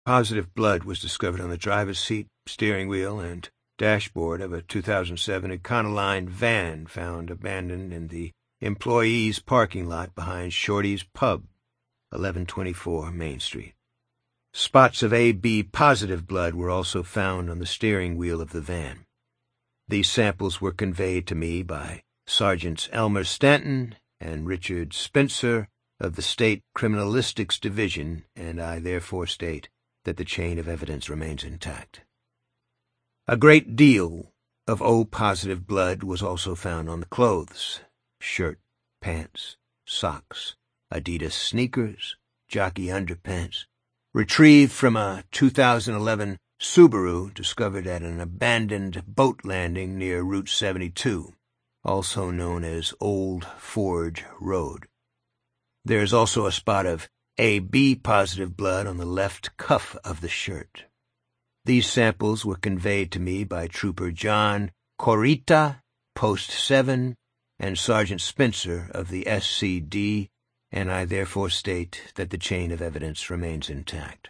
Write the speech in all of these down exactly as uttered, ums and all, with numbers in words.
Positive blood was discovered on the driver's seat, steering wheel, and dashboard of a two thousand seven Econoline van found abandoned in the employees' parking lot behind Shorty's Pub, eleven twenty-four Main Street. Spots of A B positive blood were also found on the steering wheel of the van. These samples were conveyed to me by Sergeants Elmer Stanton and Richard Spencer of the State Criminalistics Division, and I therefore state that the chain of evidence remains intact. A great deal of O-positive blood was also found on the clothes: shirt, pants, socks, Adidas sneakers, jockey underpants, retrieved from a two thousand eleven Subaru discovered at an abandoned boat landing near Route seventy-two, also known as Old Forge Road. There is also a spot of A B positive blood on the left cuff of the shirt. These samples were conveyed to me by Trooper John Corita, Post seven, and Sergeant Spencer of the S C D, and I therefore state that the chain of evidence remains intact.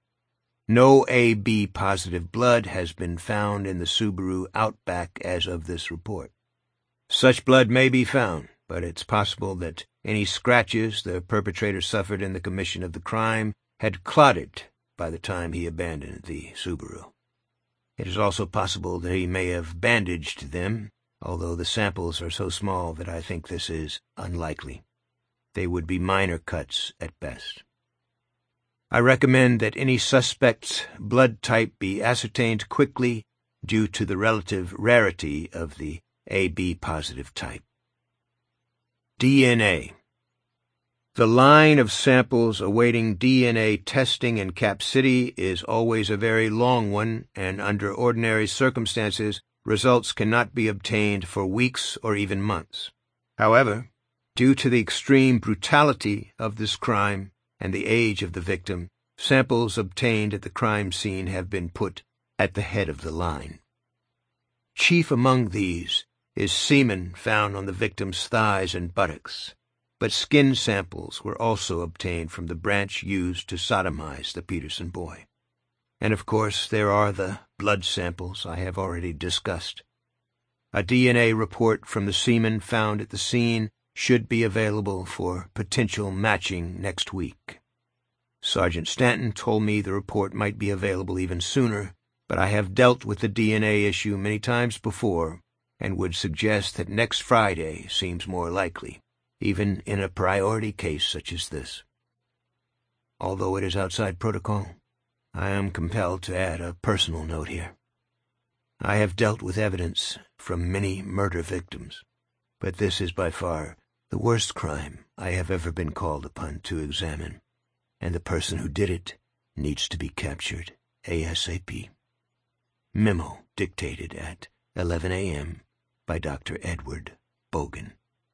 No A B positive blood has been found in the Subaru Outback as of this report. Such blood may be found, but it's possible that any scratches the perpetrator suffered in the commission of the crime had clotted by the time he abandoned the Subaru. It is also possible that he may have bandaged them, although the samples are so small that I think this is unlikely. They would be minor cuts at best. I recommend that any suspect's blood type be ascertained quickly due to the relative rarity of the A B positive type. D N A. The line of samples awaiting D N A testing in Cap City is always a very long one, and under ordinary circumstances, results cannot be obtained for weeks or even months. However, due to the extreme brutality of this crime and the age of the victim, samples obtained at the crime scene have been put at the head of the line. Chief among these is semen found on the victim's thighs and buttocks, but skin samples were also obtained from the branch used to sodomize the Peterson boy. And of course there are the blood samples I have already discussed. A D N A report from the semen found at the scene should be available for potential matching next week. Sergeant Stanton told me the report might be available even sooner, but I have dealt with the D N A issue many times before and would suggest that next Friday seems more likely, even in a priority case such as this. Although it is outside protocol, I am compelled to add a personal note here. I have dealt with evidence from many murder victims, but this is by far the worst crime I have ever been called upon to examine, and the person who did it needs to be captured ASAP. Memo dictated at eleven a m by Doctor Edward Bogan.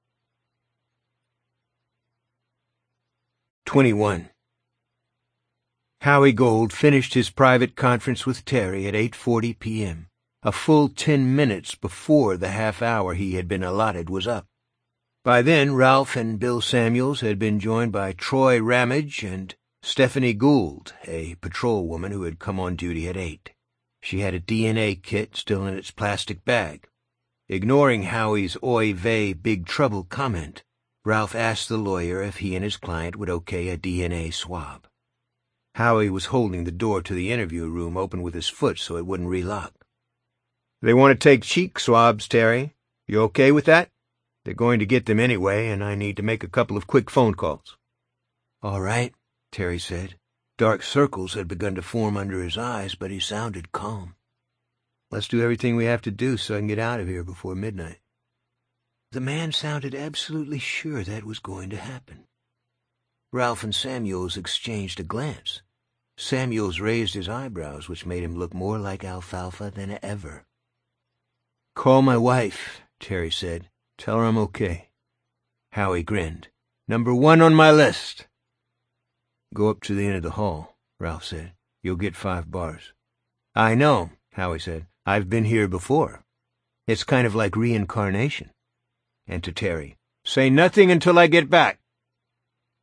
twenty-one. Howie Gold finished his private conference with Terry at eight forty p m, a full ten minutes before the half hour he had been allotted was up. By then, Ralph and Bill Samuels had been joined by Troy Ramage and Stephanie Gould, a patrol woman who had come on duty at eight. She had a D N A kit still in its plastic bag. Ignoring Howie's oy vey big trouble comment, Ralph asked the lawyer if he and his client would okay a D N A swab. Howie was holding the door to the interview room open with his foot so it wouldn't relock. "They want to take cheek swabs, Terry. You okay with that? They're going to get them anyway, and I need to make a couple of quick phone calls." "All right," Terry said. Dark circles had begun to form under his eyes, but he sounded calm. "Let's do everything we have to do so I can get out of here before midnight." The man sounded absolutely sure that was going to happen. Ralph and Samuels exchanged a glance. Samuels raised his eyebrows, which made him look more like alfalfa than ever. "Call my wife," Terry said. "Tell her I'm okay." Howie grinned. "Number one on my list." "Go up to the end of the hall," Ralph said. "You'll get five bars." "I know," Howie said. "I've been here before. It's kind of like reincarnation." And to Terry, "Say nothing until I get back."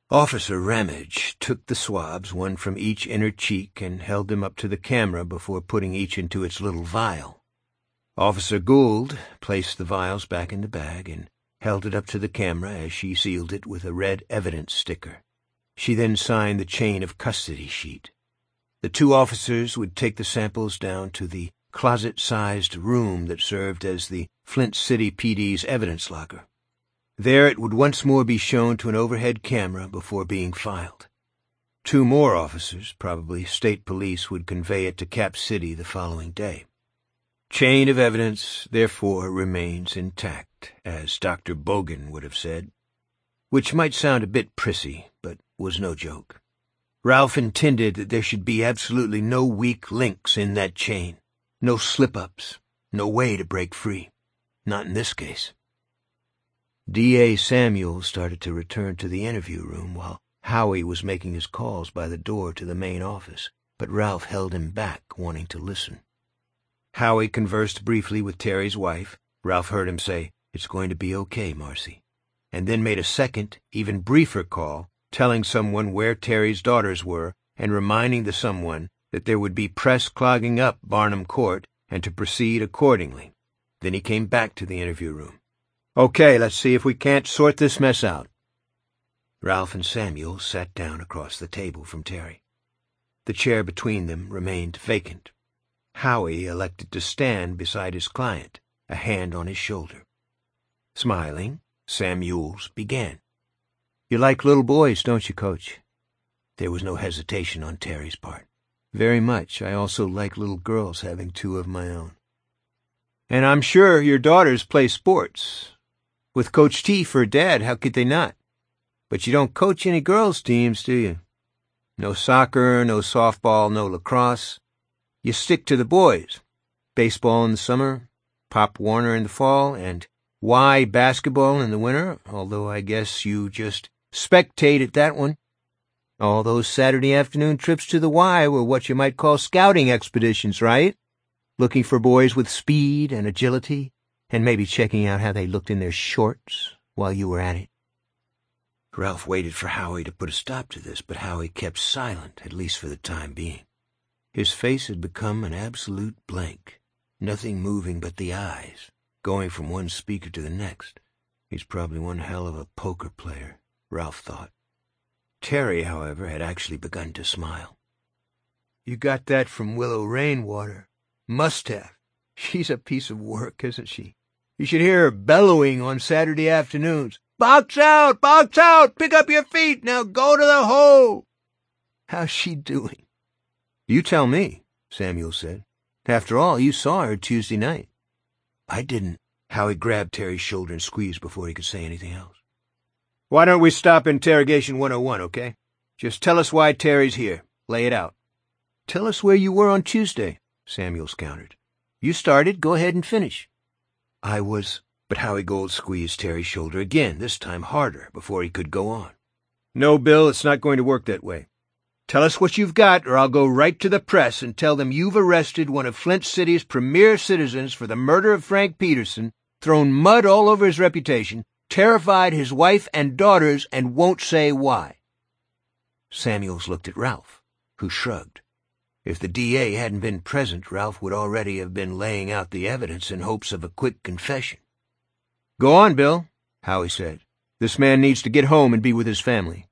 Officer Ramage took the swabs, one from each inner cheek, and held them up to the camera before putting each into its little vial. Officer Gould placed the vials back in the bag and held it up to the camera as she sealed it with a red evidence sticker. She then signed the chain of custody sheet. The two officers would take the samples down to the closet-sized room that served as the Flint City P D's evidence locker. There it would once more be shown to an overhead camera before being filed. Two more officers, probably state police, would convey it to Cap City the following day. Chain of evidence, therefore, remains intact, as Doctor Bogan would have said, which might sound a bit prissy, but was no joke. Ralph intended that there should be absolutely no weak links in that chain, no slip-ups, no way to break free. Not in this case. D A Samuel started to return to the interview room while Howie was making his calls by the door to the main office, but Ralph held him back, wanting to listen. Howie conversed briefly with Terry's wife. Ralph heard him say, "It's going to be okay, Marcy," and then made a second, even briefer call, telling someone where Terry's daughters were and reminding the someone that there would be press clogging up Barnum Court and to proceed accordingly. Then he came back to the interview room. "Okay, let's see if we can't sort this mess out." Ralph and Samuel sat down across the table from Terry. The chair between them remained vacant. Howie elected to stand beside his client, a hand on his shoulder. Smiling, Samuels began. "You like little boys, don't you, Coach?" There was no hesitation on Terry's part. "Very much. I also like little girls, having two of my own." "And I'm sure your daughters play sports. With Coach T for dad, how could they not? But you don't coach any girls' teams, do you? No soccer, no softball, no lacrosse. You stick to the boys. Baseball in the summer, Pop Warner in the fall, and Y basketball in the winter, although I guess you just spectate at that one. All those Saturday afternoon trips to the Y were what you might call scouting expeditions, right? Looking for boys with speed and agility, and maybe checking out how they looked in their shorts while you were at it." Ralph waited for Howie to put a stop to this, but Howie kept silent, at least for the time being. His face had become an absolute blank, nothing moving but the eyes, going from one speaker to the next. He's probably one hell of a poker player, Ralph thought. Terry, however, had actually begun to smile. "You got that from Willow Rainwater. Must have. She's a piece of work, isn't she? You should hear her bellowing on Saturday afternoons. 'Box out! Box out! Pick up your feet! Now go to the hole!' How's she doing?" "You tell me," Samuel said. "After all, you saw her Tuesday night." "I didn't." Howie grabbed Terry's shoulder and squeezed before he could say anything else. "Why don't we stop interrogation one oh one, okay? Just tell us why Terry's here. Lay it out." "Tell us where you were on Tuesday," Samuels countered. "You started. Go ahead and finish." "I was—" But Howie Gould squeezed Terry's shoulder again, this time harder, before he could go on. "No, Bill, it's not going to work that way. Tell us what you've got, or I'll go right to the press and tell them you've arrested one of Flint City's premier citizens for the murder of Frank Peterson, thrown mud all over his reputation, terrified his wife and daughters, and won't say why." Samuels looked at Ralph, who shrugged. If the D A hadn't been present, Ralph would already have been laying out the evidence in hopes of a quick confession. "Go on, Bill," Howie said. "This man needs to get home and be with his family."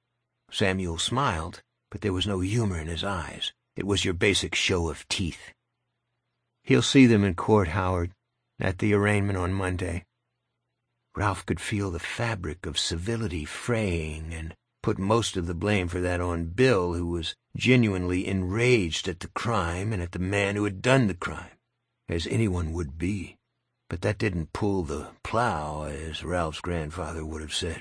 Samuel smiled, but there was no humor in his eyes. It was your basic show of teeth. "He'll see them in court, Howard, at the arraignment on Monday." Ralph could feel the fabric of civility fraying and put most of the blame for that on Bill, who was genuinely enraged at the crime and at the man who had done the crime, as anyone would be. But that didn't pull the plow, as Ralph's grandfather would have said.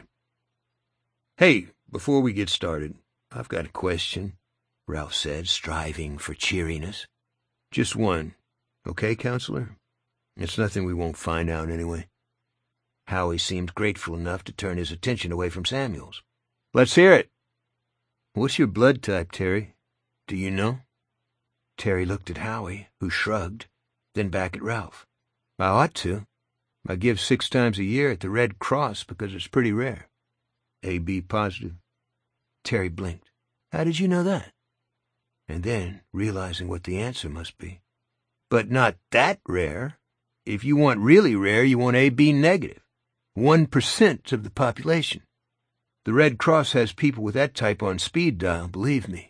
"Hey, before we get started, I've got a question," Ralph said, striving for cheeriness. "Just one, okay, Counselor? It's nothing we won't find out anyway." Howie seemed grateful enough to turn his attention away from Samuel's. "Let's hear it." "What's your blood type, Terry? Do you know?" Terry looked at Howie, who shrugged, then back at Ralph. "I ought to. I give six times a year at the Red Cross because it's pretty rare. A B positive." Terry blinked. How did you know that? And then, realizing what the answer must be. But not that rare. If you want really rare, you want A B negative. One percent of the population. The Red Cross has people with that type on speed dial, believe me.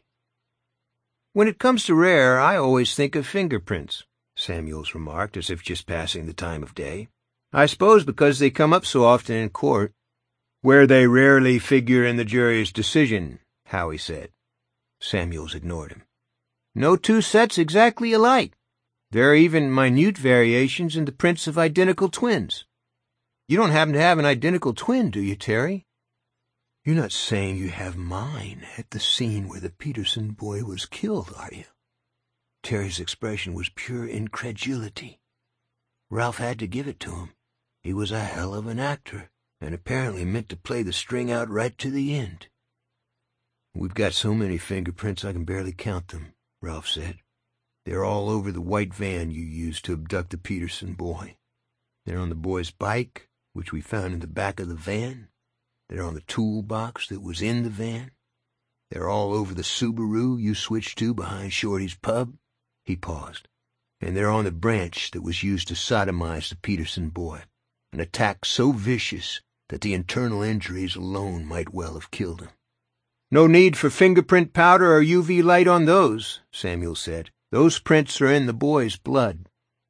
When it comes to rare, I always think of fingerprints, Samuels remarked, as if just passing the time of day. I suppose because they come up so often in court. Where they rarely figure in the jury's decision, Howie said. Samuels ignored him. No two sets exactly alike. There are even minute variations in the prints of identical twins. You don't happen to have an identical twin, do you, Terry? You're not saying you have mine at the scene where the Peterson boy was killed, are you? Terry's expression was pure incredulity. Ralph had to give it to him. He was a hell of an actor, and apparently meant to play the string out right to the end. We've got so many fingerprints I can barely count them, Ralph said. They're all over the white van you used to abduct the Peterson boy. They're on the boy's bike, which we found in the back of the van. They're on the toolbox that was in the van. They're all over the Subaru you switched to behind Shorty's pub. He paused. And they're on the branch that was used to sodomize the Peterson boy, an attack so vicious that the internal injuries alone might well have killed him. No need for fingerprint powder or U V light on those, Samuel said. Those prints are in the boy's blood.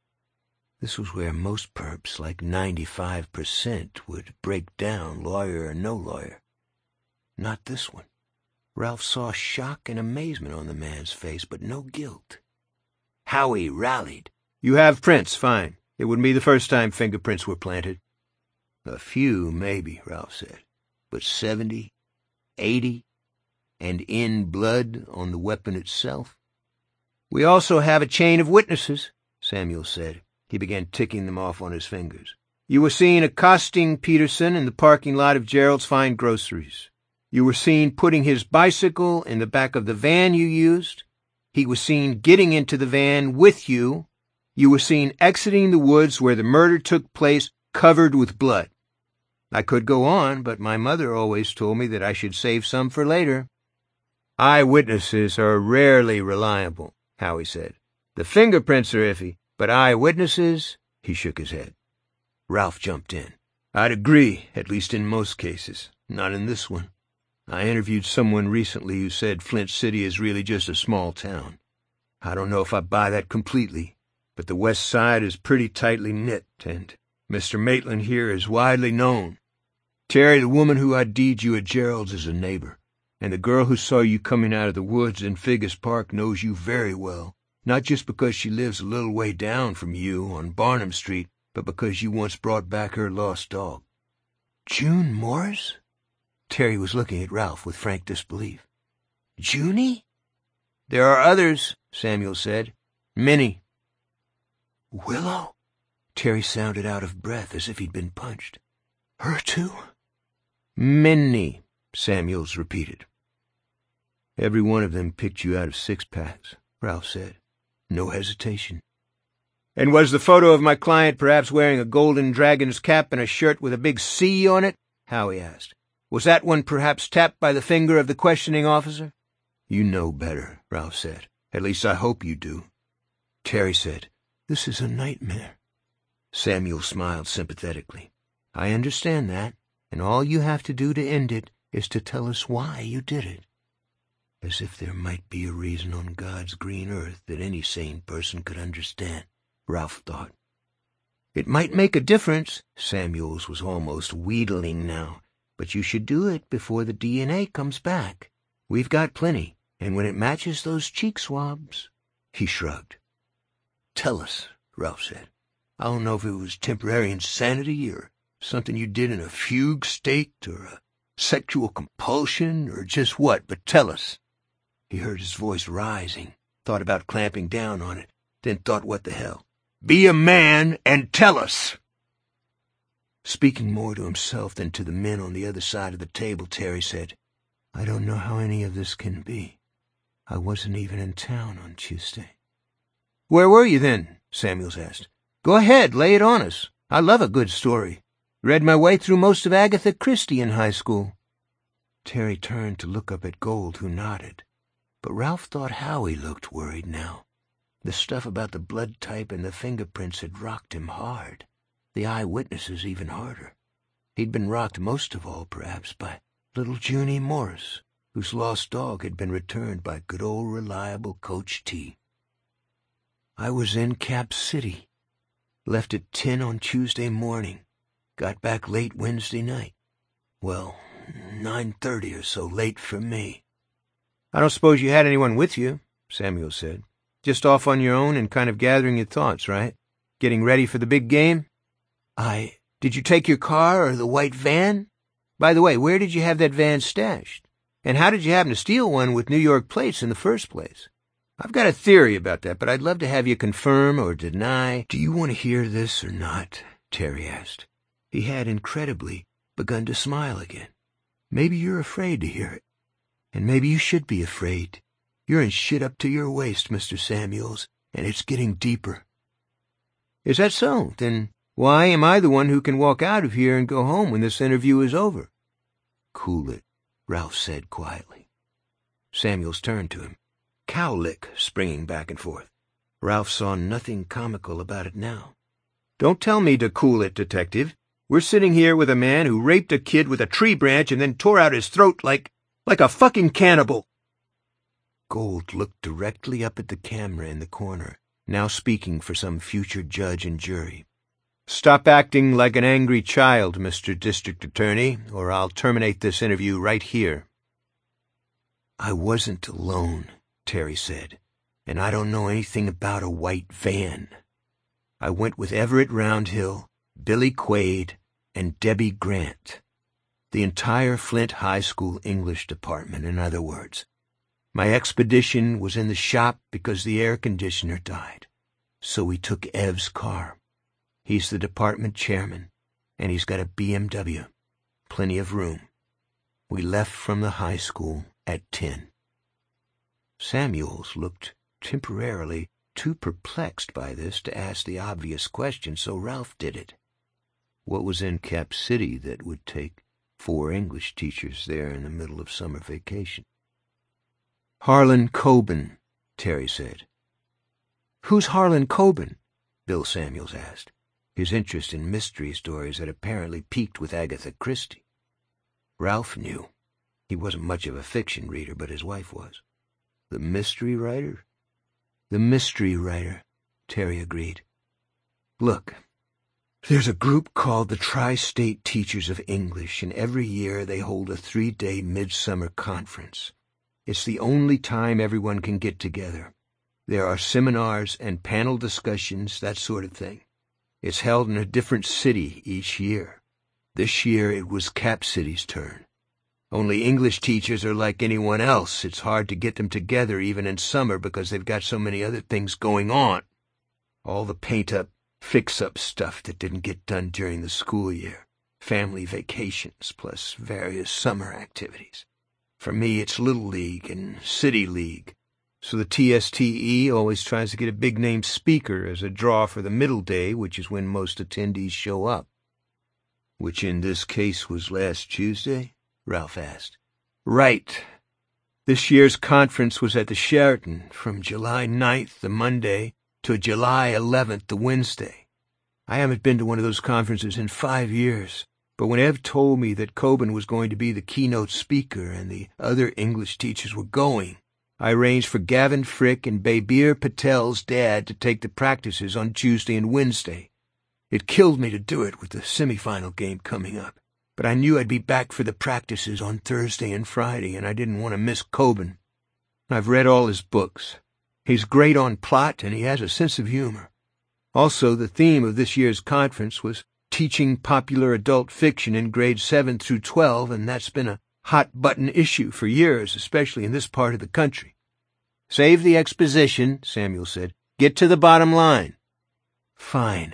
This was where most perps, like ninety-five percent, would break down, lawyer or no lawyer. Not this one. Ralph saw shock and amazement on the man's face, but no guilt. Howie rallied. You have prints, fine. It wouldn't be the first time fingerprints were planted. A few, maybe, Ralph said. But seventy, eighty, and in blood on the weapon itself? We also have a chain of witnesses, Samuel said. He began ticking them off on his fingers. You were seen accosting Peterson in the parking lot of Gerald's Fine Groceries. You were seen putting his bicycle in the back of the van you used. He was seen getting into the van with you. You were seen exiting the woods where the murder took place, covered with blood. I could go on, but my mother always told me that I should save some for later. Eyewitnesses are rarely reliable, Howie said. The fingerprints are iffy, but eyewitnesses? He shook his head. Ralph jumped in. I'd agree, at least in most cases. Not in this one. I interviewed someone recently who said Flint City is really just a small town. I don't know if I buy that completely, but the West Side is pretty tightly knit, and Mister Maitland here is widely known. Terry, the woman who ID'd you at Gerald's, is a neighbor, and the girl who saw you coming out of the woods in Figgis Park knows you very well, not just because she lives a little way down from you on Barnum Street, but because you once brought back her lost dog. June Morris? Terry was looking at Ralph with frank disbelief. Junie? There are others, Samuel said. Many. Willow? Terry sounded out of breath as if he'd been punched. Her too? Many, Samuels repeated. Every one of them picked you out of six-packs, Ralph said. No hesitation. And was the photo of my client perhaps wearing a golden dragon's cap and a shirt with a big C on it? Howie asked. Was that one perhaps tapped by the finger of the questioning officer? You know better, Ralph said. At least I hope you do. Terry said, This is a nightmare. Samuel smiled sympathetically. I understand that, and all you have to do to end it is to tell us why you did it. As if there might be a reason on God's green earth that any sane person could understand, Ralph thought. It might make a difference, Samuels was almost wheedling now, but you should do it before the D N A comes back. We've got plenty, and when it matches those cheek swabs... He shrugged. Tell us, Ralph said. I don't know if it was temporary insanity or something you did in a fugue state or a sexual compulsion or just what, but tell us. He heard his voice rising, thought about clamping down on it, then thought what the hell. Be a man and tell us! Speaking more to himself than to the men on the other side of the table, Terry said, I don't know how any of this can be. I wasn't even in town on Tuesday. Where were you then? Samuels asked. Go ahead, lay it on us. I love a good story. Read my way through most of Agatha Christie in high school. Terry turned to look up at Gold, who nodded. But Ralph thought Howie looked worried now. The stuff about the blood type and the fingerprints had rocked him hard. The eyewitnesses even harder. He'd been rocked most of all, perhaps, by little Junie Morris, whose lost dog had been returned by good old reliable Coach T. I was in Cap City. Left at ten on Tuesday morning. Got back late Wednesday night. Well, nine thirty or so, late for me. I don't suppose you had anyone with you, Samuel said. Just off on your own and kind of gathering your thoughts, right? Getting ready for the big game? I... Did you take your car or the white van? By the way, where did you have that van stashed? And how did you happen to steal one with New York plates in the first place? I've got a theory about that, but I'd love to have you confirm or deny. Do you want to hear this or not? Terry asked. He had, incredibly, begun to smile again. Maybe you're afraid to hear it. And maybe you should be afraid. You're in shit up to your waist, Mister Samuels, and it's getting deeper. Is that so? Then why am I the one who can walk out of here and go home when this interview is over? Cool it, Ralph said quietly. Samuels turned to him, cowlick springing back and forth. Ralph saw nothing comical about it now. Don't tell me to cool it, Detective. We're sitting here with a man who raped a kid with a tree branch and then tore out his throat like, like a fucking cannibal. Gold looked directly up at the camera in the corner, now speaking for some future judge and jury. Stop acting like an angry child, Mister District Attorney, or I'll terminate this interview right here. I wasn't alone, Terry said, and I don't know anything about a white van. I went with Everett Roundhill, Billy Quaid, and Debbie Grant. The entire Flint High School English department, in other words. My expedition was in the shop because the air conditioner died, so we took Ev's car. He's the department chairman, and he's got a B M W. Plenty of room. We left from the high school at ten. Samuels looked temporarily too perplexed by this to ask the obvious question, so Ralph did it. What was in Cap City that would take four English teachers there in the middle of summer vacation? Harlan Coben, Terry said. Who's Harlan Coben? Bill Samuels asked. His interest in mystery stories had apparently peaked with Agatha Christie. Ralph knew. He wasn't much of a fiction reader, but his wife was. The mystery writer? The mystery writer, Terry agreed. Look, there's a group called the Tri-State Teachers of English, and every year they hold a three-day midsummer conference. It's the only time everyone can get together. There are seminars and panel discussions, that sort of thing. It's held in a different city each year. This year it was Cap City's turn. Only English teachers are like anyone else. It's hard to get them together even in summer because they've got so many other things going on. All the paint-up, fix-up stuff that didn't get done during the school year. Family vacations plus various summer activities. For me, it's Little League and City League. So the T S T E always tries to get a big-name speaker as a draw for the middle day, which is when most attendees show up. Which in this case was last Tuesday? Ralph asked. Right. This year's conference was at the Sheraton from July ninth, the Monday, to July eleventh, the Wednesday. I haven't been to one of those conferences in five years, but when Ev told me that Coben was going to be the keynote speaker and the other English teachers were going, I arranged for Gavin Frick and Babir Patel's dad to take the practices on Tuesday and Wednesday. It killed me to do it with the semifinal game coming up, but I knew I'd be back for the practices on Thursday and Friday, and I didn't want to miss Coben. I've read all his books. He's great on plot, and he has a sense of humor. Also, the theme of this year's conference was teaching popular adult fiction in grades seven through twelve, and that's been a hot-button issue for years, especially in this part of the country. Save the exposition, Samuel said. Get to the bottom line. Fine.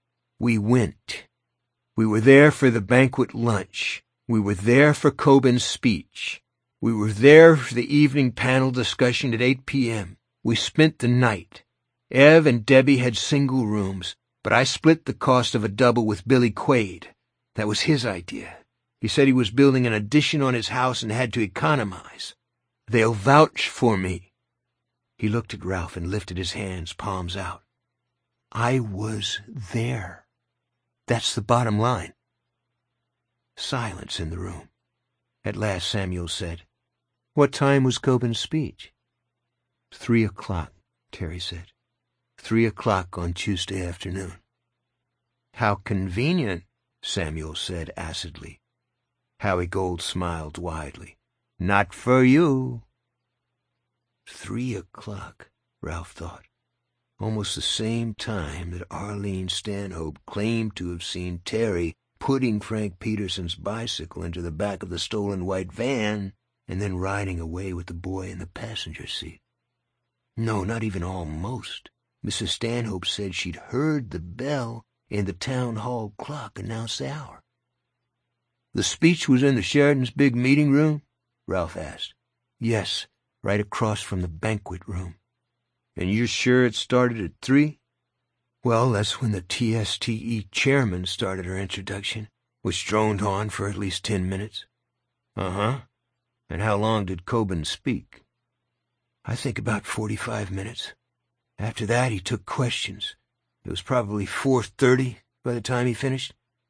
We went. We were there for the banquet lunch. We were there for Coben's speech. We were there for the evening panel discussion at eight p m We spent the night. Ev and Debbie had single rooms, but I split the cost of a double with Billy Quaid. That was his idea. He said he was building an addition on his house and had to economize. They'll vouch for me." He looked at Ralph and lifted his hands, palms out. "I was there. That's the bottom line." Silence in the room. At last Samuel said, "What time was Coben's speech?" Three o'clock, Terry said. Three o'clock on Tuesday afternoon. "How convenient," Samuel said acidly. Howie Gold smiled widely. "Not for you." Three o'clock, Ralph thought. Almost the same time that Arlene Stanhope claimed to have seen Terry putting Frank Peterson's bicycle into the back of the stolen white van and then riding away with the boy in the passenger seat. No, not even almost. Missus Stanhope said she'd heard the bell and the town hall clock announce the hour. "The speech was in the Sheridan's big meeting room?" Ralph asked. "Yes, right across from the banquet room." "And you're sure it started at three?" "Well, that's when the T S T E chairman started her introduction, which droned on for at least ten minutes." "Uh-huh. And how long did Coben speak?" "I think about forty-five minutes. After that, he took questions. It was probably four thirty by the time he finished."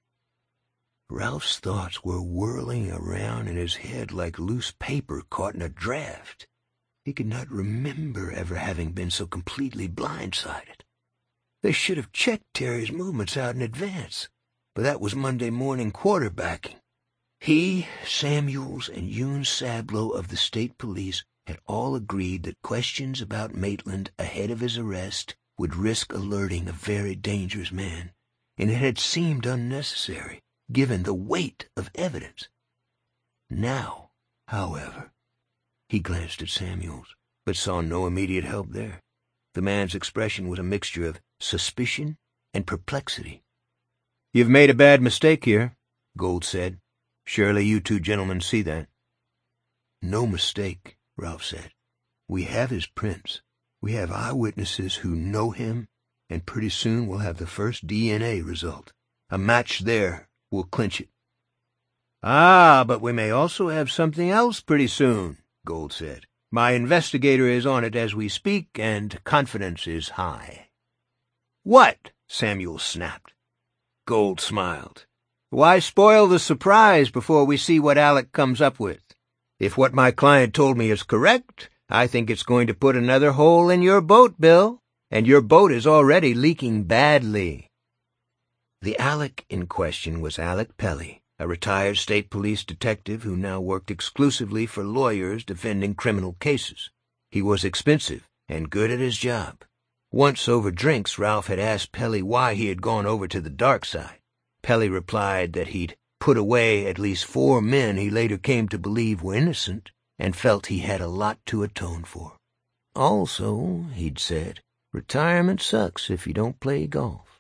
Ralph's thoughts were whirling around in his head like loose paper caught in a draft. He could not remember ever having been so completely blindsided. They should have checked Terry's movements out in advance, but that was Monday morning quarterbacking. He, Samuels, and Yoon Sablow of the state police had all agreed that questions about Maitland ahead of his arrest would risk alerting a very dangerous man, and it had seemed unnecessary, given the weight of evidence. Now, however, he glanced at Samuels, but saw no immediate help there. The man's expression was a mixture of suspicion and perplexity. "You've made a bad mistake here," Gold said. "Surely you two gentlemen see that." "No mistake," Ralph said. "We have his prints. We have eyewitnesses who know him, and pretty soon we'll have the first D N A result. A match there will clinch it." "Ah, but we may also have something else pretty soon," Gold said. "My investigator is on it as we speak, and confidence is high." "What?" Samuel snapped. Gold smiled. "Why spoil the surprise before we see what Alec comes up with? If what my client told me is correct, I think it's going to put another hole in your boat, Bill, and your boat is already leaking badly." The Alec in question was Alec Pelly, a retired state police detective who now worked exclusively for lawyers defending criminal cases. He was expensive and good at his job. Once over drinks, Ralph had asked Pelly why he had gone over to the dark side. Pelly replied that he'd put away at least four men he later came to believe were innocent, and felt he had a lot to atone for. Also, he'd said, retirement sucks if you don't play golf.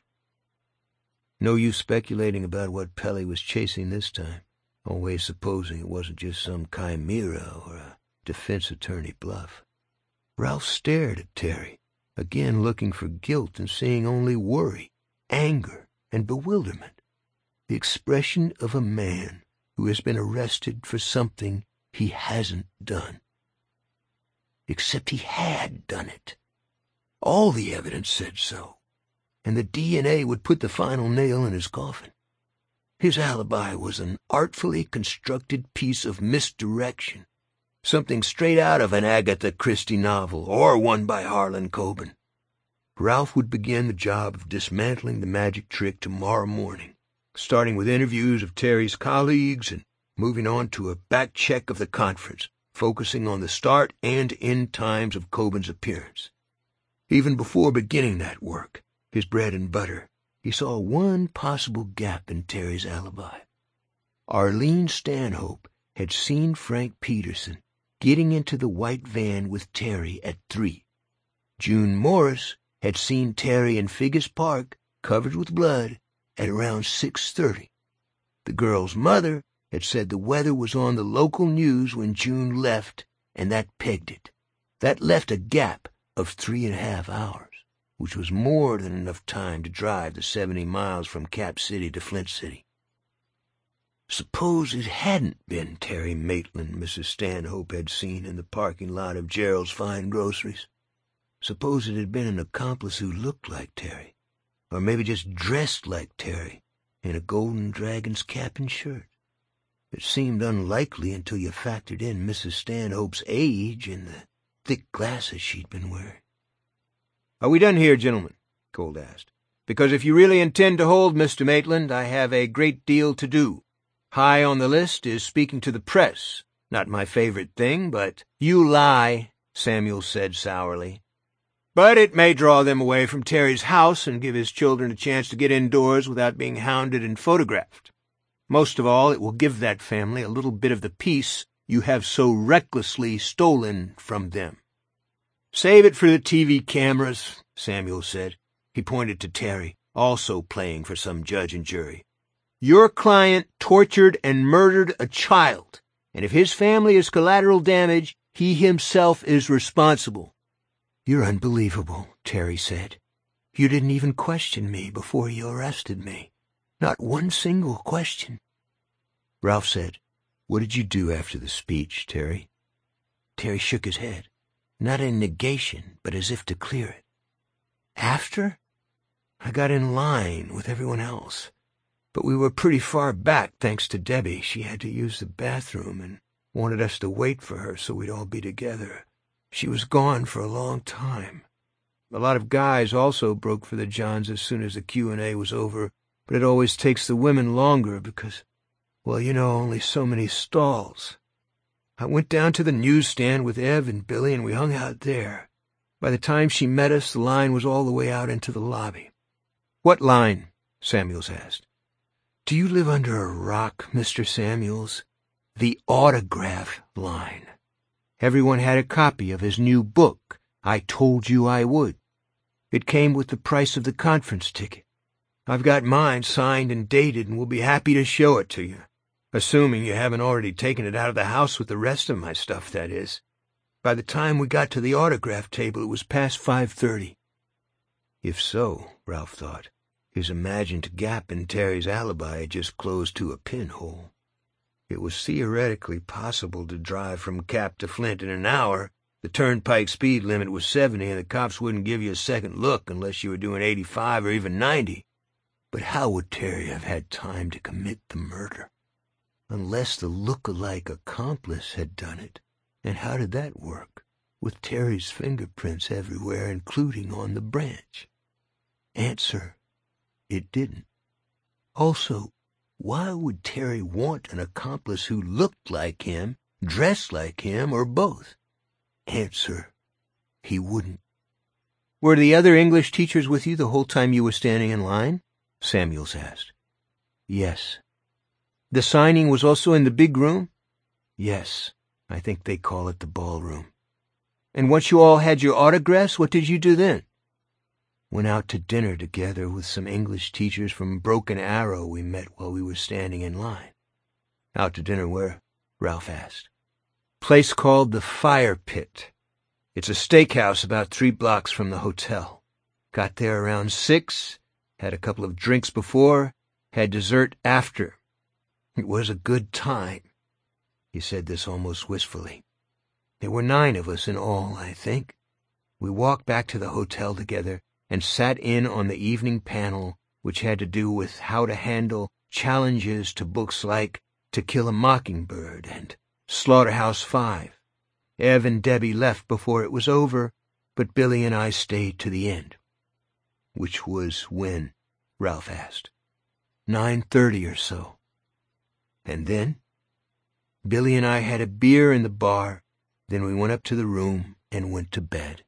No use speculating about what Pelly was chasing this time, always supposing it wasn't just some chimera or a defense attorney bluff. Ralph stared at Terry, again looking for guilt and seeing only worry, anger, and bewilderment. The expression of a man who has been arrested for something he hasn't done. Except he had done it. All the evidence said so, and the D N A would put the final nail in his coffin. His alibi was an artfully constructed piece of misdirection, something straight out of an Agatha Christie novel or one by Harlan Coben. Ralph would begin the job of dismantling the magic trick tomorrow morning, starting with interviews of Terry's colleagues and moving on to a back-check of the conference, focusing on the start and end times of Coben's appearance. Even before beginning that work, his bread and butter, he saw one possible gap in Terry's alibi. Arlene Stanhope had seen Frank Peterson getting into the white van with Terry at three. June Morris had seen Terry in Figgis Park, covered with blood, at around six thirty. The girl's mother had said the weather was on the local news when June left, and that pegged it. That left a gap of three and a half hours, which was more than enough time to drive the seventy miles from Cap City to Flint City. Suppose it hadn't been Terry Maitland Missus Stanhope had seen in the parking lot of Gerald's Fine Groceries. Suppose it had been an accomplice who looked like Terry, or maybe just dressed like Terry, in a Golden Dragon's cap and shirt. It seemed unlikely until you factored in Missus Stanhope's age and the thick glasses she'd been wearing. "Are we done here, gentlemen?" Gold asked. "Because if you really intend to hold Mister Maitland, I have a great deal to do. High on the list is speaking to the press. Not my favorite thing, but—" "You lie," Samuel said sourly. "But it may draw them away from Terry's house and give his children a chance to get indoors without being hounded and photographed. Most of all, it will give that family a little bit of the peace you have so recklessly stolen from them." "Save it for the T V cameras," Samuel said. He pointed to Terry, also playing for some judge and jury. "Your client tortured and murdered a child, and if his family is collateral damage, he himself is responsible." "You're unbelievable," Terry said. "You didn't even question me before you arrested me. Not one single question." Ralph said, "What did you do after the speech, Terry?" Terry shook his head, not in negation, but as if to clear it. "After? I got in line with everyone else. But we were pretty far back, thanks to Debbie. She had to use the bathroom and wanted us to wait for her so we'd all be together. She was gone for a long time. A lot of guys also broke for the Johns as soon as the Q and A was over, but it always takes the women longer because, well, you know, only so many stalls. I went down to the newsstand with Ev and Billy, and we hung out there. By the time she met us, the line was all the way out into the lobby." "What line?" Samuels asked. "Do you live under a rock, Mister Samuels? The autograph line. Everyone had a copy of his new book, I Told You I Would. It came with the price of the conference ticket. I've got mine signed and dated and will be happy to show it to you. Assuming you haven't already taken it out of the house with the rest of my stuff, that is. By the time we got to the autograph table, it was past five thirty. If so, Ralph thought, his imagined gap in Terry's alibi had just closed to a pinhole. It was theoretically possible to drive from Cap to Flint in an hour. The turnpike speed limit was seventy, and the cops wouldn't give you a second look unless you were doing eighty-five or even ninety. But how would Terry have had time to commit the murder? Unless the look-alike accomplice had done it. And how did that work, with Terry's fingerprints everywhere, including on the branch? Answer: it didn't. Also, why would Terry want an accomplice who looked like him, dressed like him, or both? Answer: he wouldn't. "Were the other English teachers with you the whole time you were standing in line?" Samuels asked. "Yes." "The signing was also in the big room?" "Yes. I think they call it the ballroom." "And once you all had your autographs, what did you do then?" "Went out to dinner together with some English teachers from Broken Arrow we met while we were standing in line." "Out to dinner where?" Ralph asked. "Place called the Fire Pit. It's a steakhouse about three blocks from the hotel. Got there around six, had a couple of drinks before, had dessert after. It was a good time." He said this almost wistfully. "There were nine of us in all, I think. We walked back to the hotel together and sat in on the evening panel, which had to do with how to handle challenges to books like To Kill a Mockingbird and Slaughterhouse-Five. Ev and Debbie left before it was over, but Billy and I stayed to the end." "Which was when?" Ralph asked. Nine thirty or so. "And then?" "Billy and I had a beer in the bar, then we went up to the room and went to bed."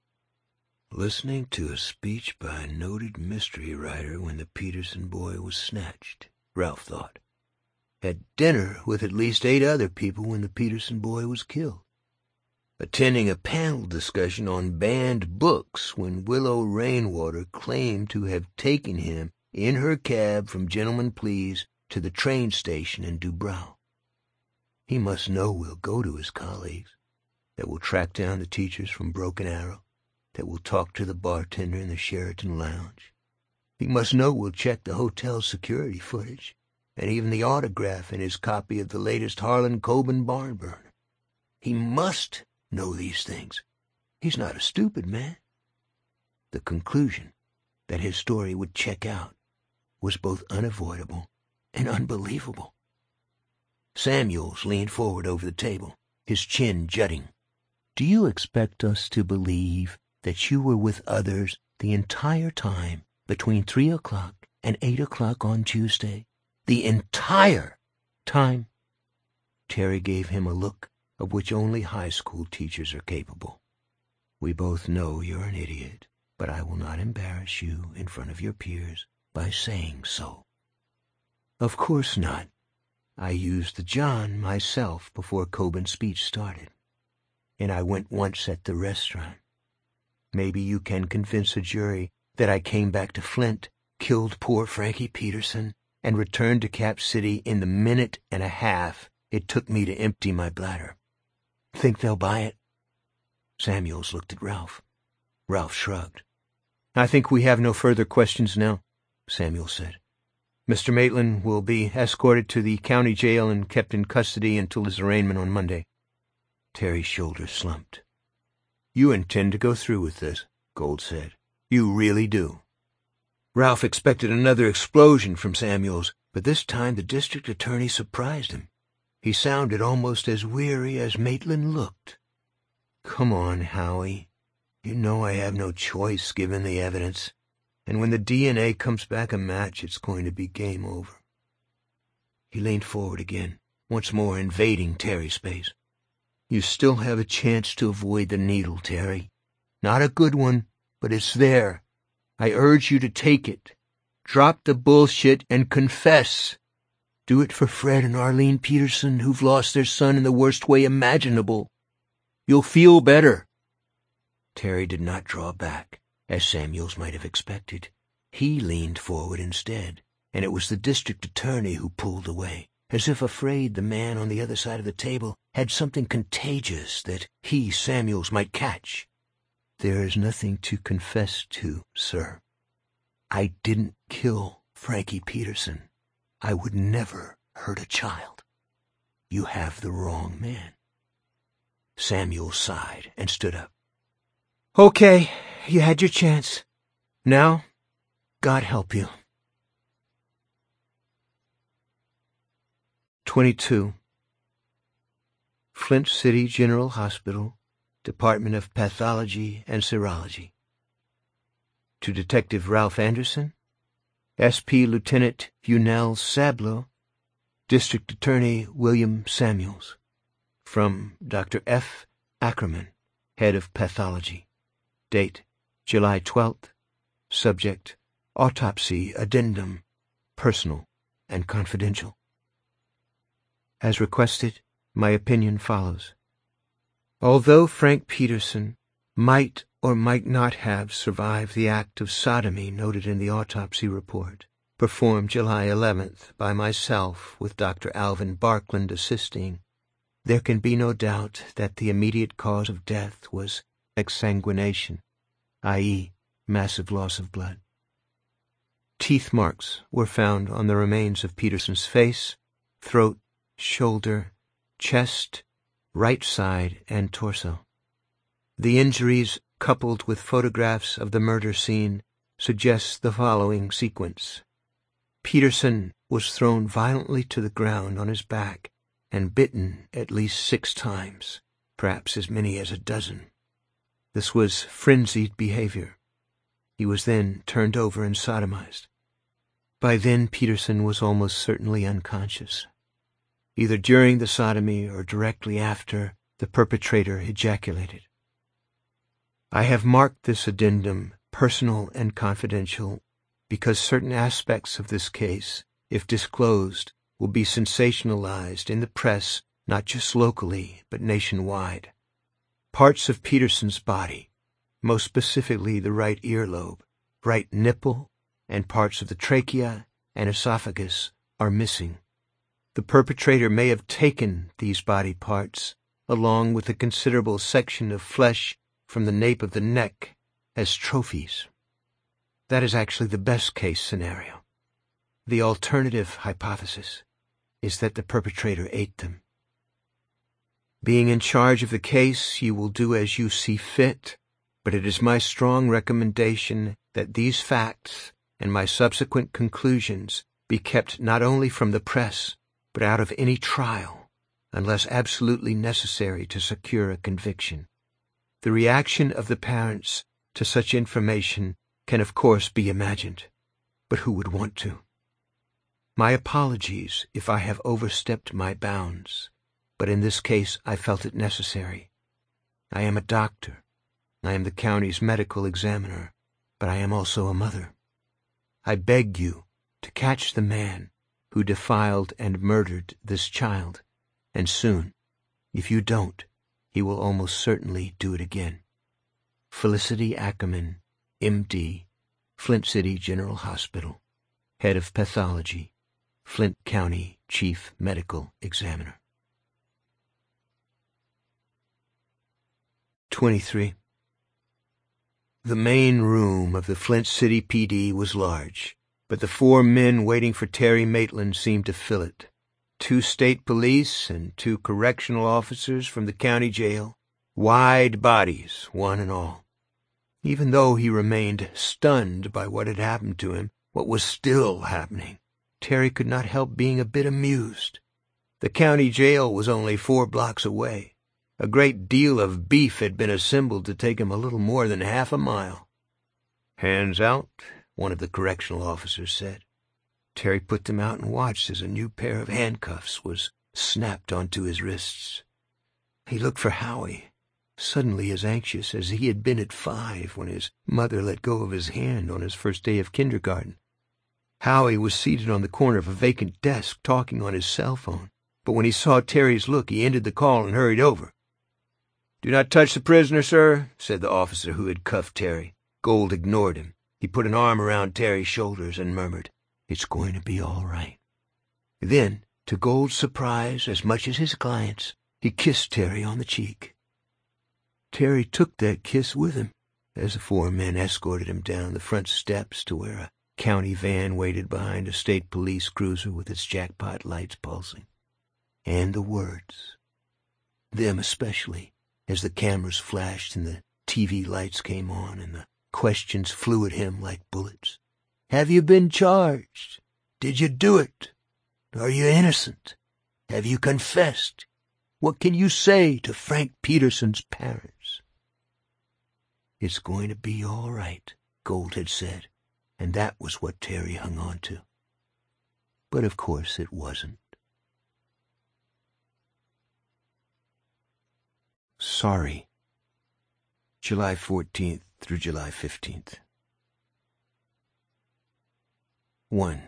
Listening to a speech by a noted mystery writer when the Peterson boy was snatched, Ralph thought. Had dinner with at least eight other people when the Peterson boy was killed. Attending a panel discussion on banned books when Willow Rainwater claimed to have taken him in her cab from Gentleman Please to the train station in Dubrow. He must know we'll go to his colleagues, that will track down the teachers from Broken Arrow, that will talk to the bartender in the Sheraton Lounge. He must know we'll check the hotel's security footage, and even the autograph in his copy of the latest Harlan Coben barn burner. He must know these things. He's not a stupid man. The conclusion that his story would check out was both unavoidable and unbelievable. Samuels leaned forward over the table, his chin jutting. "Do you expect us to believe that you were with others the entire time between three o'clock and eight o'clock on Tuesday? The entire time?" Terry gave him a look of which only high school teachers are capable. "We both know you're an idiot, but I will not embarrass you in front of your peers by saying so." "Of course not. I used the John myself before Coben's speech started, and I went once at the restaurant. Maybe you can convince a jury that I came back to Flint, killed poor Frankie Peterson, and returned to Cap City in the minute and a half it took me to empty my bladder. Think they'll buy it?" Samuels looked at Ralph. Ralph shrugged. "I think we have no further questions now," Samuels said. "Mister Maitland will be escorted to the county jail and kept in custody until his arraignment on Monday." Terry's shoulders slumped. "You intend to go through with this," Gold said. "You really do." Ralph expected another explosion from Samuels, but this time the district attorney surprised him. He sounded almost as weary as Maitland looked. "Come on, Howie. You know I have no choice given the evidence, and when the D N A comes back a match, it's going to be game over." He leaned forward again, once more invading Terry's space. "You still have a chance to avoid the needle, Terry. Not a good one, but it's there. I urge you to take it. Drop the bullshit and confess. Do it for Fred and Arlene Peterson, who've lost their son in the worst way imaginable. You'll feel better." Terry did not draw back, as Samuels might have expected. He leaned forward instead, and it was the district attorney who pulled away, as if afraid the man on the other side of the table had something contagious that he, Samuels, might catch. "There is nothing to confess to, sir. I didn't kill Frankie Peterson. I would never hurt a child. You have the wrong man." Samuels sighed and stood up. "Okay, you had your chance. Now, God help you." twenty-two. Flint City General Hospital, Department of Pathology and Serology. To Detective Ralph Anderson, S P Lieutenant Yunel Sablo, District Attorney William Samuels. From Doctor F. Ackerman, Head of Pathology. Date, July twelfth. Subject, Autopsy Addendum, Personal and Confidential. As requested, my opinion follows. Although Frank Peterson might or might not have survived the act of sodomy noted in the autopsy report, performed July eleventh by myself with Doctor Alvin Barkland assisting, there can be no doubt that the immediate cause of death was exsanguination, that is, massive loss of blood. Teeth marks were found on the remains of Peterson's face, throat, shoulder, chest, right side, and torso. The injuries, coupled with photographs of the murder scene, suggest the following sequence. Peterson was thrown violently to the ground on his back and bitten at least six times, perhaps as many as a dozen. This was frenzied behavior. He was then turned over and sodomized. By then, Peterson was almost certainly unconscious. Either during the sodomy or directly after, the perpetrator ejaculated. I have marked this addendum personal and confidential because certain aspects of this case, if disclosed, will be sensationalized in the press, not just locally, but nationwide. Parts of Peterson's body, most specifically the right earlobe, right nipple, and parts of the trachea and esophagus, are missing. The perpetrator may have taken these body parts, along with a considerable section of flesh from the nape of the neck, as trophies. That is actually the best-case scenario. The alternative hypothesis is that the perpetrator ate them. Being in charge of the case, you will do as you see fit, but it is my strong recommendation that these facts and my subsequent conclusions be kept not only from the press, but out of any trial, unless absolutely necessary to secure a conviction. The reaction of the parents to such information can of course be imagined, but who would want to? My apologies if I have overstepped my bounds, but in this case I felt it necessary. I am a doctor. I am the county's medical examiner, but I am also a mother. I beg you to catch the man who defiled and murdered this child, and soon, if you don't, he will almost certainly do it again. Felicity Ackerman, M D, Flint City General Hospital, Head of Pathology, Flint County Chief Medical Examiner. twenty-three. The main room of the Flint City P D was large, but the four men waiting for Terry Maitland seemed to fill it. Two state police and two correctional officers from the county jail, wide bodies, one and all. Even though he remained stunned by what had happened to him, what was still happening, Terry could not help being a bit amused. The county jail was only four blocks away. A great deal of beef had been assembled to take him a little more than half a mile. "Hands out," one of the correctional officers said. Terry put them out and watched as a new pair of handcuffs was snapped onto his wrists. He looked for Howie, suddenly as anxious as he had been at five when his mother let go of his hand on his first day of kindergarten. Howie was seated on the corner of a vacant desk talking on his cell phone, but when he saw Terry's look, he ended the call and hurried over. "Do not touch the prisoner, sir," said the officer who had cuffed Terry. Gold ignored him. He put an arm around Terry's shoulders and murmured, "It's going to be all right." Then, to Gold's surprise as much as his client's, he kissed Terry on the cheek. Terry took that kiss with him as the four men escorted him down the front steps to where a county van waited behind a state police cruiser with its jackpot lights pulsing. And the words, them especially, as the cameras flashed and the T V lights came on and the questions flew at him like bullets. Have you been charged? Did you do it? Are you innocent? Have you confessed? What can you say to Frank Peterson's parents? It's going to be all right, Gold had said, and that was what Terry hung on to. But of course it wasn't. Sorry. July fourteenth through July fifteenth. one.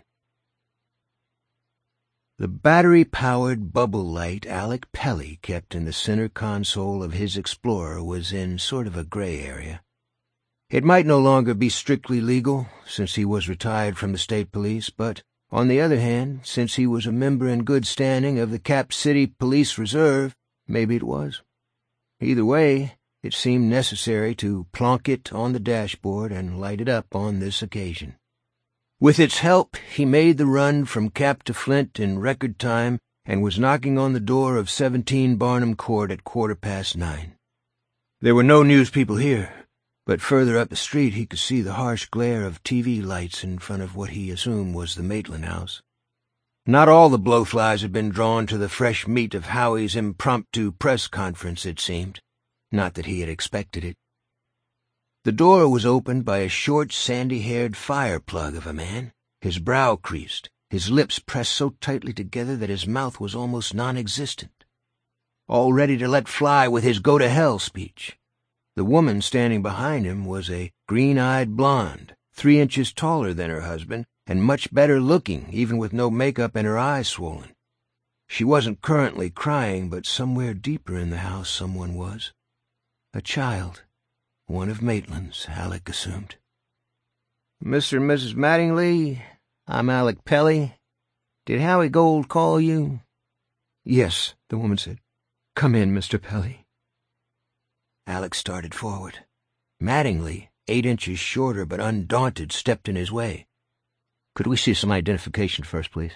The battery-powered bubble light Alec Pelly kept in the center console of his Explorer was in sort of a gray area. It might no longer be strictly legal, since he was retired from the state police, but, on the other hand, since he was a member in good standing of the Cap City Police Reserve, maybe it was. Either way, it seemed necessary to plonk it on the dashboard and light it up on this occasion. With its help, he made the run from Cap to Flint in record time and was knocking on the door of seventeen Barnum Court at quarter past nine. There were no news people here, but further up the street he could see the harsh glare of T V lights in front of what he assumed was the Maitland house. Not all the blowflies had been drawn to the fresh meat of Howie's impromptu press conference, it seemed. Not that he had expected it. The door was opened by a short, sandy-haired fire-plug of a man, his brow creased, his lips pressed so tightly together that his mouth was almost non-existent. All ready to let fly with his go-to-hell speech. The woman standing behind him was a green-eyed blonde, three inches taller than her husband, and much better looking, even with no makeup and her eyes swollen. She wasn't currently crying, but somewhere deeper in the house someone was. A child. One of Maitland's, Alec assumed. "Mister and Missus Mattingly, I'm Alec Pelly. Did Howie Gold call you?" "Yes," the woman said. "Come in, Mister Pelly." Alec started forward. Mattingly, eight inches shorter but undaunted, stepped in his way. Could we see some identification first, please?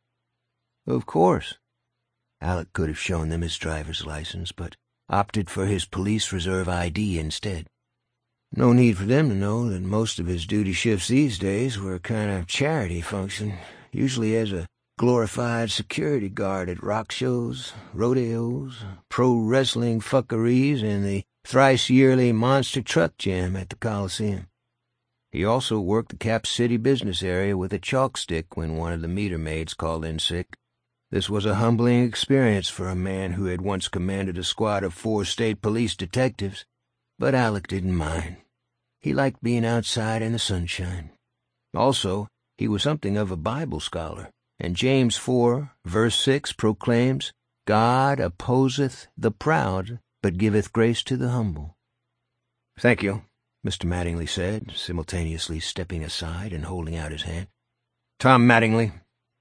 Of course. Alec could have shown them his driver's license, but opted for his police reserve I D instead. No need for them to know that most of his duty shifts these days were a kind of charity function, usually as a glorified security guard at rock shows, rodeos, pro wrestling fuckeries, and the thrice-yearly monster truck jam at the Coliseum. He also worked the Cap City business area with a chalk stick when one of the meter maids called in sick. This was a humbling experience for a man who had once commanded a squad of four state police detectives, but Alec didn't mind. He liked being outside in the sunshine. Also, he was something of a Bible scholar, and James four, verse six proclaims, God opposeth the proud, but giveth grace to the humble. Thank you, Mister Mattingly said, simultaneously stepping aside and holding out his hand. Tom Mattingly.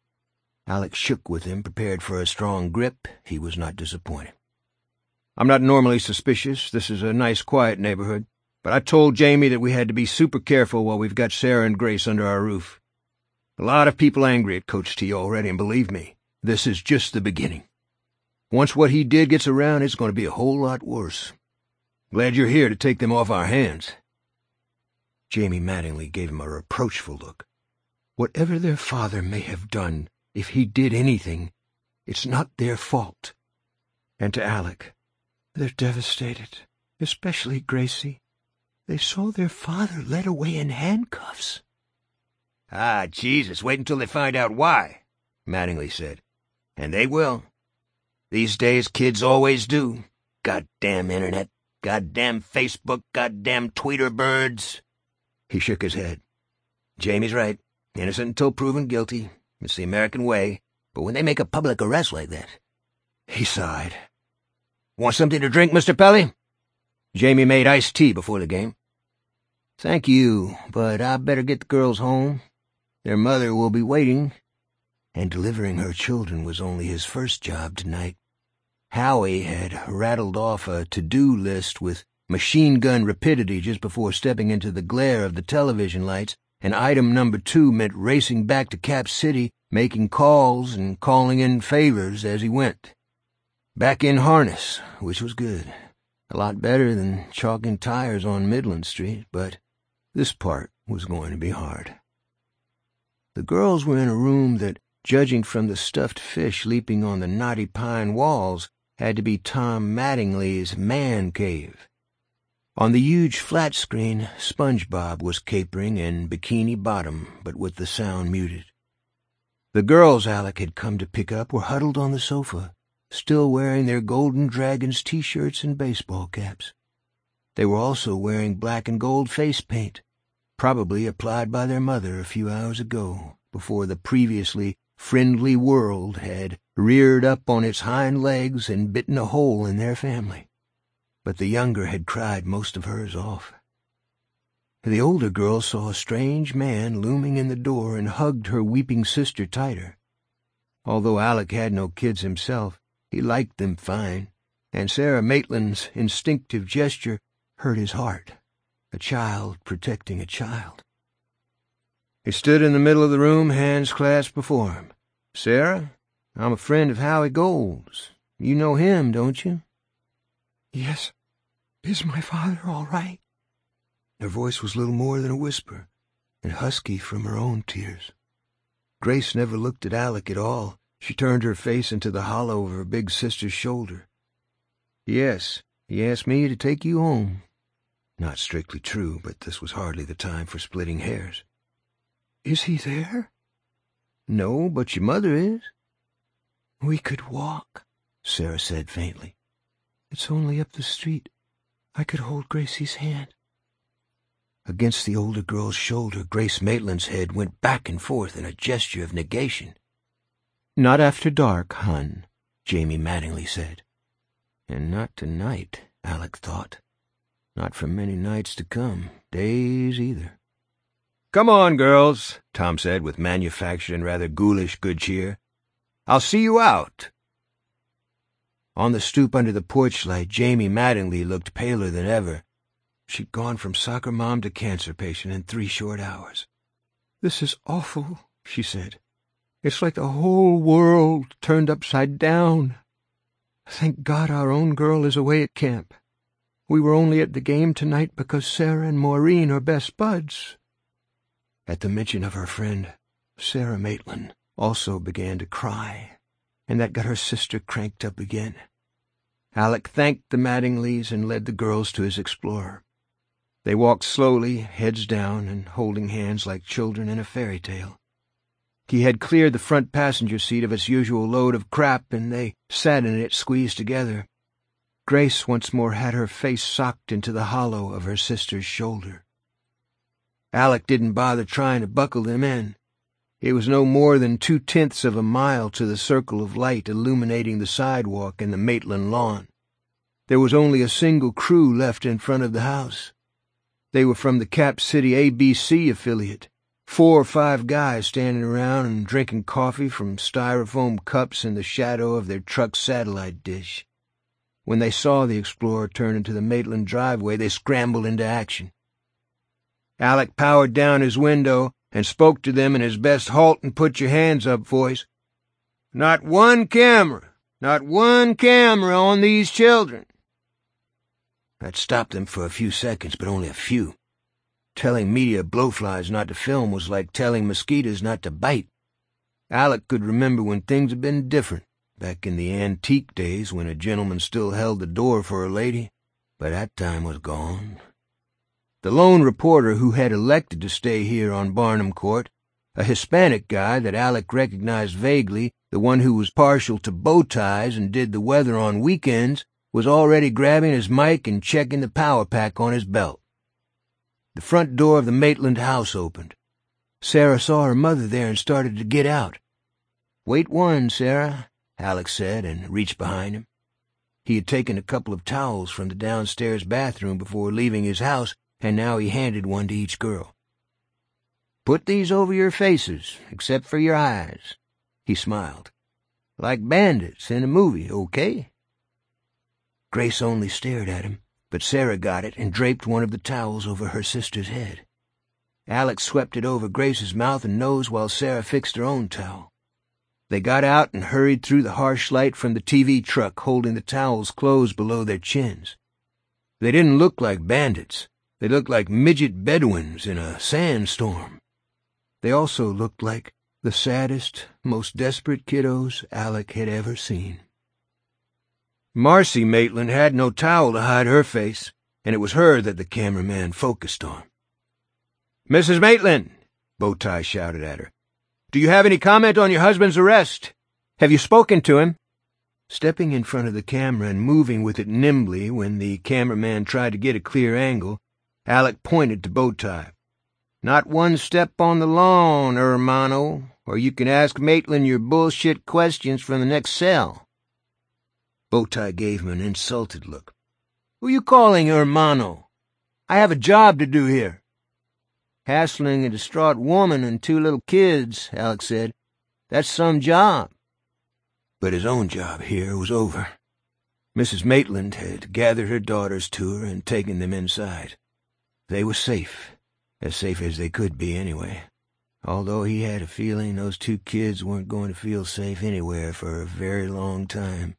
Alec shook with him, prepared for a strong grip. He was not disappointed. I'm not normally suspicious. This is a nice, quiet neighborhood. But I told Jamie that we had to be super careful while we've got Sarah and Grace under our roof. A lot of people angry at Coach T already, and believe me, this is just the beginning. Once what he did gets around, it's going to be a whole lot worse. Glad you're here to take them off our hands. Jamie Mattingly gave him a reproachful look. Whatever their father may have done, if he did anything, it's not their fault. And to Alec, they're devastated, especially Gracie. They saw their father led away in handcuffs. Ah, Jesus, wait until they find out why, Mattingly said. And they will. These days, kids always do. Goddamn Internet, goddamn Facebook, goddamn Tweeter birds. He shook his head. Jamie's right. Innocent until proven guilty. It's the American way. But when they make a public arrest like that... He sighed. Want something to drink, Mister Pelly? Jamie made iced tea before the game. Thank you, but I better get the girls home. Their mother will be waiting. And delivering her children was only his first job tonight. Howie had rattled off a to-do list with machine-gun rapidity just before stepping into the glare of the television lights, and item number two meant racing back to Cap City, making calls and calling in favors as he went. Back in harness, which was good. A lot better than chalking tires on Midland Street, but this part was going to be hard. The girls were in a room that, judging from the stuffed fish leaping on the knotty pine walls, had to be Tom Mattingly's man cave. On the huge flat screen, SpongeBob was capering in Bikini Bottom, but with the sound muted. The girls Alec had come to pick up were huddled on the sofa, still wearing their Golden Dragons t-shirts and baseball caps. They were also wearing black and gold face paint, probably applied by their mother a few hours ago, before the previously friendly world had reared up on its hind legs and bitten a hole in their family. But the younger had cried most of hers off. The older girl saw a strange man looming in the door and hugged her weeping sister tighter. Although Alec had no kids himself, he liked them fine, and Sarah Maitland's instinctive gesture hurt his heart, a child protecting a child. He stood in the middle of the room, hands clasped before him. Sarah, I'm a friend of Howie Gold's. You know him, don't you? Yes. Is my father all right? Her voice was little more than a whisper, and husky from her own tears. Grace never looked at Alec at all. She turned her face into the hollow of her big sister's shoulder. Yes, he asked me to take you home. Not strictly true, but this was hardly the time for splitting hairs. Is he there? No, but your mother is. We could walk, Sarah said faintly. It's only up the street. I could hold Gracie's hand. Against the older girl's shoulder, Grace Maitland's head went back and forth in a gesture of negation. Not after dark, hun, Jamie Mattingly said. And not tonight, Alec thought. Not for many nights to come, days either. Come on, girls, Tom said with manufactured and rather ghoulish good cheer. I'll see you out. On the stoop under the porch light, Jamie Mattingly looked paler than ever. She'd gone from soccer mom to cancer patient in three short hours. "This is awful," she said. "It's like the whole world turned upside down. Thank God our own girl is away at camp. We were only at the game tonight because Sarah and Maureen are best buds." At the mention of her friend, Sarah Maitland also began to cry, and that got her sister cranked up again. Alec thanked the Mattingleys and led the girls to his Explorer. They walked slowly, heads down, and holding hands like children in a fairy tale. He had cleared the front passenger seat of its usual load of crap, and they sat in it squeezed together. Grace once more had her face socked into the hollow of her sister's shoulder. Alec didn't bother trying to buckle them in. It was no more than two-tenths of a mile to the circle of light illuminating the sidewalk and the Maitland lawn. There was only a single crew left in front of the house. They were from the Cap City A B C affiliate, four or five guys standing around and drinking coffee from styrofoam cups in the shadow of their truck's satellite dish. When they saw the Explorer turn into the Maitland driveway, they scrambled into action. Alec powered down his window and spoke to them in his best halt-and-put-your-hands-up voice. "Not one camera, not one camera on these children." That stopped them for a few seconds, but only a few. Telling media blowflies not to film was like telling mosquitoes not to bite. Alec could remember when things had been different, back in the antique days when a gentleman still held the door for a lady, but that time was gone. The lone reporter who had elected to stay here on Barnum Court, a Hispanic guy that Alec recognized vaguely, the one who was partial to bow ties and did the weather on weekends, was already grabbing his mic and checking the power pack on his belt. The front door of the Maitland house opened. Sarah saw her mother there and started to get out. "Wait one, Sarah," Alec said, and reached behind him. He had taken a couple of towels from the downstairs bathroom before leaving his house, and now he handed one to each girl. "Put these over your faces, except for your eyes," he smiled. "Like bandits in a movie, okay?" Grace only stared at him, but Sarah got it and draped one of the towels over her sister's head. Alec swept it over Grace's mouth and nose while Sarah fixed her own towel. They got out and hurried through the harsh light from the T V truck, holding the towels closed below their chins. They didn't look like bandits. They looked like midget Bedouins in a sandstorm. They also looked like the saddest, most desperate kiddos Alec had ever seen. Marcy Maitland had no towel to hide her face, and it was her that the cameraman focused on. "Missus Maitland," Bowtie shouted at her, "do you have any comment on your husband's arrest? Have you spoken to him?" Stepping in front of the camera and moving with it nimbly when the cameraman tried to get a clear angle, Alec pointed to Bowtie. "Not one step on the lawn, hermano, or you can ask Maitland your bullshit questions from the next cell." Bowtie gave him an insulted look. "Who you calling hermano? I have a job to do here." "Hassling a distraught woman and two little kids," Alec said. "That's some job." But his own job here was over. Missus Maitland had gathered her daughters to her and taken them inside. They were safe, as safe as they could be anyway, although he had a feeling those two kids weren't going to feel safe anywhere for a very long time.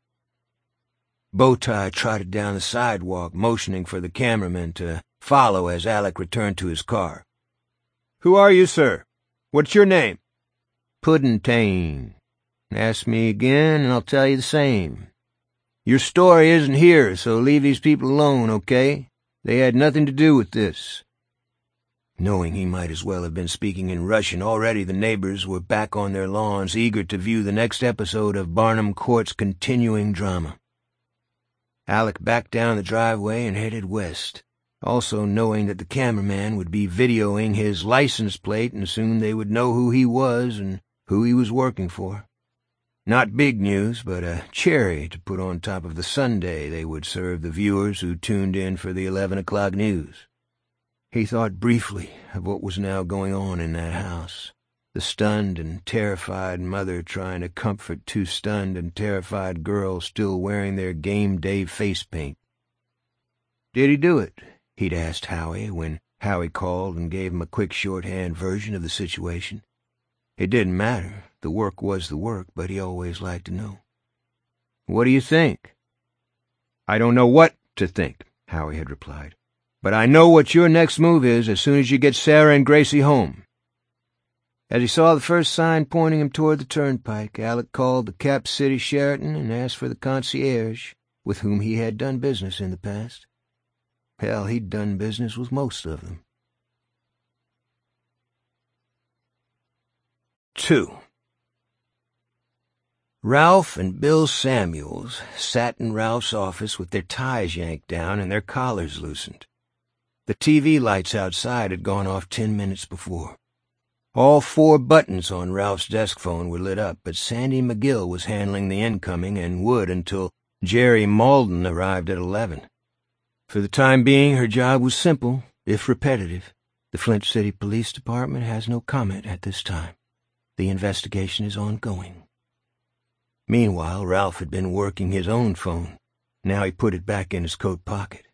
Bowtie trotted down the sidewalk, motioning for the cameraman to follow as Alec returned to his car. "Who are you, sir? What's your name?" "Puddentane. Ask me again, and I'll tell you the same. Your story isn't here, so leave these people alone, okay? They had nothing to do with this." Knowing he might as well have been speaking in Russian, already the neighbors were back on their lawns, eager to view the next episode of Barnum Court's continuing drama. Alec backed down the driveway and headed west, also knowing that the cameraman would be videoing his license plate and soon they would know who he was and who he was working for. Not big news, but a cherry to put on top of the sundae they would serve the viewers who tuned in for the eleven o'clock news. He thought briefly of what was now going on in that house, the stunned and terrified mother trying to comfort two stunned and terrified girls still wearing their game day face paint. "Did he do it?" he'd asked Howie when Howie called and gave him a quick shorthand version of the situation. It didn't matter. The work was the work, but he always liked to know. "What do you think?" "I don't know what to think," Howie had replied. "But I know what your next move is as soon as you get Sarah and Gracie home." As he saw the first sign pointing him toward the turnpike, Alec called the Cap City Sheraton and asked for the concierge, with whom he had done business in the past. Hell, he'd done business with most of them. Two. Ralph and Bill Samuels sat in Ralph's office with their ties yanked down and their collars loosened. The T V lights outside had gone off ten minutes before. All four buttons on Ralph's desk phone were lit up, but Sandy McGill was handling the incoming and would until Jerry Malden arrived at eleven. For the time being, her job was simple, if repetitive. The Flint City Police Department has no comment at this time. The investigation is ongoing. Meanwhile, Ralph had been working his own phone. Now he put it back in his coat pocket.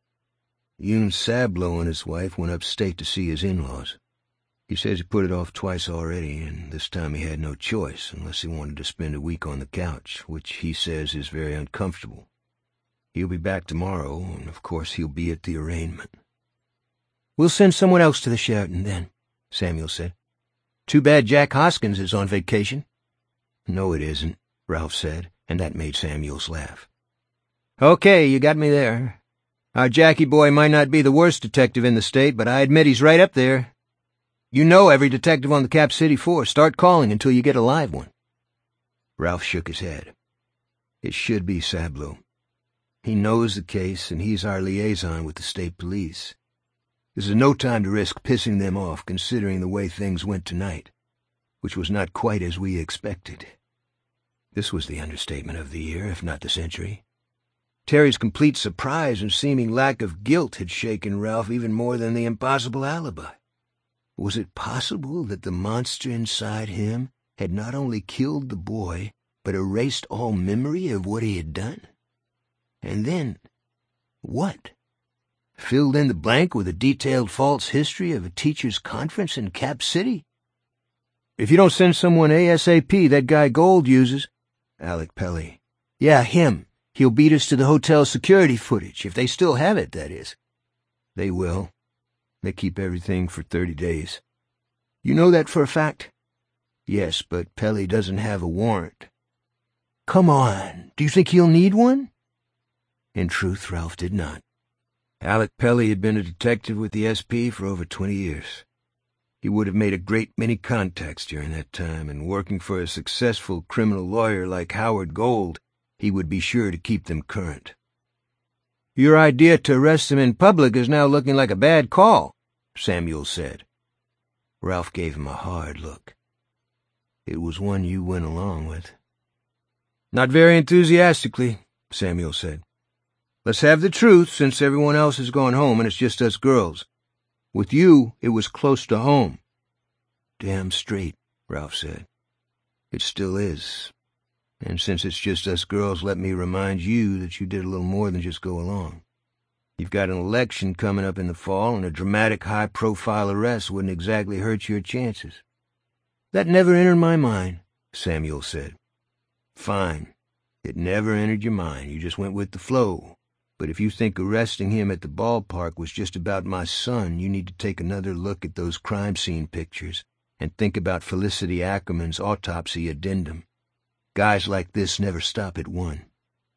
Yoon Sablow and his wife went upstate to see his in-laws. He says he put it off twice already, and this time he had no choice unless he wanted to spend a week on the couch, which he says is very uncomfortable. He'll be back tomorrow, and of course he'll be at the arraignment. "We'll send someone else to the Sheraton, then," Samuel said. "Too bad Jack Hoskins is on vacation." "No, it isn't," Ralph said, and that made Samuels laugh. "Okay, you got me there. Our Jackie boy might not be the worst detective in the state, but I admit he's right up there. You know every detective on the Cap City force. Start calling until you get a live one." Ralph shook his head. "It should be Sablow. He knows the case, and he's our liaison with the state police. This is no time to risk pissing them off, considering the way things went tonight, which was not quite as we expected." This was the understatement of the year, if not the century. Terry's complete surprise and seeming lack of guilt had shaken Ralph even more than the impossible alibi. Was it possible that the monster inside him had not only killed the boy, but erased all memory of what he had done? And then, what? Filled in the blank with a detailed false history of a teacher's conference in Cap City? "If you don't send someone ASAP, that guy Gold uses—" Alec Pelly. "Yeah, him. He'll beat us to the hotel security footage, if they still have it, that is." "They will. They keep everything for thirty days. "You know that for a fact?" "Yes, but Pelly doesn't have a warrant." "Come on. Do you think he'll need one?" In truth, Ralph did not. Alec Pelly had been a detective with the S P for over twenty years. He would have made a great many contacts during that time, and working for a successful criminal lawyer like Howard Gold, he would be sure to keep them current. "Your idea to arrest him in public is now looking like a bad call," Samuel said. Ralph gave him a hard look. "It was one you went along with." "Not very enthusiastically," Samuel said. "Let's have the truth, since everyone else has gone home and it's just us girls. With you, it was close to home." "Damn straight," Ralph said. "It still is. And since it's just us girls, let me remind you that you did a little more than just go along. You've got an election coming up in the fall, and a dramatic high-profile arrest wouldn't exactly hurt your chances." "That never entered my mind," Samuel said. "Fine. It never entered your mind. You just went with the flow. But if you think arresting him at the ballpark was just about my son, you need to take another look at those crime scene pictures and think about Felicity Ackerman's autopsy addendum. Guys like this never stop at one."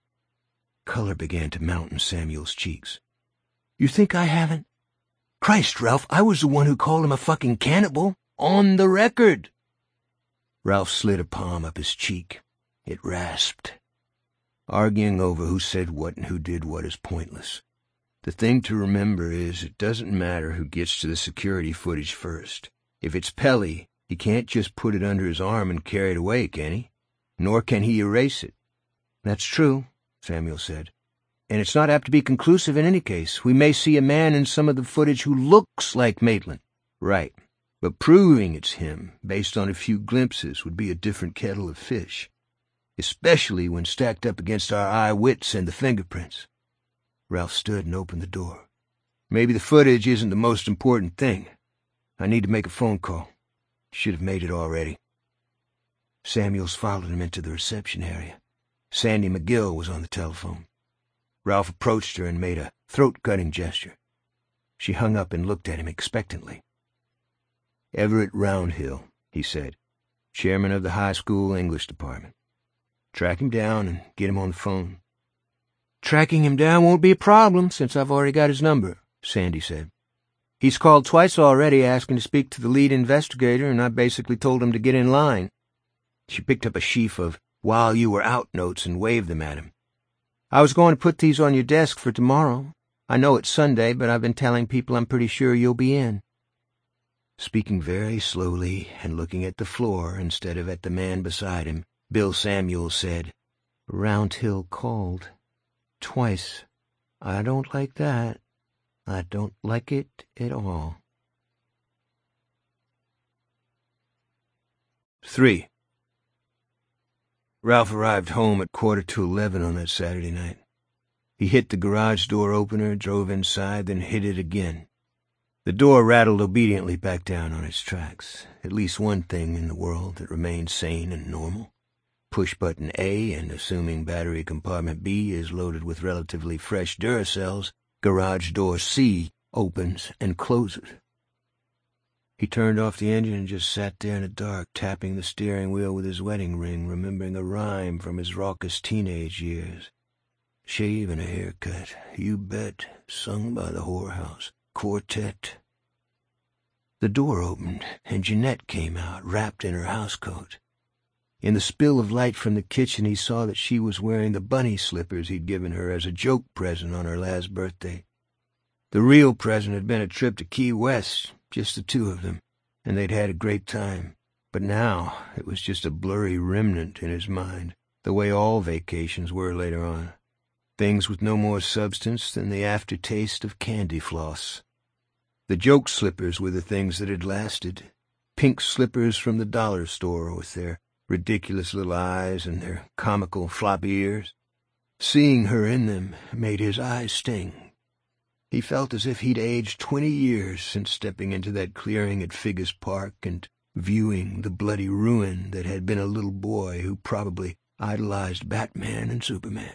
Color began to mount in Samuel's cheeks. "You think I haven't? Christ, Ralph, I was the one who called him a fucking cannibal. On the record." Ralph slid a palm up his cheek. It rasped. Arguing over who said what and who did what is pointless. The thing to remember is it doesn't matter who gets to the security footage first. If it's Pelly, he can't just put it under his arm and carry it away, can he? Nor can he erase it. "That's true," Samuel said. "And it's not apt to be conclusive in any case. We may see a man in some of the footage who looks like Maitland." "Right. But proving it's him, based on a few glimpses, would be a different kettle of fish. Especially when stacked up against our eye wits and the fingerprints." Ralph stood and opened the door. Maybe the footage isn't the most important thing. I need to make a phone call. Should have made it already. Samuels followed him into the reception area. Sandy McGill was on the telephone. Ralph approached her and made a throat-cutting gesture. She hung up and looked at him expectantly. "Everett Roundhill," he said, "chairman of the high school English department. Track him down and get him on the phone." "Tracking him down won't be a problem, since I've already got his number," Sandy said. "He's called twice already asking to speak to the lead investigator, and I basically told him to get in line." She picked up a sheaf of "while you were out" notes and waved them at him. "I was going to put these on your desk for tomorrow. I know it's Sunday, but I've been telling people I'm pretty sure you'll be in." Speaking very slowly and looking at the floor instead of at the man beside him, Bill Samuels said, "Roundhill called. Twice. I don't like that. I don't like it at all." Three. Ralph arrived home at quarter to eleven on that Saturday night. He hit the garage door opener, drove inside, then hit it again. The door rattled obediently back down on its tracks. At least one thing in the world that remains sane and normal. Push-button A, and assuming battery compartment B is loaded with relatively fresh Duracells, garage door C opens and closes. He turned off the engine and just sat there in the dark, tapping the steering wheel with his wedding ring, remembering a rhyme from his raucous teenage years. "Shave and a haircut, you bet, sung by the whorehouse. Quartet." The door opened, and Jeanette came out, wrapped in her housecoat. In the spill of light from the kitchen, he saw that she was wearing the bunny slippers he'd given her as a joke present on her last birthday. The real present had been a trip to Key West, just the two of them, and they'd had a great time. But now it was just a blurry remnant in his mind, the way all vacations were later on. Things with no more substance than the aftertaste of candy floss. The joke slippers were the things that had lasted. Pink slippers from the dollar store with their ridiculous little eyes and their comical floppy ears. Seeing her in them made his eyes sting. He felt as if he'd aged twenty years since stepping into that clearing at Figgis Park and viewing the bloody ruin that had been a little boy who probably idolized Batman and Superman.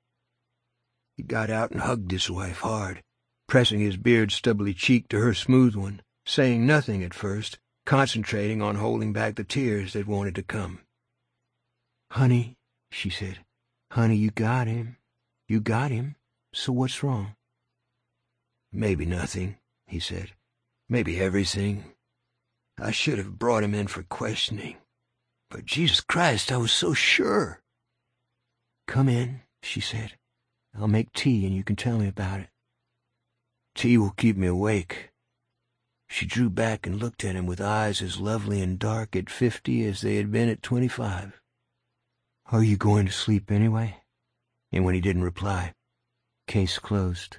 He got out and hugged his wife hard, pressing his beard-stubbly cheek to her smooth one, saying nothing at first, concentrating on holding back the tears that wanted to come. "Honey," she said, "honey, you got him. You got him. So what's wrong?" "Maybe nothing," he said. "Maybe everything. I should have brought him in for questioning. But Jesus Christ, I was so sure." "Come in," she said. "I'll make tea and you can tell me about it." "Tea will keep me awake." She drew back and looked at him with eyes as lovely and dark at fifty as they had been at twenty-five. "Are you going to sleep anyway?" And when he didn't reply, "Case closed."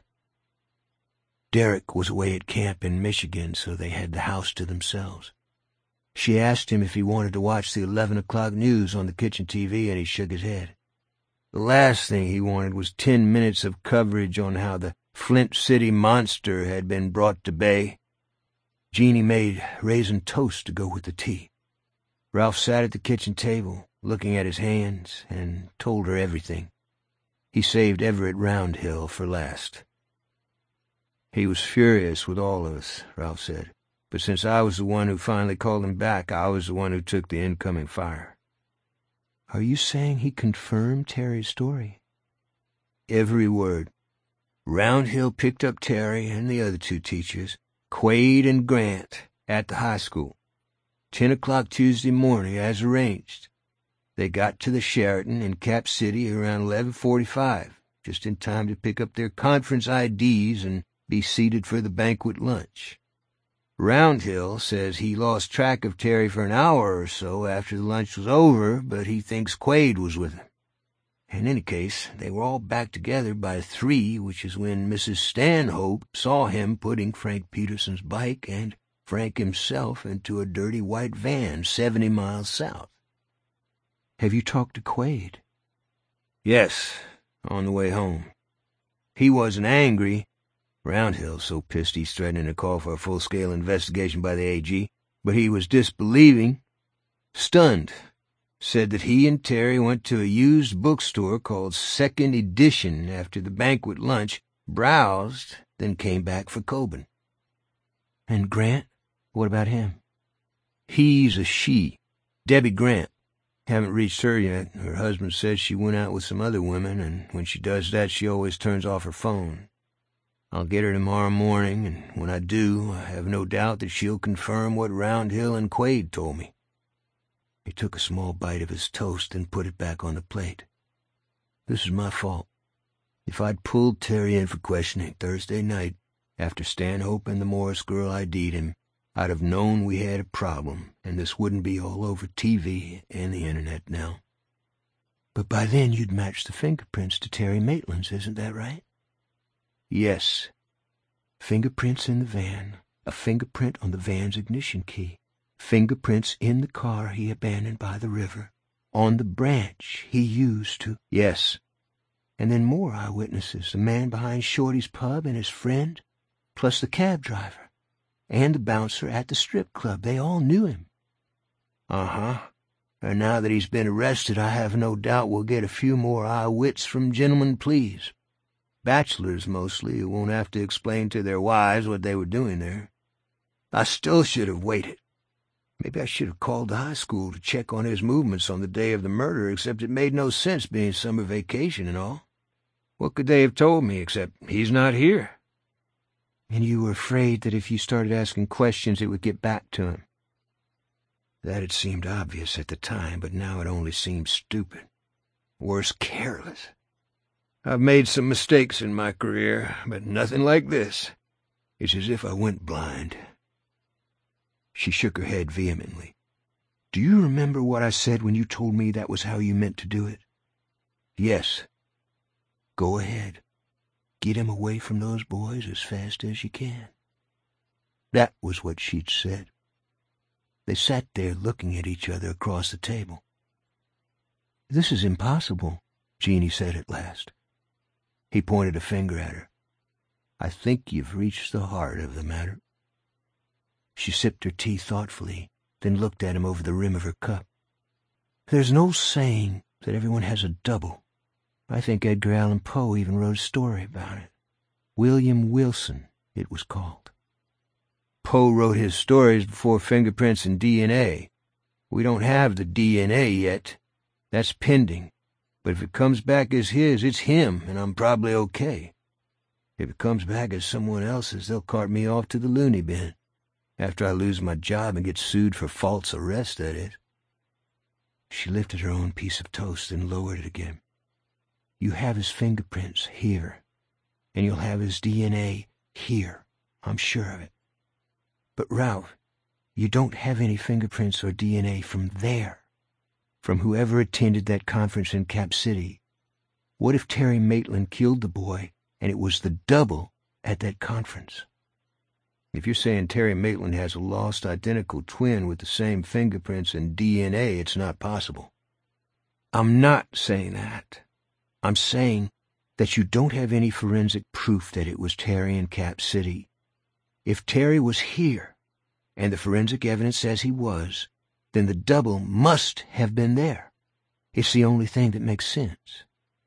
Derek was away at camp in Michigan, so they had the house to themselves. She asked him if he wanted to watch the eleven o'clock news on the kitchen T V, and he shook his head. The last thing he wanted was ten minutes of coverage on how the Flint City monster had been brought to bay. Jeannie made raisin toast to go with the tea. Ralph sat at the kitchen table, looking at his hands, and told her everything. He saved Everett Roundhill for last. "He was furious with all of us," Ralph said, "but since I was the one who finally called him back, I was the one who took the incoming fire." "Are you saying he confirmed Terry's story?" "Every word. Roundhill picked up Terry and the other two teachers, Quaid and Grant, at the high school. Ten o'clock Tuesday morning, as arranged. They got to the Sheraton in Cap City around eleven forty-five, just in time to pick up their conference I Ds and be seated for the banquet lunch. Roundhill says he lost track of Terry for an hour or so after the lunch was over, but he thinks Quaid was with him. In any case, they were all back together by three, which is when Missus Stanhope saw him putting Frank Peterson's bike and Frank himself into a dirty white van seventy miles south." "Have you talked to Quaid?" "Yes, on the way home. He wasn't angry. Roundhill's so pissed he's threatening to call for a full-scale investigation by the A G, but he was disbelieving, stunned, said that he and Terry went to a used bookstore called Second Edition after the banquet lunch, browsed, then came back for Coben. And Grant? What about him? He's a she. Debbie Grant. Haven't reached her yet. Her husband says she went out with some other women, and when she does that, she always turns off her phone. I'll get her tomorrow morning, and when I do, I have no doubt that she'll confirm what Roundhill and Quaid told me. He took a small bite of his toast and put it back on the plate. This is my fault. If I'd pulled Terry in for questioning Thursday night, after Stanhope and the Morris girl I D'd him, I'd have known we had a problem, and this wouldn't be all over T V and the internet now. But by then you'd matched the fingerprints to Terry Maitland's, isn't that right? Yes. Fingerprints in the van, a fingerprint on the van's ignition key, fingerprints in the car he abandoned by the river, on the branch he used to... Yes. And then more eyewitnesses, the man behind Shorty's pub and his friend, plus the cab driver. And the bouncer at the strip club. They all knew him. Uh-huh. And now that he's been arrested, I have no doubt we'll get a few more eye-wits from Gentlemen Please. Bachelors, mostly, who won't have to explain to their wives what they were doing there. I still should have waited. Maybe I should have called the high school to check on his movements on the day of the murder, except it made no sense being summer vacation and all. What could they have told me, except he's not here? And you were afraid that if you started asking questions, it would get back to him. That had seemed obvious at the time, but now it only seems stupid. Worse, careless. I've made some mistakes in my career, but nothing like this. It's as if I went blind. She shook her head vehemently. Do you remember what I said when you told me that was how you meant to do it? Yes. Go ahead. Get him away from those boys as fast as you can. That was what she'd said. They sat there looking at each other across the table. This is impossible, Jeannie said at last. He pointed a finger at her. I think you've reached the heart of the matter. She sipped her tea thoughtfully, then looked at him over the rim of her cup. There's no saying that everyone has a double. I think Edgar Allan Poe even wrote a story about it. William Wilson, it was called. Poe wrote his stories before fingerprints and D N A. We don't have the D N A yet. That's pending. But if it comes back as his, it's him, and I'm probably okay. If it comes back as someone else's, they'll cart me off to the loony bin. After I lose my job and get sued for false arrest, that is. She lifted her own piece of toast and lowered it again. You have his fingerprints here, and you'll have his D N A here. I'm sure of it. But, Ralph, you don't have any fingerprints or D N A from there, from whoever attended that conference in Cap City. What if Terry Maitland killed the boy, and it was the double at that conference? If you're saying Terry Maitland has a lost identical twin with the same fingerprints and D N A, it's not possible. I'm not saying that. I'm saying that you don't have any forensic proof that it was Terry in Cap City. If Terry was here, and the forensic evidence says he was, then the double must have been there. It's the only thing that makes sense.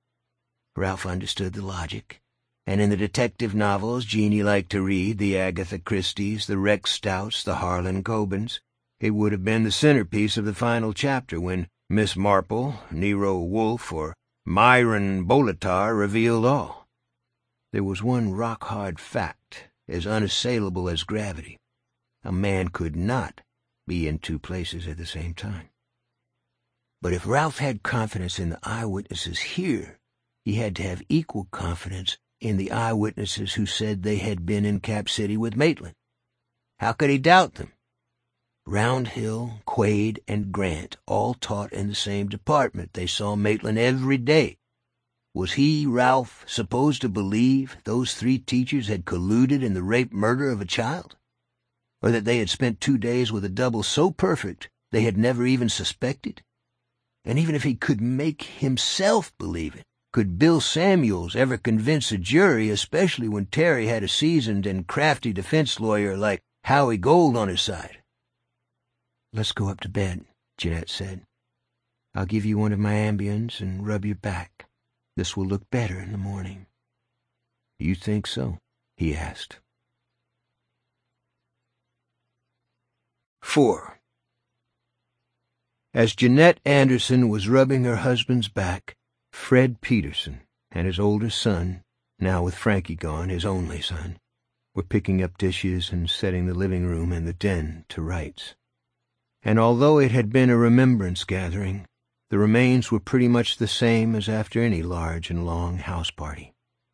Ralph understood the logic, and in the detective novels Jeannie liked to read, the Agatha Christies, the Rex Stouts, the Harlan Cobens, it would have been the centerpiece of the final chapter when Miss Marple, Nero Wolfe, or Myron Bolitar revealed all. There was one rock-hard fact, as unassailable as gravity. A man could not be in two places at the same time. But if Ralph had confidence in the eyewitnesses here, he had to have equal confidence in the eyewitnesses who said they had been in Cap City with Maitland. How could he doubt them? Roundhill, Quaid, and Grant all taught in the same department. They saw Maitland every day. Was he, Ralph, supposed to believe those three teachers had colluded in the rape-murder of a child? Or that they had spent two days with a double so perfect they had never even suspected? And even if he could make himself believe it, Could Bill Samuels ever convince a jury, especially when Terry had a seasoned and crafty defense lawyer like Howie Gold on his side? "Let's go up to bed," Jeanette said. "I'll give you one of my Ambiens and rub your back. This will look better in the morning." "You think so?" he asked. Four. As Jeanette Anderson was rubbing her husband's back, Fred Peterson and his older son, now with Frankie gone, his only son, were picking up dishes and setting the living room and the den to rights. And although it had been a remembrance gathering, the remains were pretty much the same as after any large and long house party.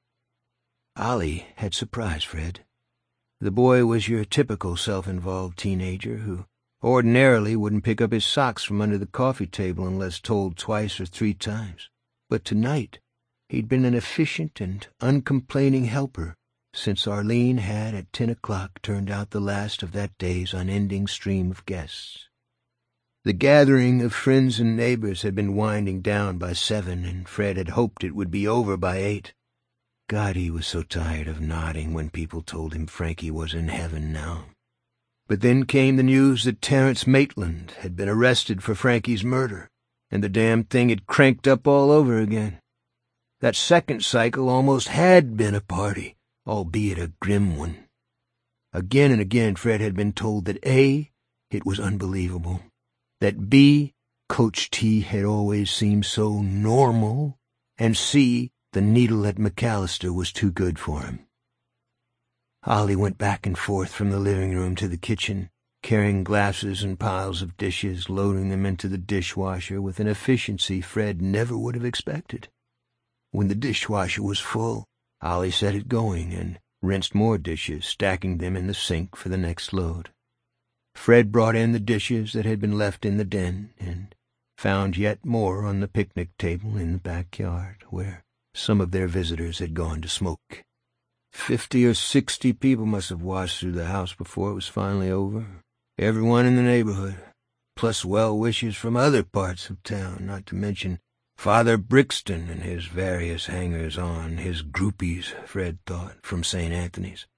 Ollie had surprised Fred. The boy was your typical self-involved teenager who ordinarily wouldn't pick up his socks from under the coffee table unless told twice or three times. But tonight he'd been an efficient and uncomplaining helper since Arlene had at ten o'clock turned out the last of that day's unending stream of guests. The gathering of friends and neighbors had been winding down by seven, and Fred had hoped it would be over by eight. God, he was so tired of nodding when people told him Frankie was in heaven now. But then came the news that Terrence Maitland had been arrested for Frankie's murder, and the damn thing had cranked up all over again. That second cycle almost had been a party, albeit a grim one. Again and again Fred had been told that A, it was unbelievable, that B, Coach T had always seemed so normal, and C, the needle at McAllister was too good for him. Ollie went back and forth from the living room to the kitchen, carrying glasses and piles of dishes, loading them into the dishwasher with an efficiency Fred never would have expected. When the dishwasher was full, Ollie set it going and rinsed more dishes, stacking them in the sink for the next load. Fred brought in the dishes that had been left in the den and found yet more on the picnic table in the backyard, where some of their visitors had gone to smoke. Fifty or sixty people must have watched through the house before it was finally over. Everyone in the neighborhood, plus well-wishers from other parts of town, not to mention Father Brixton and his various hangers-on, his groupies, Fred thought, from Saint Anthony's.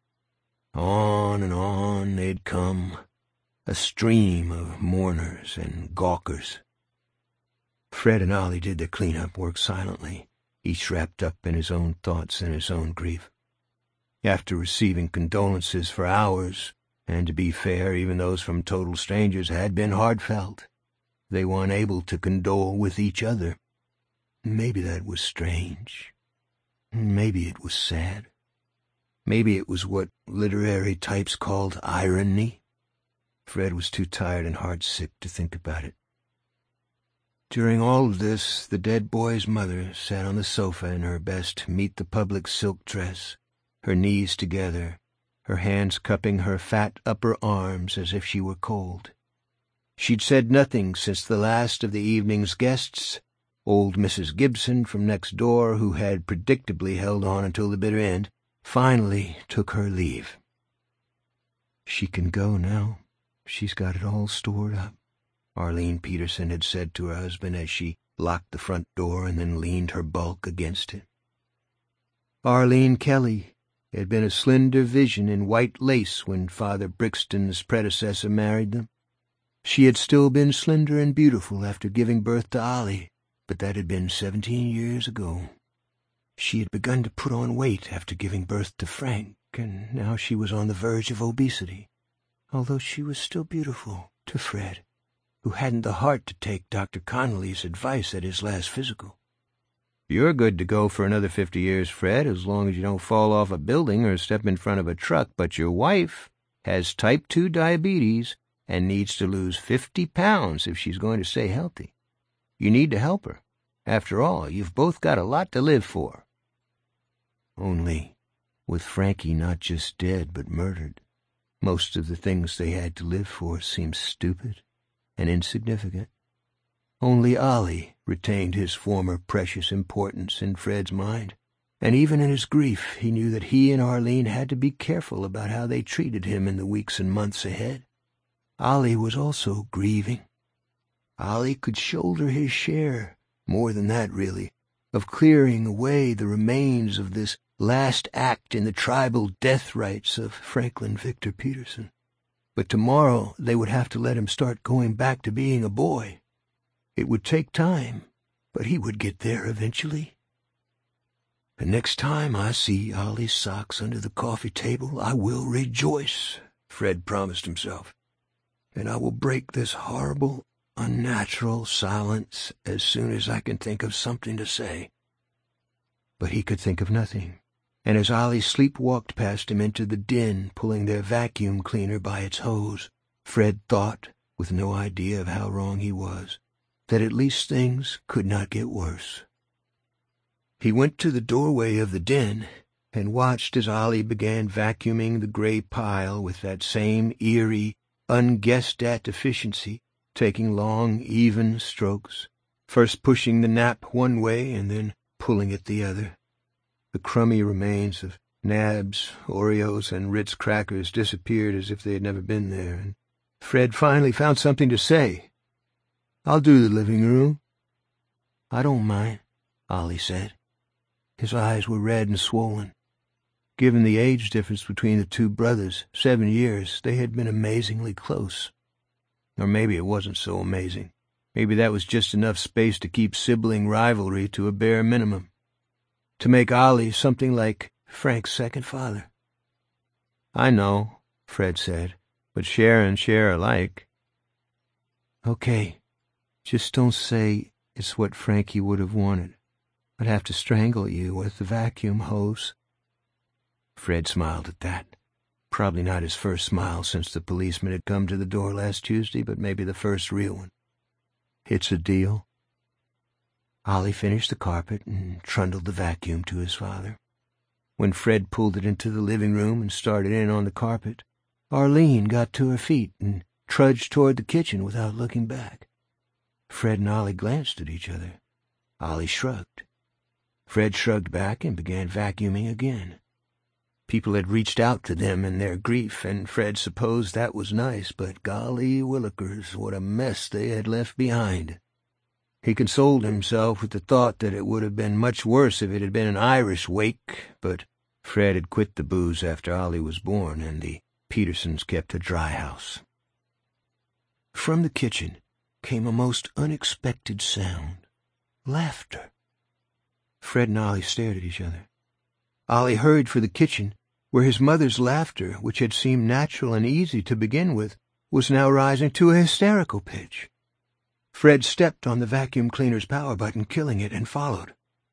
On and on they'd come, a stream of mourners and gawkers. Fred and Ollie did their clean-up work silently, each wrapped up in his own thoughts and his own grief. After receiving condolences for hours, and to be fair, even those from total strangers had been heartfelt, they were unable to condole with each other. Maybe that was strange. Maybe it was sad. Maybe it was what literary types called irony. Fred was too tired and heartsick to think about it. During all of this, the dead boy's mother sat on the sofa in her best meet-the-public silk dress, her knees together, her hands cupping her fat upper arms as if she were cold. She'd said nothing since the last of the evening's guests, old Missus Gibson from next door, who had predictably held on until the bitter end, finally took her leave. "She can go now. She's got it all stored up," Arlene Peterson had said to her husband as she locked the front door and then leaned her bulk against it. Arlene Kelly had been a slender vision in white lace when Father Brixton's predecessor married them. She had still been slender and beautiful after giving birth to Ollie, but that had been seventeen years ago. She had begun to put on weight after giving birth to Frank, and now she was on the verge of obesity, although she was still beautiful to Fred, who hadn't the heart to take Doctor Connolly's advice at his last physical. "You're good to go for another fifty years, Fred, as long as you don't fall off a building or step in front of a truck, but your wife has type two diabetes and needs to lose fifty pounds if she's going to stay healthy. You need to help her. After all, you've both got a lot to live for." Only, with Frankie not just dead but murdered, most of the things they had to live for seemed stupid and insignificant. Only Ollie retained his former precious importance in Fred's mind, and even in his grief he knew that he and Arlene had to be careful about how they treated him in the weeks and months ahead. Ollie was also grieving. Ollie could shoulder his share, more than that really, of clearing away the remains of this last act in the tribal death rites of Franklin Victor Peterson. But tomorrow they would have to let him start going back to being a boy. It would take time, but he would get there eventually. The next time I see Ollie's socks under the coffee table, I will rejoice, Fred promised himself, and I will break this horrible, unnatural silence as soon as I can think of something to say. But he could think of nothing, and as Ollie sleepwalked past him into the den, pulling their vacuum cleaner by its hose, Fred thought, with no idea of how wrong he was, that at least things could not get worse. He went to the doorway of the den and watched as Ollie began vacuuming the gray pile with that same eerie, unguessed-at efficiency, taking long, even strokes, first pushing the nap one way and then pulling it the other. The crummy remains of Nabs, Oreos, and Ritz crackers disappeared as if they had never been there, and Fred finally found something to say. "I'll do the living room." "I don't mind," Ollie said. His eyes were red and swollen. Given the age difference between the two brothers, seven years, they had been amazingly close. Or maybe it wasn't so amazing. Maybe that was just enough space to keep sibling rivalry to a bare minimum. To make Ollie something like Frank's second father. "I know," Fred said, "but share and share alike." "Okay, just don't say it's what Frankie would have wanted. I'd have to strangle you with the vacuum hose." Fred smiled at that. Probably not his first smile since the policeman had come to the door last Tuesday, but maybe the first real one. "It's a deal." Ollie finished the carpet and trundled the vacuum to his father. When Fred pulled it into the living room and started in on the carpet, Arlene got to her feet and trudged toward the kitchen without looking back. Fred and Ollie glanced at each other. Ollie shrugged. Fred shrugged back and began vacuuming again. People had reached out to them in their grief, and Fred supposed that was nice, but golly willikers, what a mess they had left behind. He consoled himself with the thought that it would have been much worse if it had been an Irish wake, but Fred had quit the booze after Ollie was born, and the Petersons kept a dry house. From the kitchen came a most unexpected sound. Laughter. Fred and Ollie stared at each other. Ollie hurried for the kitchen, where his mother's laughter, which had seemed natural and easy to begin with, was now rising to a hysterical pitch. Fred stepped on the vacuum cleaner's power button, killing it, and followed.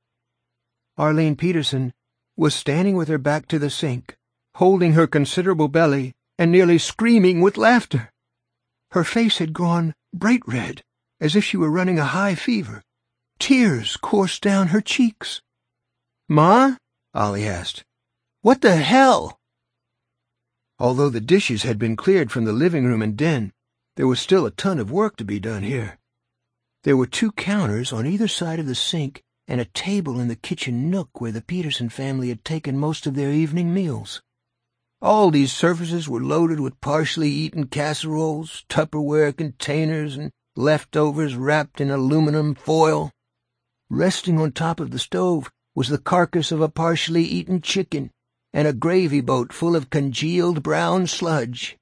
Arlene Peterson was standing with her back to the sink, holding her considerable belly and nearly screaming with laughter. Her face had gone bright red, as if she were running a high fever. Tears coursed down her cheeks. "Ma?" Ollie asked. "What the hell?" Although the dishes had been cleared from the living room and den, there was still a ton of work to be done here. There were two counters on either side of the sink and a table in the kitchen nook where the Peterson family had taken most of their evening meals. All these surfaces were loaded with partially eaten casseroles, Tupperware containers, and leftovers wrapped in aluminum foil. Resting on top of the stove was the carcass of a partially eaten chicken and a gravy boat full of congealed brown sludge.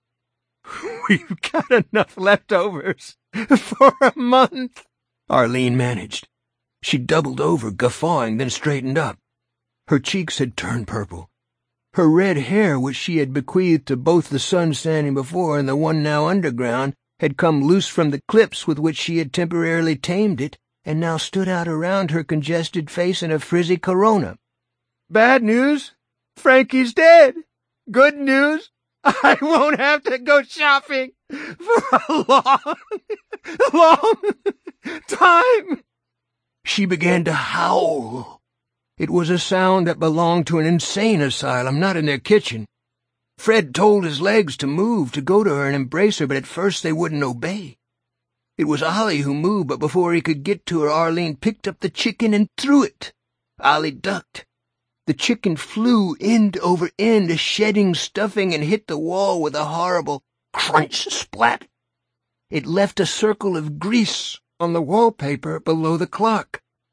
"We've got enough leftovers for a month," Arlene managed. She doubled over, guffawing, then straightened up. Her cheeks had turned purple. Her red hair, which she had bequeathed to both the son standing before and the one now underground, had come loose from the clips with which she had temporarily tamed it, and now stood out around her congested face in a frizzy corona. "Bad news? Frankie's dead. Good news? I won't have to go shopping for a long, long time." She began to howl. It was a sound that belonged to an insane asylum, not in their kitchen. Fred told his legs to move, to go to her and embrace her, but at first they wouldn't obey. It was Ollie who moved, but before he could get to her, Arlene picked up the chicken and threw it. Ollie ducked. The chicken flew end over end, shedding stuffing, and hit the wall with a horrible crunch splat. It left a circle of grease on the wallpaper below the clock.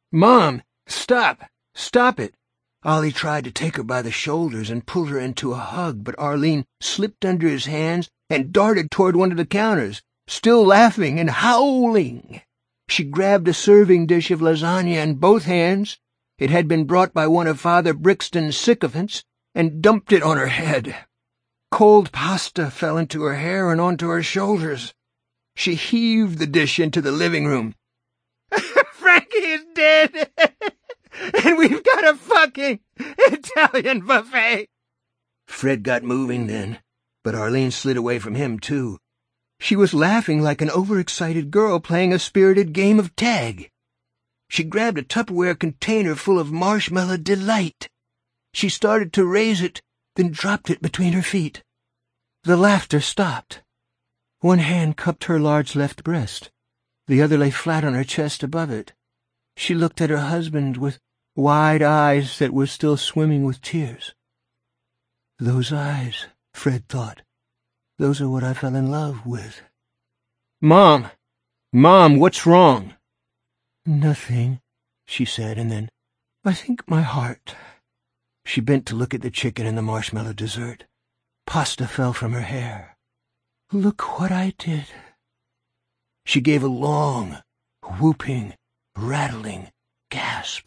"Mom, stop! Stop it!" Ollie tried to take her by the shoulders and pull her into a hug, but Arlene slipped under his hands and darted toward one of the counters, still laughing and howling. She grabbed a serving dish of lasagna in both hands — it had been brought by one of Father Brixton's sycophants — and dumped it on her head. Cold pasta fell into her hair and onto her shoulders. She heaved the dish into the living room. "Frankie is dead, and we've got a fucking Italian buffet." Fred got moving then, but Arlene slid away from him, too. She was laughing like an overexcited girl playing a spirited game of tag. She grabbed a Tupperware container full of marshmallow delight. She started to raise it, then dropped it between her feet. The laughter stopped. One hand cupped her large left breast. The other lay flat on her chest above it. She looked at her husband with wide eyes that were still swimming with tears. Those eyes, Fred thought. Those are what I fell in love with. "Mom! Mom, what's wrong?" "Nothing," she said, and then, "I think my heart." She bent to look at the chicken and the marshmallow dessert. Pasta fell from her hair. "Look what I did." She gave a long, whooping, rattling gasp.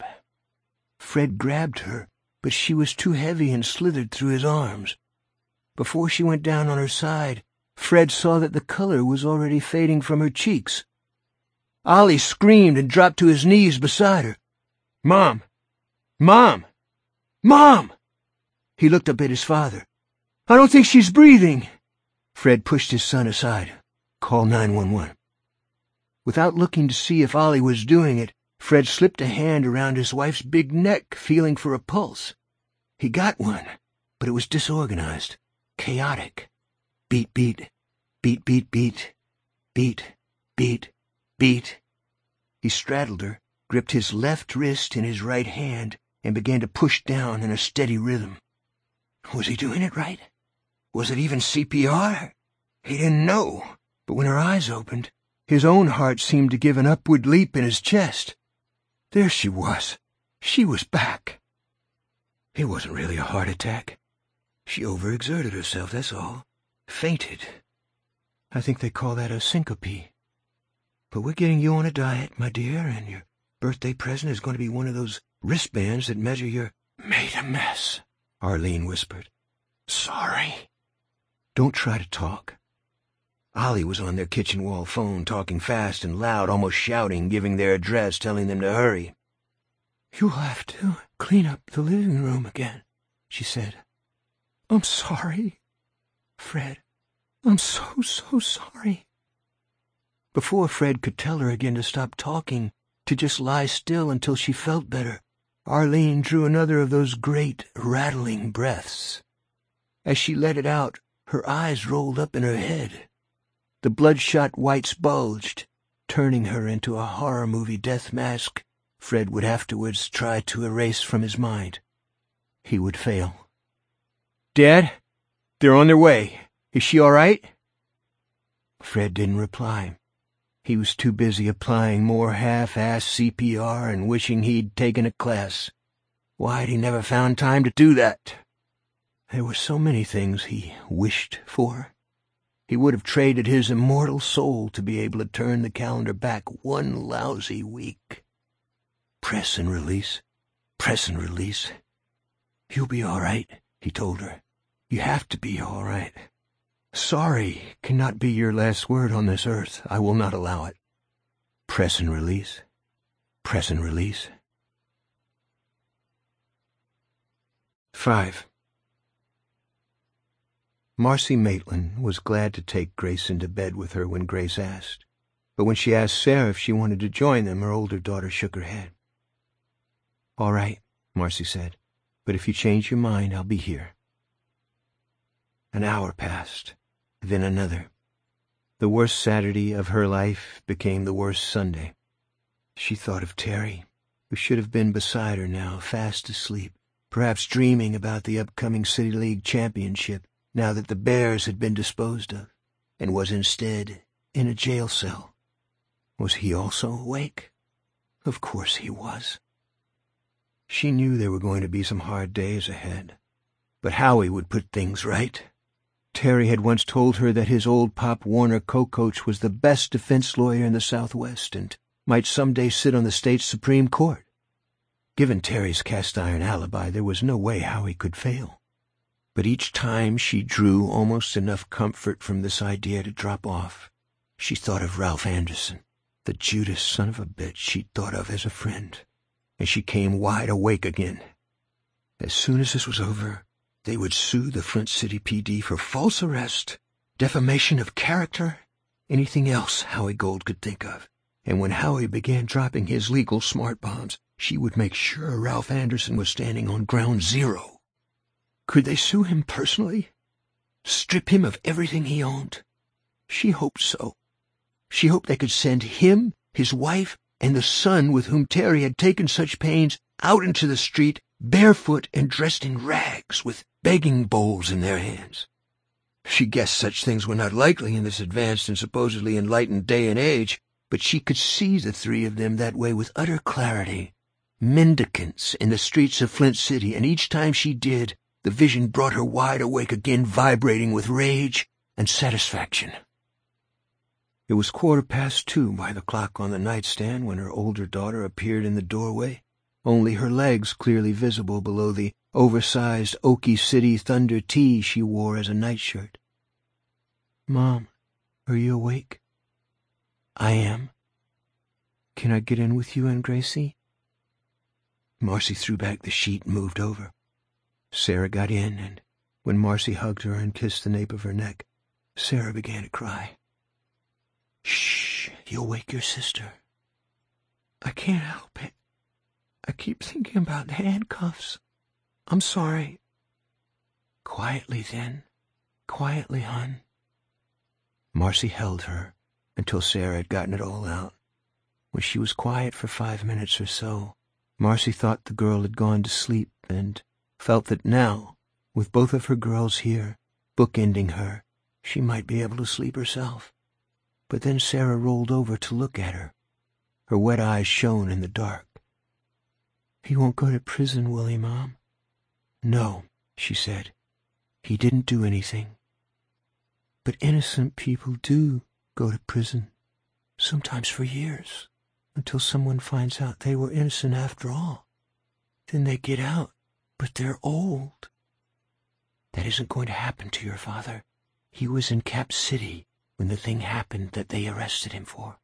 Fred grabbed her, but she was too heavy and slithered through his arms. Before she went down on her side, Fred saw that the color was already fading from her cheeks. Ollie screamed and dropped to his knees beside her. "Mom! Mom! Mom!" He looked up at his father. "I don't think she's breathing." Fred pushed his son aside. "Call nine one one. Without looking to see if Ollie was doing it, Fred slipped a hand around his wife's big neck, feeling for a pulse. He got one, but it was disorganized, chaotic. Beat, beat, beat, beat, beat, beat, beat, beat. He straddled her, gripped his left wrist in his right hand, and began to push down in a steady rhythm. Was he doing it right? Was it even C P R? He didn't know, but when her eyes opened, his own heart seemed to give an upward leap in his chest. There she was. She was back. It wasn't really a heart attack. She overexerted herself, that's all. Fainted. I think they call that a syncope. But we're getting you on a diet, my dear, and your birthday present is going to be one of those wristbands that measure your— "Made a mess," Arlene whispered. "Sorry." "Don't try to talk." Ollie was on their kitchen wall phone, talking fast and loud, almost shouting, giving their address, telling them to hurry. "You'll have to clean up the living room again," she said. "I'm sorry, Fred. I'm so, so sorry." Before Fred could tell her again to stop talking, to just lie still until she felt better, Arlene drew another of those great, rattling breaths. As she let it out, her eyes rolled up in her head. The bloodshot whites bulged, turning her into a horror movie death mask Fred would afterwards try to erase from his mind. He would fail. "Dad, they're on their way. Is she all right?" Fred didn't reply. He was too busy applying more half-assed C P R and wishing he'd taken a class. Why'd he never found time to do that? There were so many things he wished for. He would have traded his immortal soul to be able to turn the calendar back one lousy week. Press and release. Press and release. "You'll be all right," he told her. "You have to be all right. Sorry cannot be your last word on this earth. I will not allow it. Press and release. Press and release." Five. Marcy Maitland was glad to take Grace into bed with her when Grace asked, but when she asked Sarah if she wanted to join them, her older daughter shook her head. "All right," Marcy said, "but if you change your mind, I'll be here." An hour passed, then another. The worst Saturday of her life became the worst Sunday. She thought of Terry, who should have been beside her now, fast asleep, perhaps dreaming about the upcoming City League championship, now that the Bears had been disposed of, and was instead in a jail cell. Was he also awake? Of course he was. She knew there were going to be some hard days ahead, but Howie would put things right. Terry had once told her that his old Pop Warner co-coach was the best defense lawyer in the Southwest and might someday sit on the state's Supreme Court. Given Terry's cast-iron alibi, there was no way Howie could fail. But each time she drew almost enough comfort from this idea to drop off, she thought of Ralph Anderson, the Judas son of a bitch she'd thought of as a friend, and she came wide awake again. As soon as this was over, they would sue the Flint City P D for false arrest, defamation of character, anything else Howie Gold could think of. And when Howie began dropping his legal smart bombs, she would make sure Ralph Anderson was standing on ground zero. Could they sue him personally? Strip him of everything he owned? She hoped so. She hoped they could send him, his wife, and the son with whom Terry had taken such pains out into the street, barefoot and dressed in rags, with begging bowls in their hands. She guessed such things were not likely in this advanced and supposedly enlightened day and age, but she could see the three of them that way with utter clarity. Mendicants in the streets of Flint City, and each time she did, the vision brought her wide awake again, vibrating with rage and satisfaction. It was quarter past two by the clock on the nightstand when her older daughter appeared in the doorway, only her legs clearly visible below the oversized Okie City Thunder tee she wore as a nightshirt. "Mom, are you awake?" "I am." "Can I get in with you and Gracie?" Marcy threw back the sheet and moved over. Sarah got in, and when Marcy hugged her and kissed the nape of her neck, Sarah began to cry. "Shh, you'll wake your sister." "I can't help it. I keep thinking about the handcuffs. I'm sorry." "Quietly, then. Quietly, hon." Marcy held her until Sarah had gotten it all out. When she was quiet for five minutes or so, Marcy thought the girl had gone to sleep and felt that now, with both of her girls here, bookending her, she might be able to sleep herself. But then Sarah rolled over to look at her. Her wet eyes shone in the dark. "He won't go to prison, will he, Mom?" "No," she said. "He didn't do anything." "But innocent people do go to prison, sometimes for years, until someone finds out they were innocent after all. Then they get out. But they're old." "That isn't going to happen to your father. He was in Cap City when the thing happened that they arrested him for."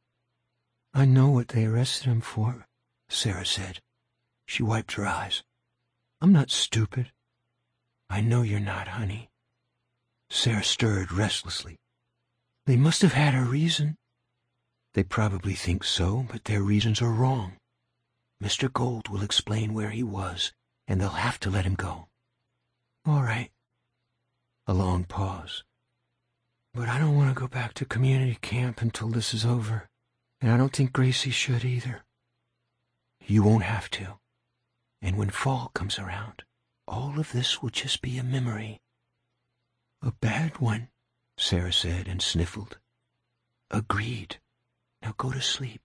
"I know what they arrested him for," Sarah said. She wiped her eyes. "I'm not stupid." "I know you're not, honey." Sarah stirred restlessly. "They must have had a reason." "They probably think so, but their reasons are wrong. Mister Gold will explain where he was, and they'll have to let him go." "All right." A long pause. "But I don't want to go back to community camp until this is over, and I don't think Gracie should either." "You won't have to. And when fall comes around, all of this will just be a memory." "A bad one," Sarah said and sniffled. "Agreed. Now go to sleep."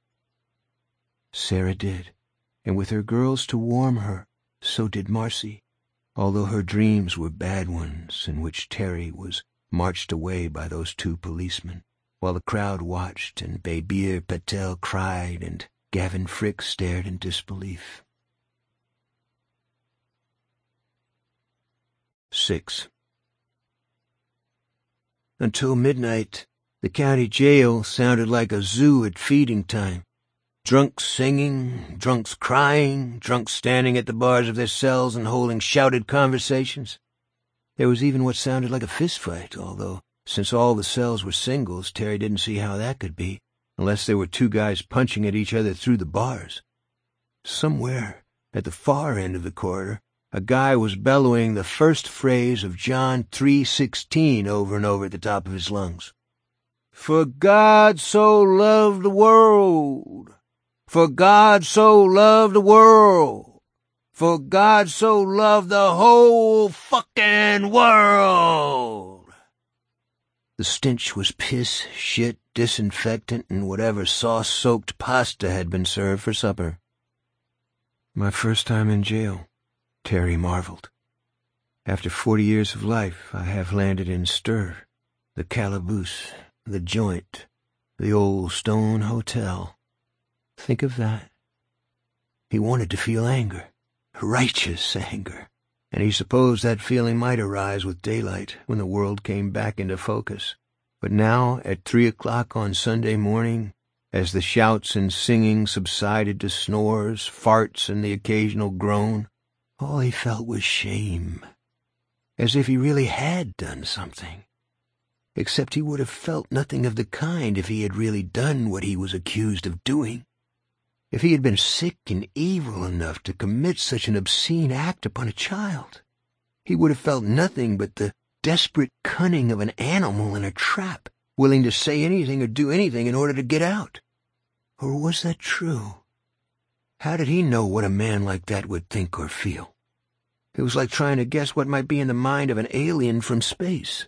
Sarah did, and with her girls to warm her, so did Marcy, although her dreams were bad ones in which Terry was marched away by those two policemen, while the crowd watched and Babir Patel cried and Gavin Frick stared in disbelief. Six. Until midnight, the county jail sounded like a zoo at feeding time. Drunks singing, drunks crying, drunks standing at the bars of their cells and holding shouted conversations. There was even what sounded like a fistfight, although, since all the cells were singles, Terry didn't see how that could be, unless there were two guys punching at each other through the bars. Somewhere, at the far end of the corridor, a guy was bellowing the first phrase of John three sixteen over and over at the top of his lungs. "For God so loved the world. For God so loved the world. For God so loved the whole fucking world." The stench was piss, shit, disinfectant, and whatever sauce-soaked pasta had been served for supper. My first time in jail, Terry marveled. After forty years of life, I have landed in Stir, the calaboose, the joint, the old stone hotel. Think of that. He wanted to feel anger, righteous anger, and he supposed that feeling might arise with daylight when the world came back into focus. But now, at three o'clock on Sunday morning, as the shouts and singing subsided to snores, farts, and the occasional groan, all he felt was shame, as if he really had done something. Except he would have felt nothing of the kind if he had really done what he was accused of doing. If he had been sick and evil enough to commit such an obscene act upon a child, he would have felt nothing but the desperate cunning of an animal in a trap, willing to say anything or do anything in order to get out. Or was that true? How did he know what a man like that would think or feel? It was like trying to guess what might be in the mind of an alien from space.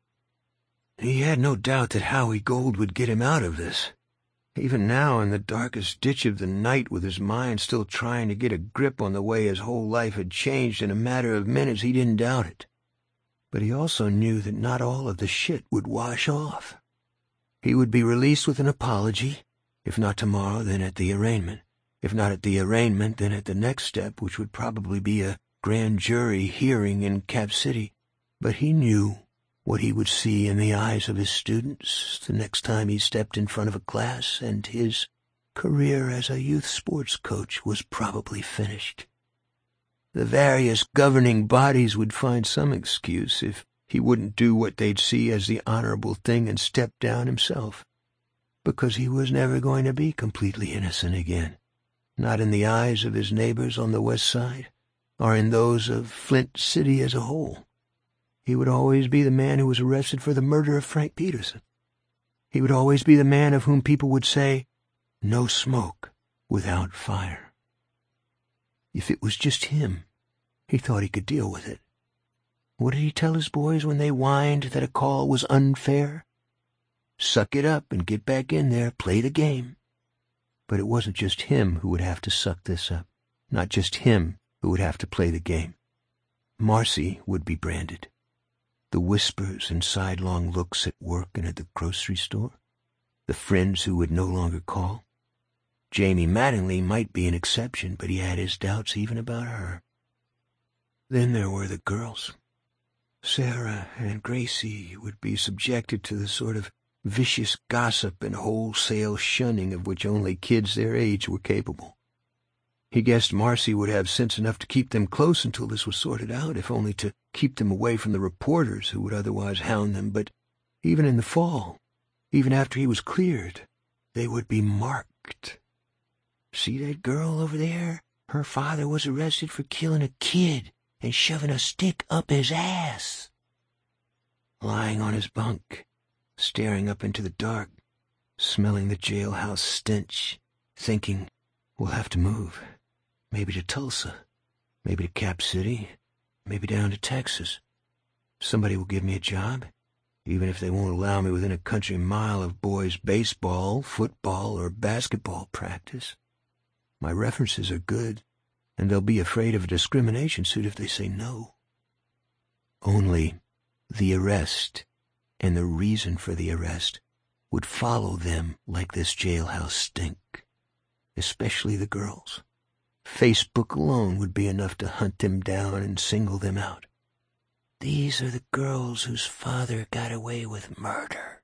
He had no doubt that Howie Gold would get him out of this. Even now, in the darkest ditch of the night, with his mind still trying to get a grip on the way his whole life had changed in a matter of minutes, he didn't doubt it. But he also knew that not all of the shit would wash off. He would be released with an apology, if not tomorrow, then at the arraignment. If not at the arraignment, then at the next step, which would probably be a grand jury hearing in Cap City. But he knew what he would see in the eyes of his students the next time he stepped in front of a class, and his career as a youth sports coach was probably finished. The various governing bodies would find some excuse if he wouldn't do what they'd see as the honorable thing and step down himself, because he was never going to be completely innocent again, not in the eyes of his neighbors on the west side, or in those of Flint City as a whole. He would always be the man who was arrested for the murder of Frank Peterson. He would always be the man of whom people would say, "No smoke without fire." If it was just him, he thought he could deal with it. What did he tell his boys when they whined that a call was unfair? Suck it up and get back in there, play the game. But it wasn't just him who would have to suck this up, not just him who would have to play the game. Marcy would be branded. The whispers and sidelong looks at work and at the grocery store, the friends who would no longer call. Jamie Mattingly might be an exception, but he had his doubts even about her. Then there were the girls. Sarah and Gracie would be subjected to the sort of vicious gossip and wholesale shunning of which only kids their age were capable. He guessed Marcy would have sense enough to keep them close until this was sorted out, if only to keep them away from the reporters who would otherwise hound them. But even in the fall, even after he was cleared, they would be marked. See that girl over there? Her father was arrested for killing a kid and shoving a stick up his ass. Lying on his bunk, staring up into the dark, smelling the jailhouse stench, thinking, we'll have to move. Maybe to Tulsa, maybe to Cap City, maybe down to Texas. Somebody will give me a job, even if they won't allow me within a country mile of boys' baseball, football, or basketball practice. My references are good, and they'll be afraid of a discrimination suit if they say no. Only the arrest and the reason for the arrest would follow them like this jailhouse stink, especially the girls. Facebook alone would be enough to hunt them down and single them out. These are the girls whose father got away with murder.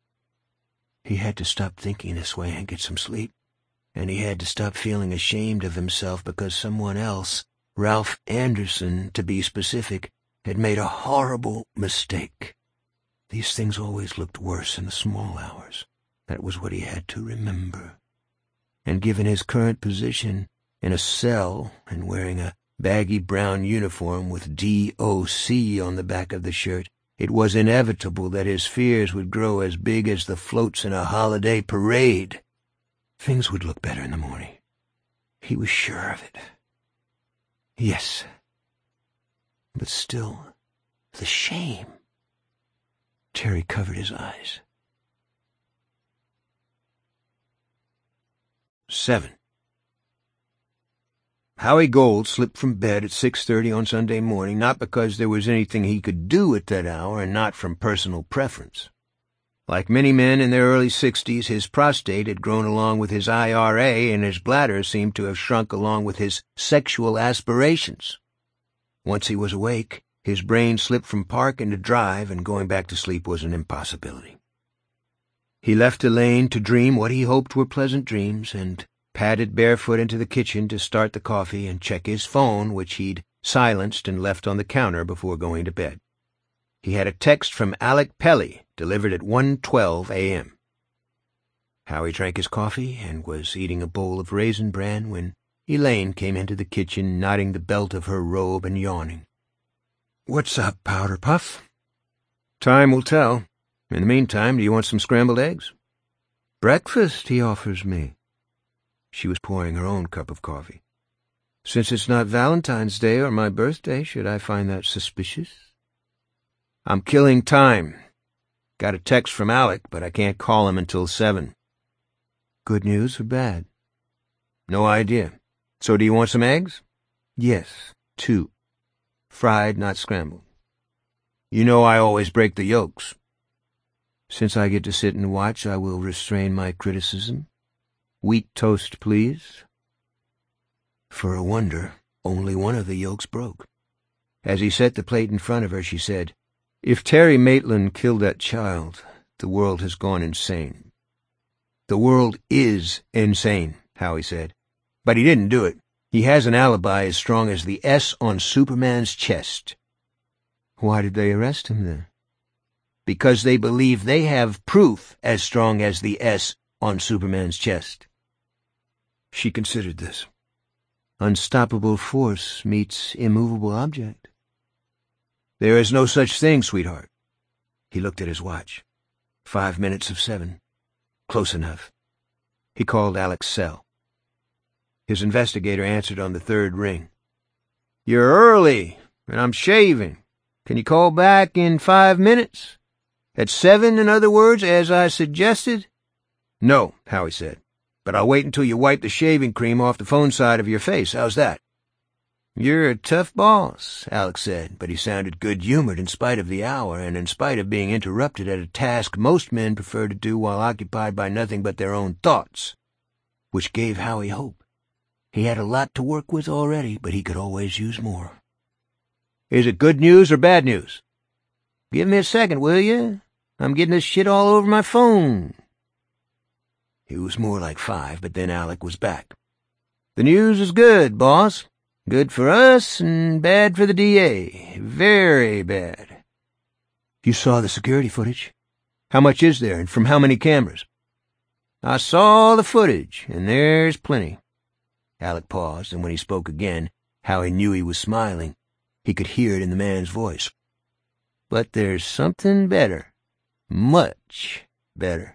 He had to stop thinking this way and get some sleep, and he had to stop feeling ashamed of himself because someone else, Ralph Anderson to be specific, had made a horrible mistake. These things always looked worse in the small hours. That was what he had to remember. And given his current position, in a cell and wearing a baggy brown uniform with D O C on the back of the shirt, it was inevitable that his fears would grow as big as the floats in a holiday parade. Things would look better in the morning. He was sure of it. Yes. But still, the shame. Terry covered his eyes. Seven. Howie Gold slipped from bed at six thirty on Sunday morning, not because there was anything he could do at that hour and not from personal preference. Like many men in their early sixties, his prostate had grown along with his I R A, and his bladder seemed to have shrunk along with his sexual aspirations. Once he was awake, his brain slipped from park into drive, and going back to sleep was an impossibility. He left Elaine to dream what he hoped were pleasant dreams, and padded barefoot into the kitchen to start the coffee and check his phone, which he'd silenced and left on the counter before going to bed. He had a text from Alec Pelly, delivered at one twelve a m Howie drank his coffee and was eating a bowl of raisin bran when Elaine came into the kitchen, knotting the belt of her robe and yawning. "What's up, Powder Puff?" "Time will tell. In the meantime, do you want some scrambled eggs?" "Breakfast he offers me." She was pouring her own cup of coffee. "Since it's not Valentine's Day or my birthday, should I find that suspicious?" "I'm killing time. Got a text from Alec, but I can't call him until seven. "Good news or bad?" "No idea. So do you want some eggs?" "Yes, two. Fried, not scrambled." "You know I always break the yolks." "Since I get to sit and watch, I will restrain my criticism. Wheat toast, please." For a wonder, only one of the yolks broke. As he set the plate in front of her, she said, "If Terry Maitland killed that child, the world has gone insane." "The world is insane," Howie said. "But he didn't do it. He has an alibi as strong as the S on Superman's chest." "Why did they arrest him, then?" "Because they believe they have proof as strong as the S on Superman's chest." She considered this. Unstoppable force meets immovable object. "There is no such thing, sweetheart." He looked at his watch. Five minutes of seven. Close enough. He called Alec's cell. His investigator answered on the third ring. "You're early, and I'm shaving. Can you call back in five minutes? At seven, in other words, as I suggested?" "No," Howie said, "but I'll wait until you wipe the shaving cream off the phone side of your face. How's that?" "You're a tough boss," Alec said, but he sounded good-humored in spite of the hour and in spite of being interrupted at a task most men prefer to do while occupied by nothing but their own thoughts, which gave Howie hope. He had a lot to work with already, but he could always use more. "Is it good news or bad news?" "Give me a second, will you? I'm getting this shit all over my phone." It was more like five, but then Alec was back. "The news is good, boss. Good for us and bad for the D A. Very bad." "You saw the security footage? How much is there, and from how many cameras?" "I saw the footage, and there's plenty." Alec paused, and when he spoke again, Howie knew he was smiling. He could hear it in the man's voice. "But there's something better. Much better."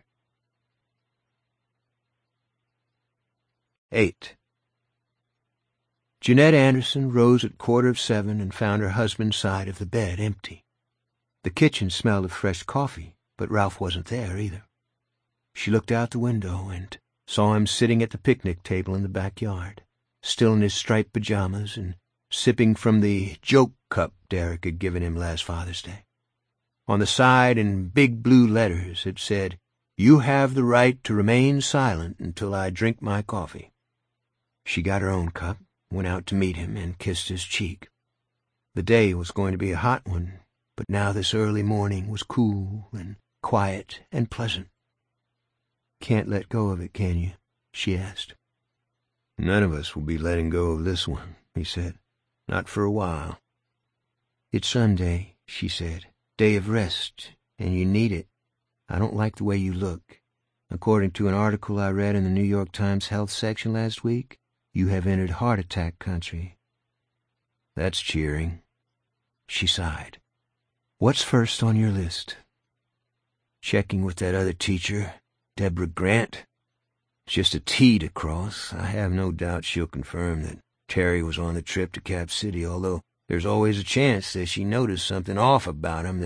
Eight. Jeanette Anderson rose at quarter of seven and found her husband's side of the bed empty. The kitchen smelled of fresh coffee, but Ralph wasn't there either. She looked out the window and saw him sitting at the picnic table in the backyard, still in his striped pajamas and sipping from the joke cup Derek had given him last Father's Day. On the side, in big blue letters, it said, "You have the right to remain silent until I drink my coffee." She got her own cup, went out to meet him, and kissed his cheek. The day was going to be a hot one, but now this early morning was cool and quiet and pleasant. "Can't let go of it, can you?" she asked. "None of us will be letting go of this one," he said. "Not for a while." "It's Sunday," she said. "Day of rest, and you need it. I don't like the way you look. According to an article I read in the New York Times health section last week, you have entered heart attack country." "That's cheering." She sighed. "What's first on your list?" "Checking with that other teacher, Deborah Grant. It's just a T to cross. I have no doubt she'll confirm that Terry was on the trip to Cap City, although there's always a chance that she noticed something off about him that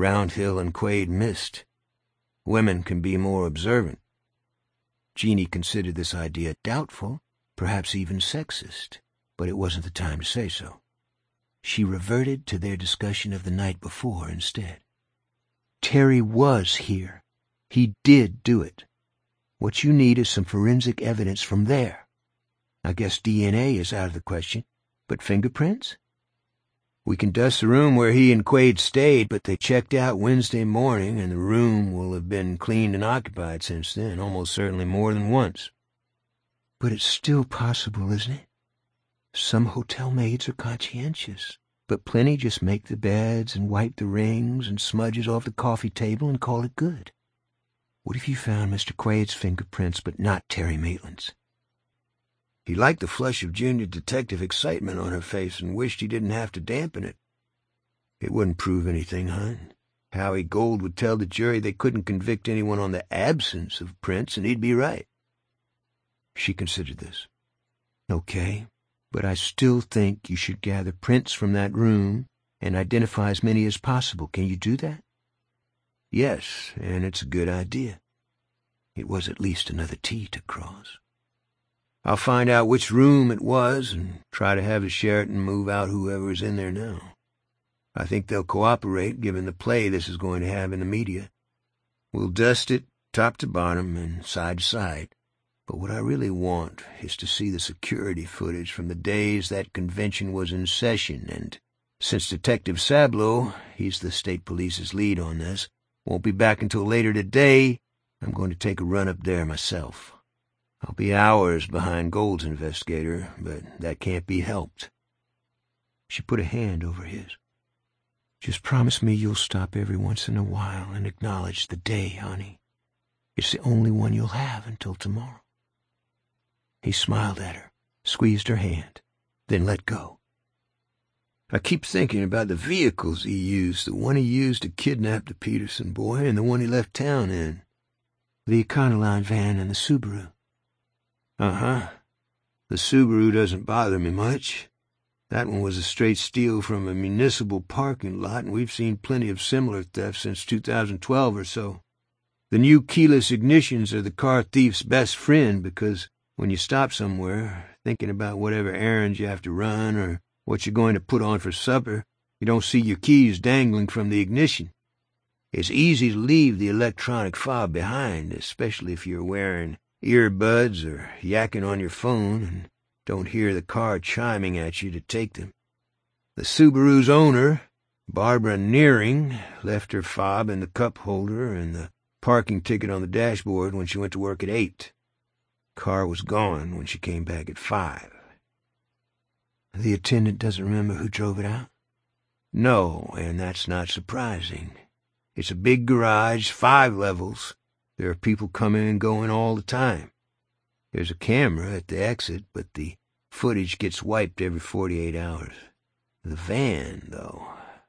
Roundhill and Quaid missed. Women can be more observant. Jeannie considered this idea doubtful, perhaps even sexist, but it wasn't the time to say so. She reverted to their discussion of the night before instead. Terry was here. He did do it. What you need is some forensic evidence from there. I guess D N A is out of the question, but fingerprints? We can dust the room where he and Quaid stayed, but they checked out Wednesday morning, and the room will have been cleaned and occupied since then, almost certainly more than once. But it's still possible, isn't it? Some hotel maids are conscientious, but plenty just make the beds and wipe the rings and smudges off the coffee table and call it good. What if you found Mister Quaid's fingerprints, but not Terry Maitland's? He liked the flush of junior detective excitement on her face and wished he didn't have to dampen it. It wouldn't prove anything, hon. Howie Gold would tell the jury they couldn't convict anyone on the absence of prints, and he'd be right. She considered this. Okay, but I still think you should gather prints from that room and identify as many as possible. Can you do that? Yes, and it's a good idea. It was at least another T to cross. I'll find out which room it was and try to have the Sheraton move out whoever's in there now. I think they'll cooperate, given the play this is going to have in the media. We'll dust it top to bottom and side to side. But what I really want is to see the security footage from the days that convention was in session, and since Detective Sablow, he's the state police's lead on this, won't be back until later today, I'm going to take a run up there myself. I'll be hours behind Gold's investigator, but that can't be helped. She put a hand over his. Just promise me you'll stop every once in a while and acknowledge the day, honey. It's the only one you'll have until tomorrow. He smiled at her, squeezed her hand, then let go. I keep thinking about the vehicles he used, the one he used to kidnap the Peterson boy and the one he left town in. The Econoline van and the Subaru. Uh-huh. The Subaru doesn't bother me much. That one was a straight steal from a municipal parking lot, and we've seen plenty of similar thefts since two thousand twelve or so. The new keyless ignitions are the car thief's best friend because when you stop somewhere, thinking about whatever errands you have to run or what you're going to put on for supper, you don't see your keys dangling from the ignition. It's easy to leave the electronic fob behind, especially if you're wearing earbuds or yakking on your phone and don't hear the car chiming at you to take them. The Subaru's owner, Barbara Nearing, left her fob in the cup holder and the parking ticket on the dashboard when she went to work at eight. Car was gone when she came back at five. The attendant doesn't remember who drove it out? No, and that's not surprising. It's a big garage, five levels. There are people coming and going all the time. There's a camera at the exit, but the footage gets wiped every forty-eight hours. The van, though.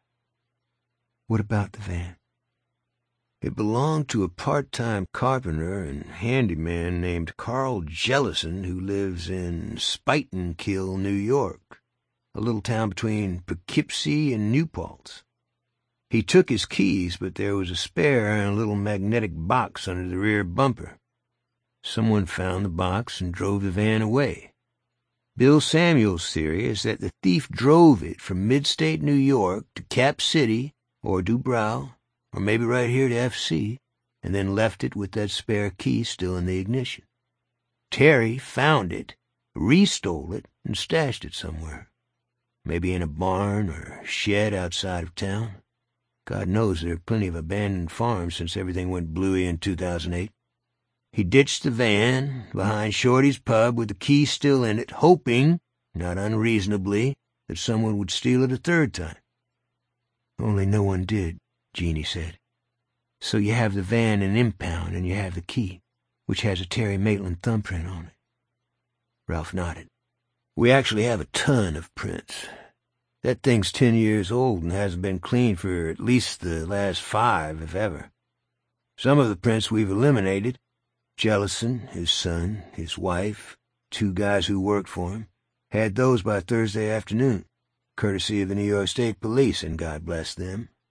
What about the van? It belonged to a part-time carpenter and handyman named Carl Jellison, who lives in Spuytenkill, New York, a little town between Poughkeepsie and New Paltz. He took his keys, but there was a spare in a little magnetic box under the rear bumper. Someone found the box and drove the van away. Bill Samuel's theory is that the thief drove it from mid-state New York to Cap City or Dubrow, or maybe right here to F C, and then left it with that spare key still in the ignition. Terry found it, re-stole it, and stashed it somewhere. Maybe in a barn or shed outside of town. God knows there are plenty of abandoned farms since everything went bluey in two thousand eight. He ditched the van behind Shorty's pub with the key still in it, hoping, not unreasonably, that someone would steal it a third time. Only no one did, Jeannie said. So you have the van in impound and you have the key, which has a Terry Maitland thumbprint on it. Ralph nodded. We actually have a ton of prints. That thing's ten years old and hasn't been cleaned for at least the last five, if ever. Some of the prints we've eliminated. Jellison, his son, his wife, two guys who worked for him, had those by Thursday afternoon, courtesy of the New York State Police, and God bless them.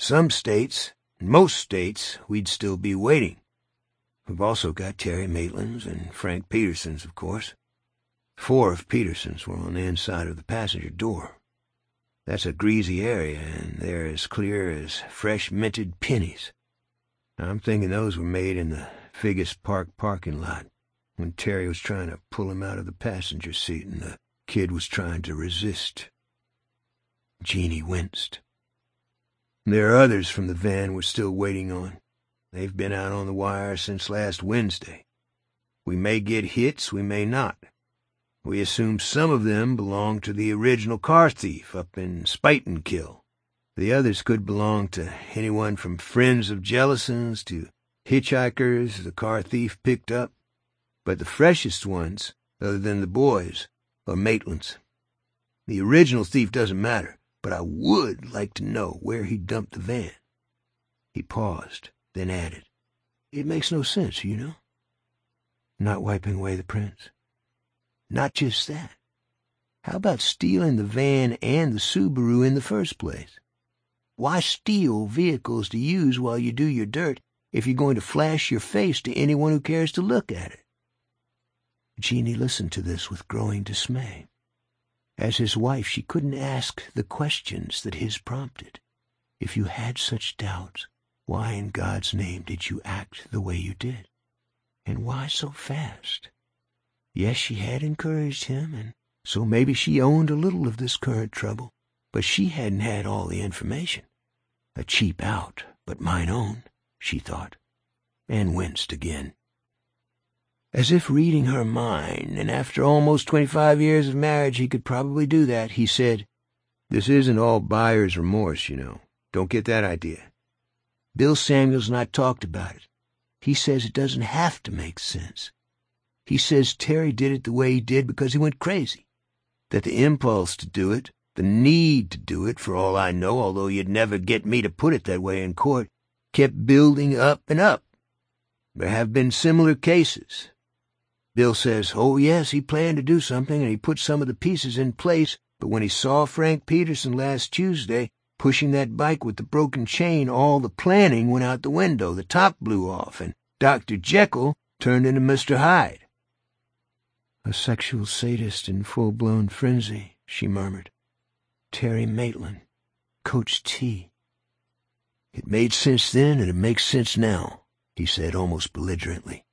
Some states, most states, we'd still be waiting. We've also got Terry Maitland's and Frank Peterson's, of course. Four of Peterson's were on the inside of the passenger door. That's a greasy area, and they're as clear as fresh minted pennies. I'm thinking those were made in the Figgis Park parking lot, when Terry was trying to pull him out of the passenger seat and the kid was trying to resist. Jeannie winced. There are others from the van we're still waiting on. They've been out on the wire since last Wednesday. We may get hits, we may not. We assume some of them belong to the original car thief up in Spuytenkill. The others could belong to anyone from friends of Jellison's to hitchhikers the car thief picked up. But the freshest ones, other than the boys, are Maitland's. The original thief doesn't matter, but I would like to know where he dumped the van. He paused, then added, It makes no sense, you know. Not wiping away the prints. Not just that. How about stealing the van and the Subaru in the first place? Why steal vehicles to use while you do your dirt if you're going to flash your face to anyone who cares to look at it? Jeannie listened to this with growing dismay. As his wife, she couldn't ask the questions that his prompted. If you had such doubts, why in God's name did you act the way you did? And why so fast? Yes, she had encouraged him, and so maybe she owned a little of this current trouble, but she hadn't had all the information. A cheap out, but mine own, she thought, and winced again. As if reading her mind, and after almost twenty-five years of marriage he could probably do that, he said, This isn't all buyer's remorse, you know. Don't get that idea. Bill Samuels and I talked about it. He says it doesn't have to make sense. He says Terry did it the way he did because he went crazy. That the impulse to do it, the need to do it, for all I know, although you'd never get me to put it that way in court, kept building up and up. There have been similar cases. Bill says, oh, yes, he planned to do something, and he put some of the pieces in place, but when he saw Frank Peterson last Tuesday pushing that bike with the broken chain, all the planning went out the window, the top blew off, and Doctor Jekyll turned into Mister Hyde. A sexual sadist in full-blown frenzy, she murmured. Terry Maitland, Coach T. It made sense then, and it makes sense now, he said almost belligerently.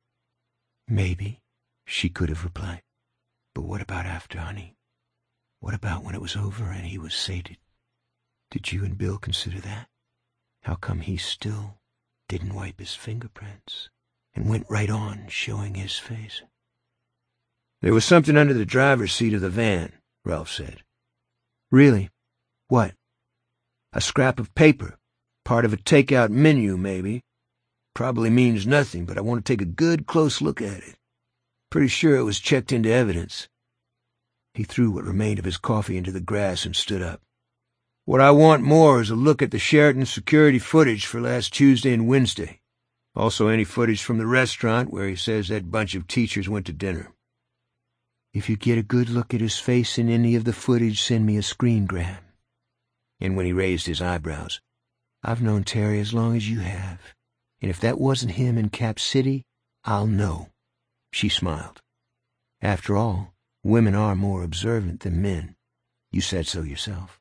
Maybe, she could have replied. But what about after, honey? What about when it was over and he was sated? Did you and Bill consider that? How come he still didn't wipe his fingerprints and went right on showing his face? There was something under the driver's seat of the van, Ralph said. Really? What? A scrap of paper. Part of a takeout menu, maybe. Probably means nothing, but I want to take a good, close look at it. Pretty sure it was checked into evidence. He threw what remained of his coffee into the grass and stood up. What I want more is a look at the Sheraton security footage for last Tuesday and Wednesday. Also any footage from the restaurant where he says that bunch of teachers went to dinner. If you get a good look at his face in any of the footage, send me a screen grab. And when he raised his eyebrows, I've known Terry as long as you have, and if that wasn't him in Cap City, I'll know. She smiled. After all, women are more observant than men. You said so yourself.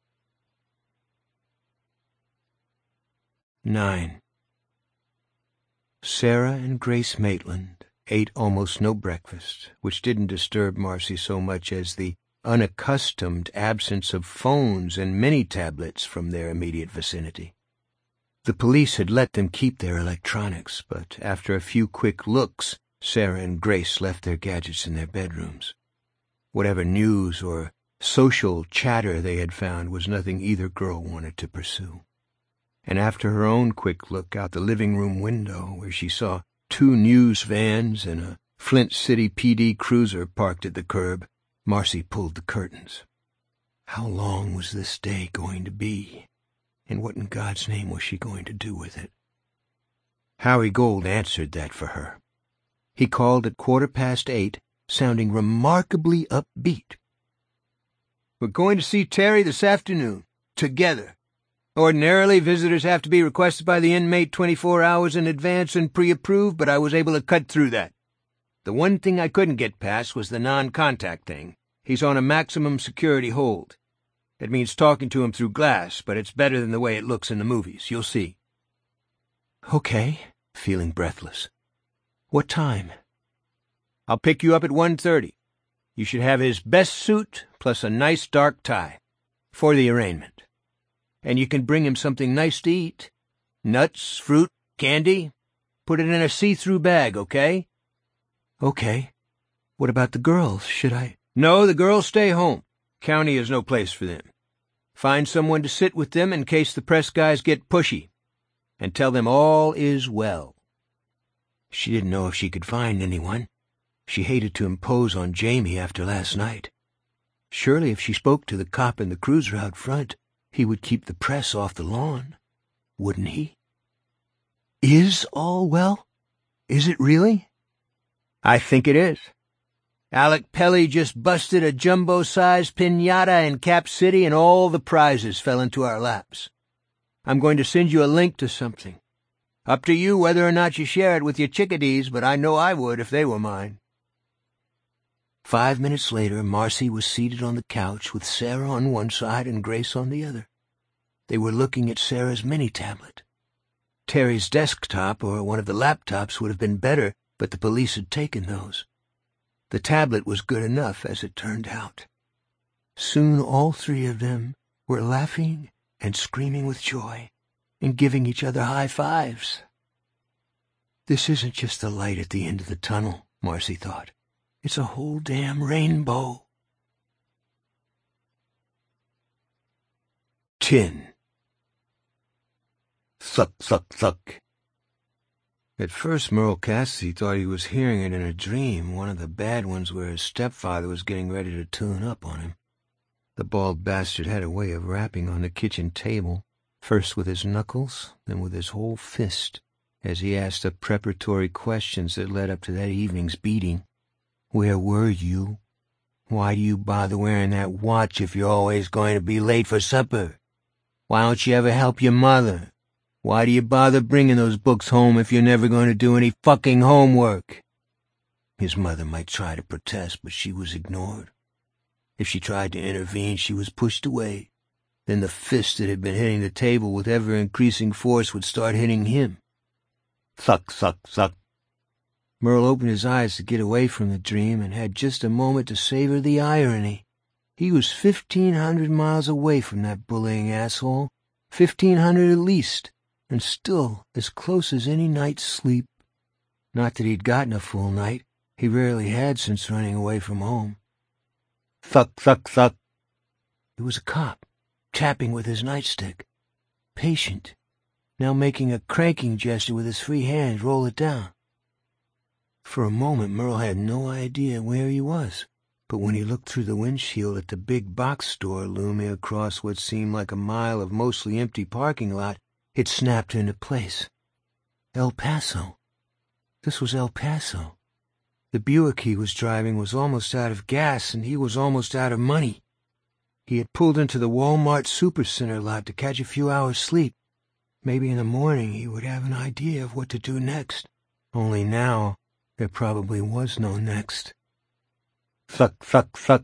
Nine. Sarah and Grace Maitland ate almost no breakfast, which didn't disturb Marcy so much as the unaccustomed absence of phones and mini-tablets from their immediate vicinity. The police had let them keep their electronics, but after a few quick looks, Sarah and Grace left their gadgets in their bedrooms. Whatever news or social chatter they had found was nothing either girl wanted to pursue. And after her own quick look out the living room window, where she saw two news vans and a Flint City P D cruiser parked at the curb, Marcy pulled the curtains. How long was this day going to be? And what in God's name was she going to do with it? Howie Gold answered that for her. He called at quarter past eight, sounding remarkably upbeat. We're going to see Terry this afternoon, together. Ordinarily, visitors have to be requested by the inmate twenty-four hours in advance and pre-approved, but I was able to cut through that. The one thing I couldn't get past was the non-contact thing. He's on a maximum security hold. It means talking to him through glass, but it's better than the way it looks in the movies. You'll see. Okay, feeling breathless. What time? I'll pick you up at one thirty. You should have his best suit plus a nice dark tie for the arraignment. And you can bring him something nice to eat. Nuts, fruit, candy. Put it in a see-through bag, okay? Okay. What about the girls? Should I? No, the girls stay home. County is no place for them. Find someone to sit with them in case the press guys get pushy. And tell them all is well. She didn't know if she could find anyone. She hated to impose on Jamie after last night. Surely if she spoke to the cop in the cruiser out front, he would keep the press off the lawn, wouldn't he? Is all well? Is it really? I think it is. Alec Pelly just busted a jumbo-sized piñata in Cap City and all the prizes fell into our laps. I'm going to send you a link to something. Up to you whether or not you share it with your chickadees, but I know I would if they were mine. Five minutes later, Marcy was seated on the couch with Sarah on one side and Grace on the other. They were looking at Sarah's mini-tablet. Terry's desktop or one of the laptops would have been better, but the police had taken those. The tablet was good enough, as it turned out. Soon all three of them were laughing and screaming with joy and giving each other high fives. This isn't just the light at the end of the tunnel, Marcy thought. It's a whole damn rainbow. Ten. Thuk, thuk, thuk. At first, Merle Cassidy thought he was hearing it in a dream, one of the bad ones where his stepfather was getting ready to tune up on him. The bald bastard had a way of rapping on the kitchen table, first with his knuckles, then with his whole fist, as he asked the preparatory questions that led up to that evening's beating. Where were you? Why do you bother wearing that watch if you're always going to be late for supper? Why don't you ever help your mother? Why do you bother bringing those books home if you're never going to do any fucking homework? His mother might try to protest, but she was ignored. If she tried to intervene, she was pushed away. Then the fist that had been hitting the table with ever-increasing force would start hitting him. Thuk, thuk, thuk. Merle opened his eyes to get away from the dream and had just a moment to savor the irony. He was fifteen hundred miles away from that bullying asshole, fifteen hundred at least, and still as close as any night's sleep. Not that he'd gotten a full night. He rarely had since running away from home. Thuk, thuk, thuk. It was a cop, tapping with his nightstick. Patient, now making a cranking gesture with his free hand, roll it down. For a moment, Merle had no idea where he was, but when he looked through the windshield at the big box store looming across what seemed like a mile of mostly empty parking lot, it snapped into place. El Paso. This was El Paso. The Buick he was driving was almost out of gas, and he was almost out of money. He had pulled into the Walmart Supercenter lot to catch a few hours' sleep. Maybe in the morning he would have an idea of what to do next. Only now, there probably was no next. Thuk, thuk, thuk.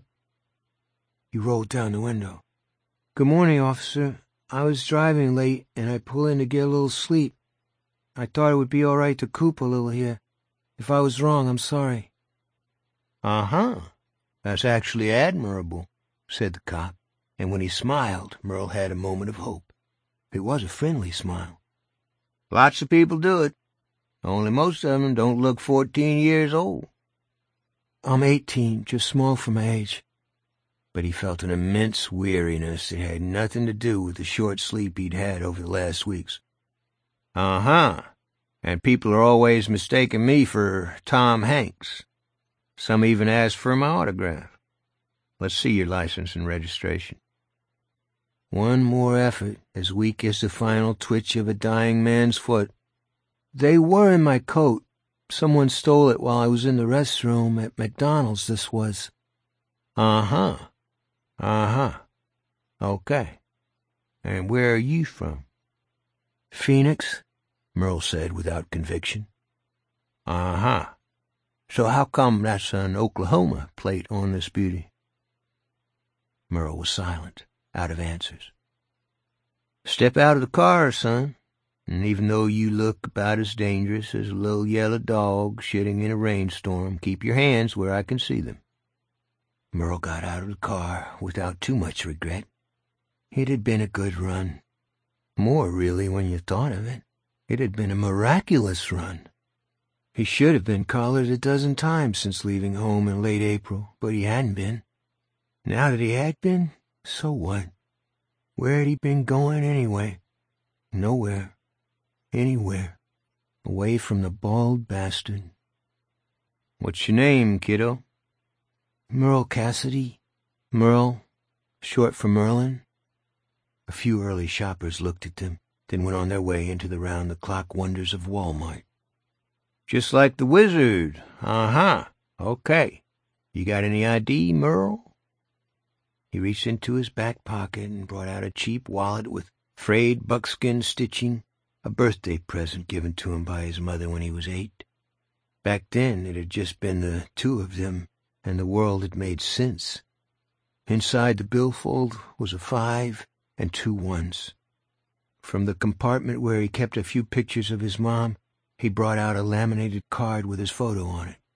He rolled down the window. Good morning, officer. I was driving late, and I pulled in to get a little sleep. I thought it would be all right to coop a little here. If I was wrong, I'm sorry. Uh-huh. That's actually admirable, said the cop, and when he smiled, Merle had a moment of hope. It was a friendly smile. Lots of people do it. Only most of them don't look fourteen years old. I'm eighteen, just small for my age. But he felt an immense weariness that had nothing to do with the short sleep he'd had over the last weeks. Uh-huh. And people are always mistaking me for Tom Hanks. Some even ask for my autograph. Let's see your license and registration. One more effort, as weak as the final twitch of a dying man's foot. They were in my coat. Someone stole it while I was in the restroom at McDonald's, this was. Uh-huh. Uh-huh. Okay. And where are you from? Phoenix, Merle said without conviction. Uh-huh. So how come that's an Oklahoma plate on this beauty? Merle was silent, out of answers. Step out of the car, son, and even though you look about as dangerous as a little yellow dog shitting in a rainstorm, keep your hands where I can see them. Merle got out of the car without too much regret. It had been a good run. More, really, when you thought of it. It had been a miraculous run. He should have been collared a dozen times since leaving home in late April, but he hadn't been. Now that he had been, so what? Where had he been going anyway? Nowhere. Anywhere. Away from the bald bastard. What's your name, kiddo? Merle Cassidy. Merle, short for Merlin. A few early shoppers looked at them, then went on their way into the round-the-clock wonders of Walmart. Just like the wizard. Uh-huh. Okay. You got any I D, Merle? He reached into his back pocket and brought out a cheap wallet with frayed buckskin stitching, a birthday present given to him by his mother when he was eight. Back then it had just been the two of them, and the world had made sense. Inside the billfold was a five and two ones. From the compartment where he kept a few pictures of his mom, he brought out a laminated card with his photo on it.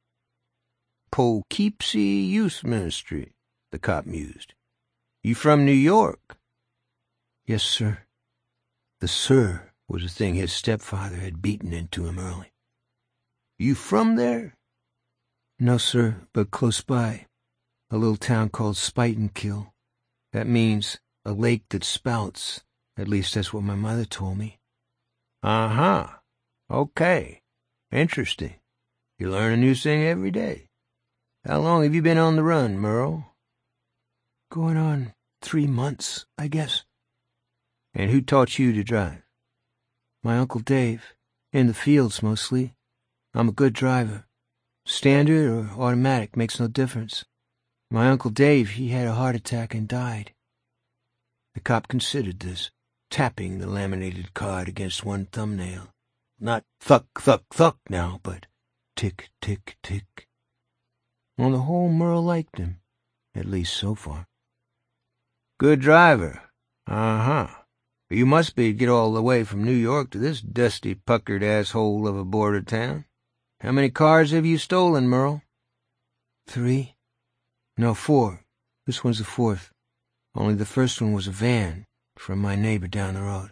Poughkeepsie Youth Ministry, the cop mused. You from New York? Yes, sir. The sir was a thing his stepfather had beaten into him early. You from there? No, sir, but close by. A little town called Spitenkill. That means a lake that spouts. At least that's what my mother told me. Uh-huh. Okay. Interesting. You learn a new thing every day. How long have you been on the run, Merle? Going on three months, I guess. And who taught you to drive? My Uncle Dave. In the fields, mostly. I'm a good driver. Standard or automatic makes no difference. My Uncle Dave, he had a heart attack and died. The cop considered this, tapping the laminated card against one thumbnail. Not thuck, thuck, thuck now, but tick, tick, tick. On the whole, Merle liked him, at least so far. Good driver. Uh-huh. You must be to get all the way from New York to this dusty, puckered asshole of a border town. How many cars have you stolen, Merle? Three. No, four. This one's the fourth. Only the first one was a van from my neighbor down the road.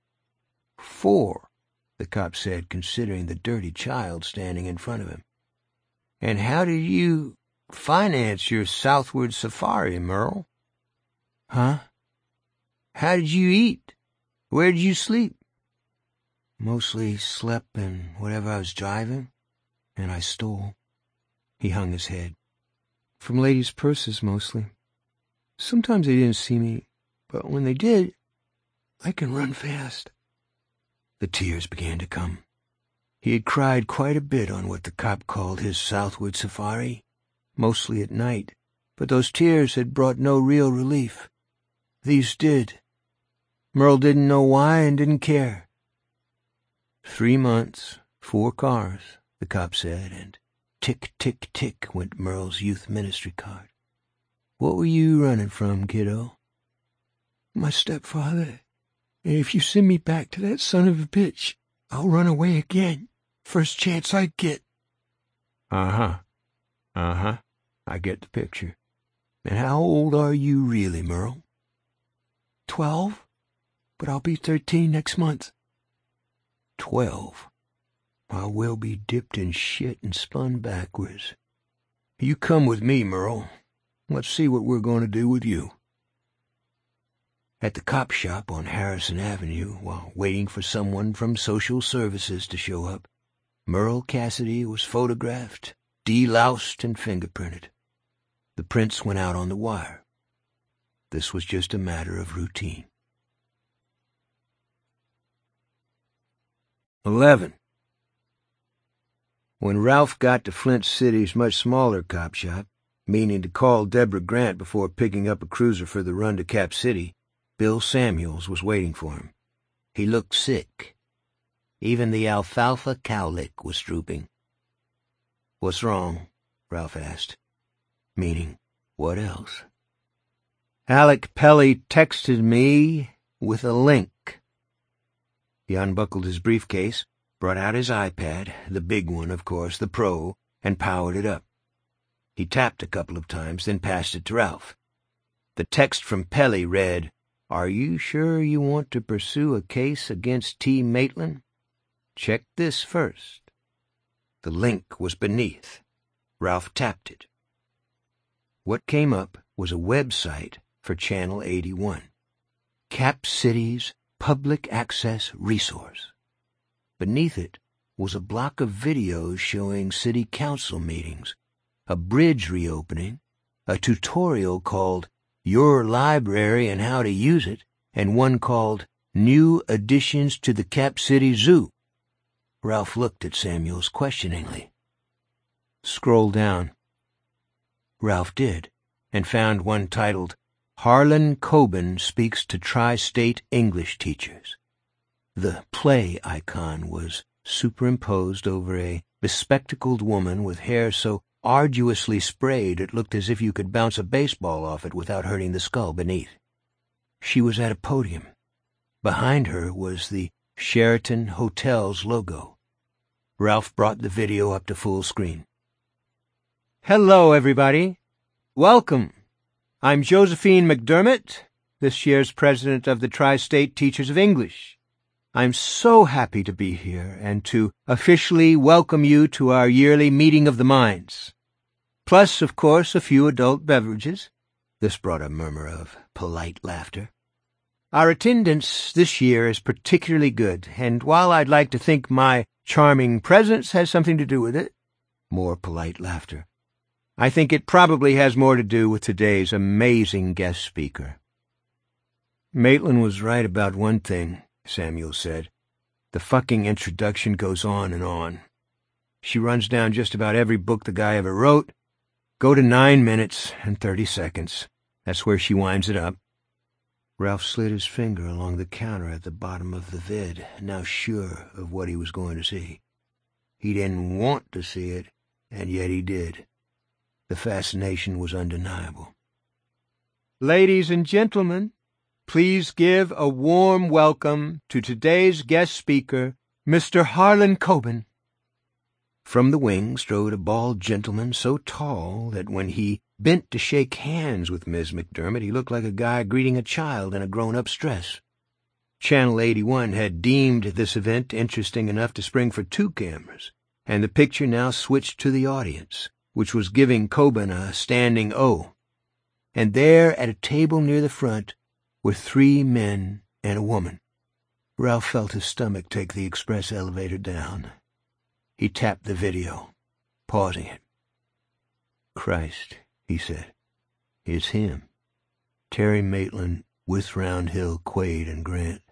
Four, the cop said, considering the dirty child standing in front of him. And how did you finance your southward safari, Merle? Huh? How did you eat? Where did you sleep? Mostly slept in whatever I was driving, and I stole. He hung his head. From ladies' purses, mostly. Sometimes they didn't see me, but when they did, I can run fast. The tears began to come. He had cried quite a bit on what the cop called his southward safari, mostly at night, but those tears had brought no real relief. These did. Merle didn't know why and didn't care. Three months, four cars, the cop said, and tick, tick, tick went Merle's youth ministry card. What were you running from, kiddo? My stepfather. And if you send me back to that son of a bitch, I'll run away again. First chance I get. Uh-huh. Uh-huh. I get the picture. And how old are you really, Merle? Twelve, but I'll be thirteen next month. Twelve. I will be dipped in shit and spun backwards. You come with me, Merle. Let's see what we're going to do with you. At the cop shop on Harrison Avenue, while waiting for someone from social services to show up, Merle Cassidy was photographed, deloused, and fingerprinted. The prints went out on the wire. This was just a matter of routine. Eleven. When Ralph got to Flint City's much smaller cop shop, meaning to call Deborah Grant before picking up a cruiser for the run to Cap City, Bill Samuels was waiting for him. He looked sick. Even the alfalfa cowlick was drooping. "What's wrong?" Ralph asked. Meaning, what else? "Alec Pelly texted me with a link." He unbuckled his briefcase, brought out his iPad, the big one, of course, the Pro, and powered it up. He tapped a couple of times, then passed it to Ralph. The text from Pelly read, "Are you sure you want to pursue a case against T. Maitland? Check this first." The link was beneath. Ralph tapped it. What came up was a website for Channel eighty-one. Cap City's public access resource. Beneath it was a block of videos showing city council meetings, a bridge reopening, a tutorial called Your Library and How to Use It, and one called New Additions to the Cap City Zoo. Ralph looked at Samuels questioningly. "Scroll down." Ralph did, and found one titled, Harlan Coben Speaks to Tri-State English Teachers. The play icon was superimposed over a bespectacled woman with hair so arduously sprayed it looked as if you could bounce a baseball off it without hurting the skull beneath. She was at a podium. Behind her was the Sheraton Hotel's logo. Ralph brought the video up to full screen. "Hello, everybody. Welcome. I'm Josephine McDermott, this year's president of the Tri-State Teachers of English. I'm so happy to be here and to officially welcome you to our yearly meeting of the minds. Plus, of course, a few adult beverages." This brought a murmur of polite laughter. "Our attendance this year is particularly good, and while I'd like to think my charming presence has something to do with it," more polite laughter, "I think it probably has more to do with today's amazing guest speaker." "Maitland was right about one thing," Samuel said. "The fucking introduction goes on and on. She runs down just about every book the guy ever wrote. Go to nine minutes and thirty seconds. That's where she winds it up." Ralph slid his finger along the counter at the bottom of the vid, now sure of what he was going to see. He didn't want to see it, and yet he did. The fascination was undeniable. "Ladies and gentlemen, please give a warm welcome to today's guest speaker, Mister Harlan Coben." From the wing strode a bald gentleman so tall that when he bent to shake hands with Miz McDermott, he looked like a guy greeting a child in a grown-up's dress. Channel eighty-one had deemed this event interesting enough to spring for two cameras, and the picture now switched to the audience, which was giving Coben a standing O. And there, at a table near the front, were three men and a woman. Ralph felt his stomach take the express elevator down. He tapped the video, pausing it. "Christ," he said, "it's him. Terry Maitland with Roundhill, Quaid, and Grant.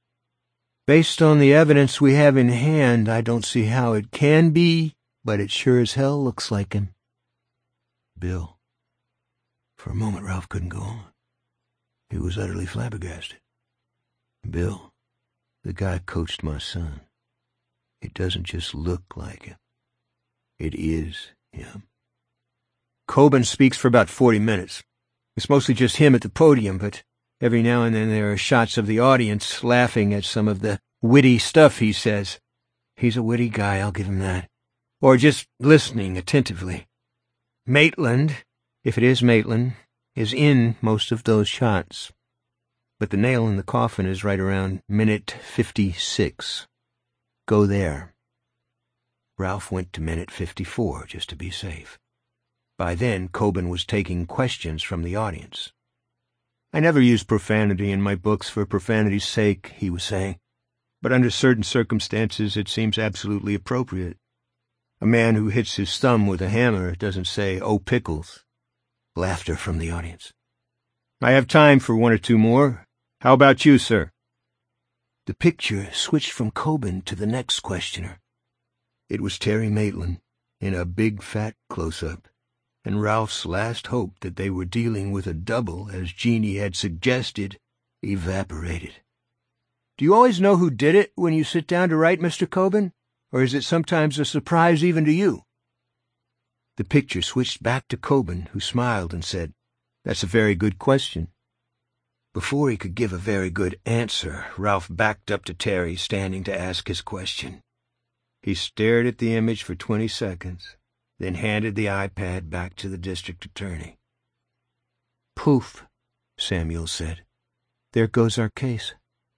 Based on the evidence we have in hand, I don't see how it can be, but it sure as hell looks like him." Bill. For a moment, Ralph couldn't go on. He was utterly flabbergasted. "Bill, the guy coached my son. It doesn't just look like him. It is him." "Coben speaks for about forty minutes. It's mostly just him at the podium, but every now and then there are shots of the audience laughing at some of the witty stuff he says. He's a witty guy, I'll give him that. Or just listening attentively. Maitland, if it is Maitland, is in most of those shots. But the nail in the coffin is right around minute fifty-six. Go there." Ralph went to minute fifty-four, just to be safe. By then, Coben was taking questions from the audience. "I never use profanity in my books for profanity's sake," he was saying, "but under certain circumstances it seems absolutely appropriate. A man who hits his thumb with a hammer doesn't say, 'Oh, pickles.'" Laughter from the audience. "I have time for one or two more. How about you, sir?" The picture switched from Coben to the next questioner. It was Terry Maitland, in a big fat close-up, and Ralph's last hope that they were dealing with a double, as Jeannie had suggested, evaporated. "Do you always know who did it when you sit down to write, Mister Coben? Or is it sometimes a surprise even to you?" The picture switched back to Coben, who smiled and said, "That's a very good question." Before he could give a very good answer, Ralph backed up to Terry, standing to ask his question. He stared at the image for twenty seconds, then handed the iPad back to the district attorney. "Poof," Samuel said. "There goes our case."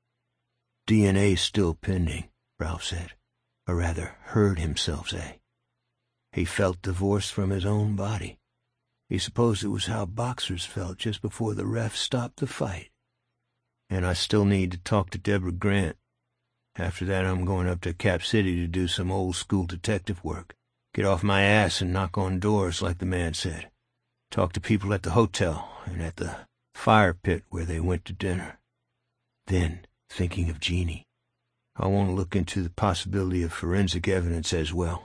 D N A still pending, Ralph said, or rather heard himself say. He felt divorced from his own body. He supposed it was how boxers felt just before the ref stopped the fight. "And I still need to talk to Deborah Grant. After that, I'm going up to Cap City to do some old-school detective work. Get off my ass and knock on doors, like the man said. Talk to people at the hotel and at the fire pit where they went to dinner." Then, thinking of Jeannie, "I want to look into the possibility of forensic evidence as well.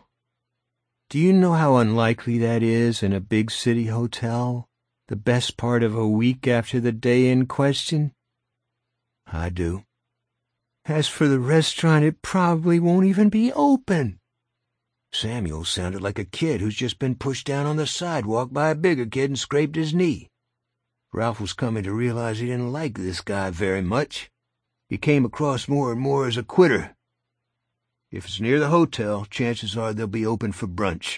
Do you know how unlikely that is in a big city hotel, the best part of a week after the day in question?" "I do." "As for the restaurant, it probably won't even be open." Samuel sounded like a kid who's just been pushed down on the sidewalk by a bigger kid and scraped his knee. Ralph was coming to realize he didn't like this guy very much. He came across more and more as a quitter. "If it's near the hotel, chances are they'll be open for brunch."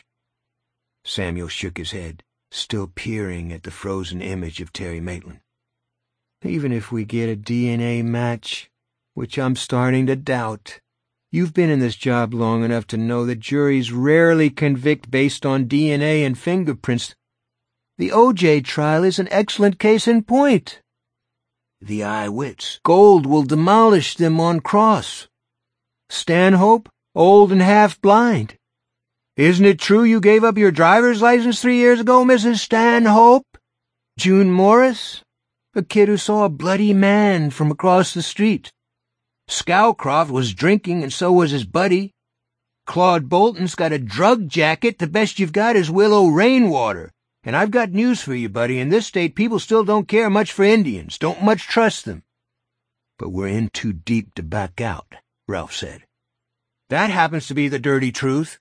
Samuel shook his head, still peering at the frozen image of Terry Maitland. "Even if we get a D N A match, which I'm starting to doubt, you've been in this job long enough to know that juries rarely convict based on D N A and fingerprints. The O J trial is an excellent case in point. The eyewits. Gold will demolish them on cross. Stanhope, old and half-blind. Isn't it true you gave up your driver's license three years ago, Missus Stanhope? June Morris, a kid who saw a bloody man from across the street. Scowcroft was drinking, and so was his buddy. Claude Bolton's got a drug jacket. The best you've got is Willow Rainwater. And I've got news for you, buddy. In this state, people still don't care much for Indians, don't much trust them." "But we're in too deep to back out," Ralph said. "That happens to be the dirty truth."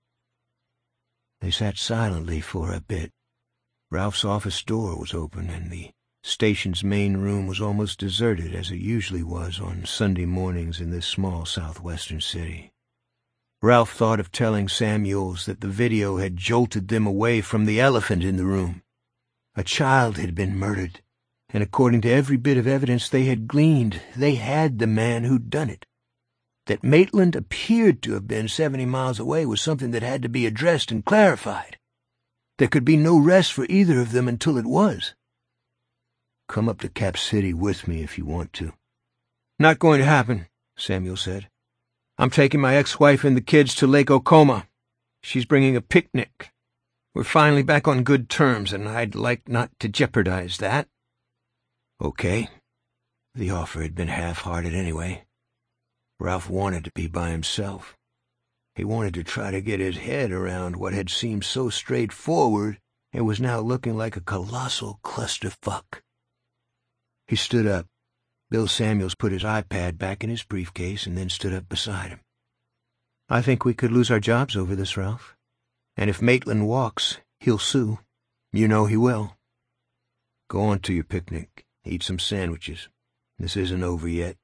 They sat silently for a bit. Ralph's office door was open, and the station's main room was almost deserted, as it usually was on Sunday mornings in this small southwestern city. Ralph thought of telling Samuels that the video had jolted them away from the elephant in the room. A child had been murdered, and according to every bit of evidence they had gleaned, they had the man who'd done it. That Maitland appeared to have been seventy miles away was something that had to be addressed and clarified. There could be no rest for either of them until it was. "Come up to Cap City with me if you want to." "Not going to happen," Samuel said. "I'm taking my ex-wife and the kids to Lake Ocoma. She's bringing a picnic. We're finally back on good terms, and I'd like not to jeopardize that." Okay. The offer had been half-hearted anyway. Ralph wanted to be by himself. He wanted to try to get his head around what had seemed so straightforward and was now looking like a colossal clusterfuck. He stood up. Bill Samuels put his iPad back in his briefcase and then stood up beside him. "I think we could lose our jobs over this, Ralph. And if Maitland walks, he'll sue. You know he will. Go on to your picnic. Eat some sandwiches. This isn't over yet."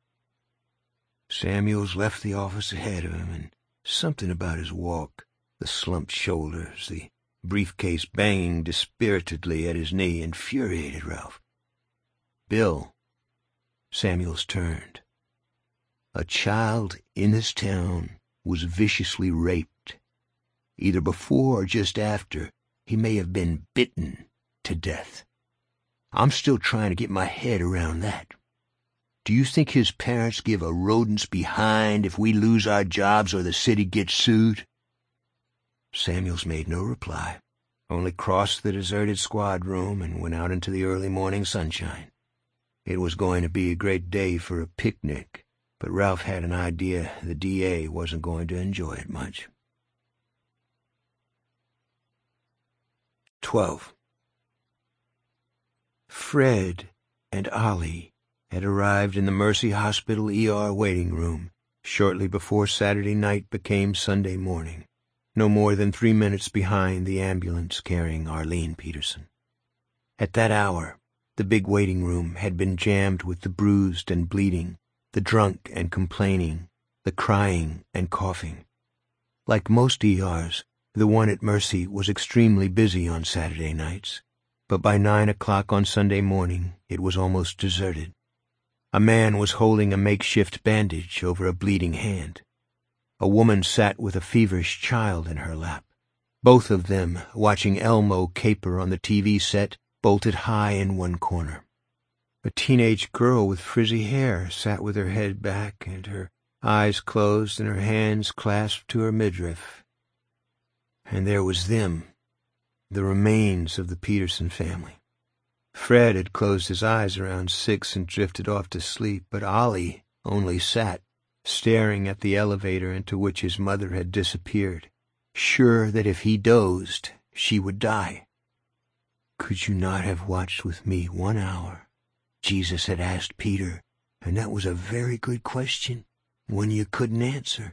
Samuels left the office ahead of him, and something about his walk, the slumped shoulders, the briefcase banging dispiritedly at his knee, infuriated Ralph. "Bill." Samuels turned. "A child in this town was viciously raped. Either before or just after, he may have been bitten to death. I'm still trying to get my head around that. Do you think his parents give a rodent's behind if we lose our jobs or the city gets sued?" Samuels made no reply, only crossed the deserted squad room and went out into the early morning sunshine. It was going to be a great day for a picnic, but Ralph had an idea the D A wasn't going to enjoy it much. Twelve. Fred and Ollie had arrived in the Mercy Hospital E R waiting room shortly before Saturday night became Sunday morning, no more than three minutes behind the ambulance carrying Arlene Peterson. At that hour, the big waiting room had been jammed with the bruised and bleeding, the drunk and complaining, the crying and coughing. Like most E Rs, the one at Mercy was extremely busy on Saturday nights, but by nine o'clock on Sunday morning it was almost deserted. A man was holding a makeshift bandage over a bleeding hand. A woman sat with a feverish child in her lap, both of them watching Elmo caper on the T V set bolted high in one corner. A teenage girl with frizzy hair sat with her head back and her eyes closed and her hands clasped to her midriff. And there was them, the remains of the Peterson family. Fred had closed his eyes around six and drifted off to sleep, but Ollie only sat, staring at the elevator into which his mother had disappeared, sure that if he dozed, she would die. "Could you not have watched with me one hour?" Jesus had asked Peter, and that was a very good question, one you couldn't answer.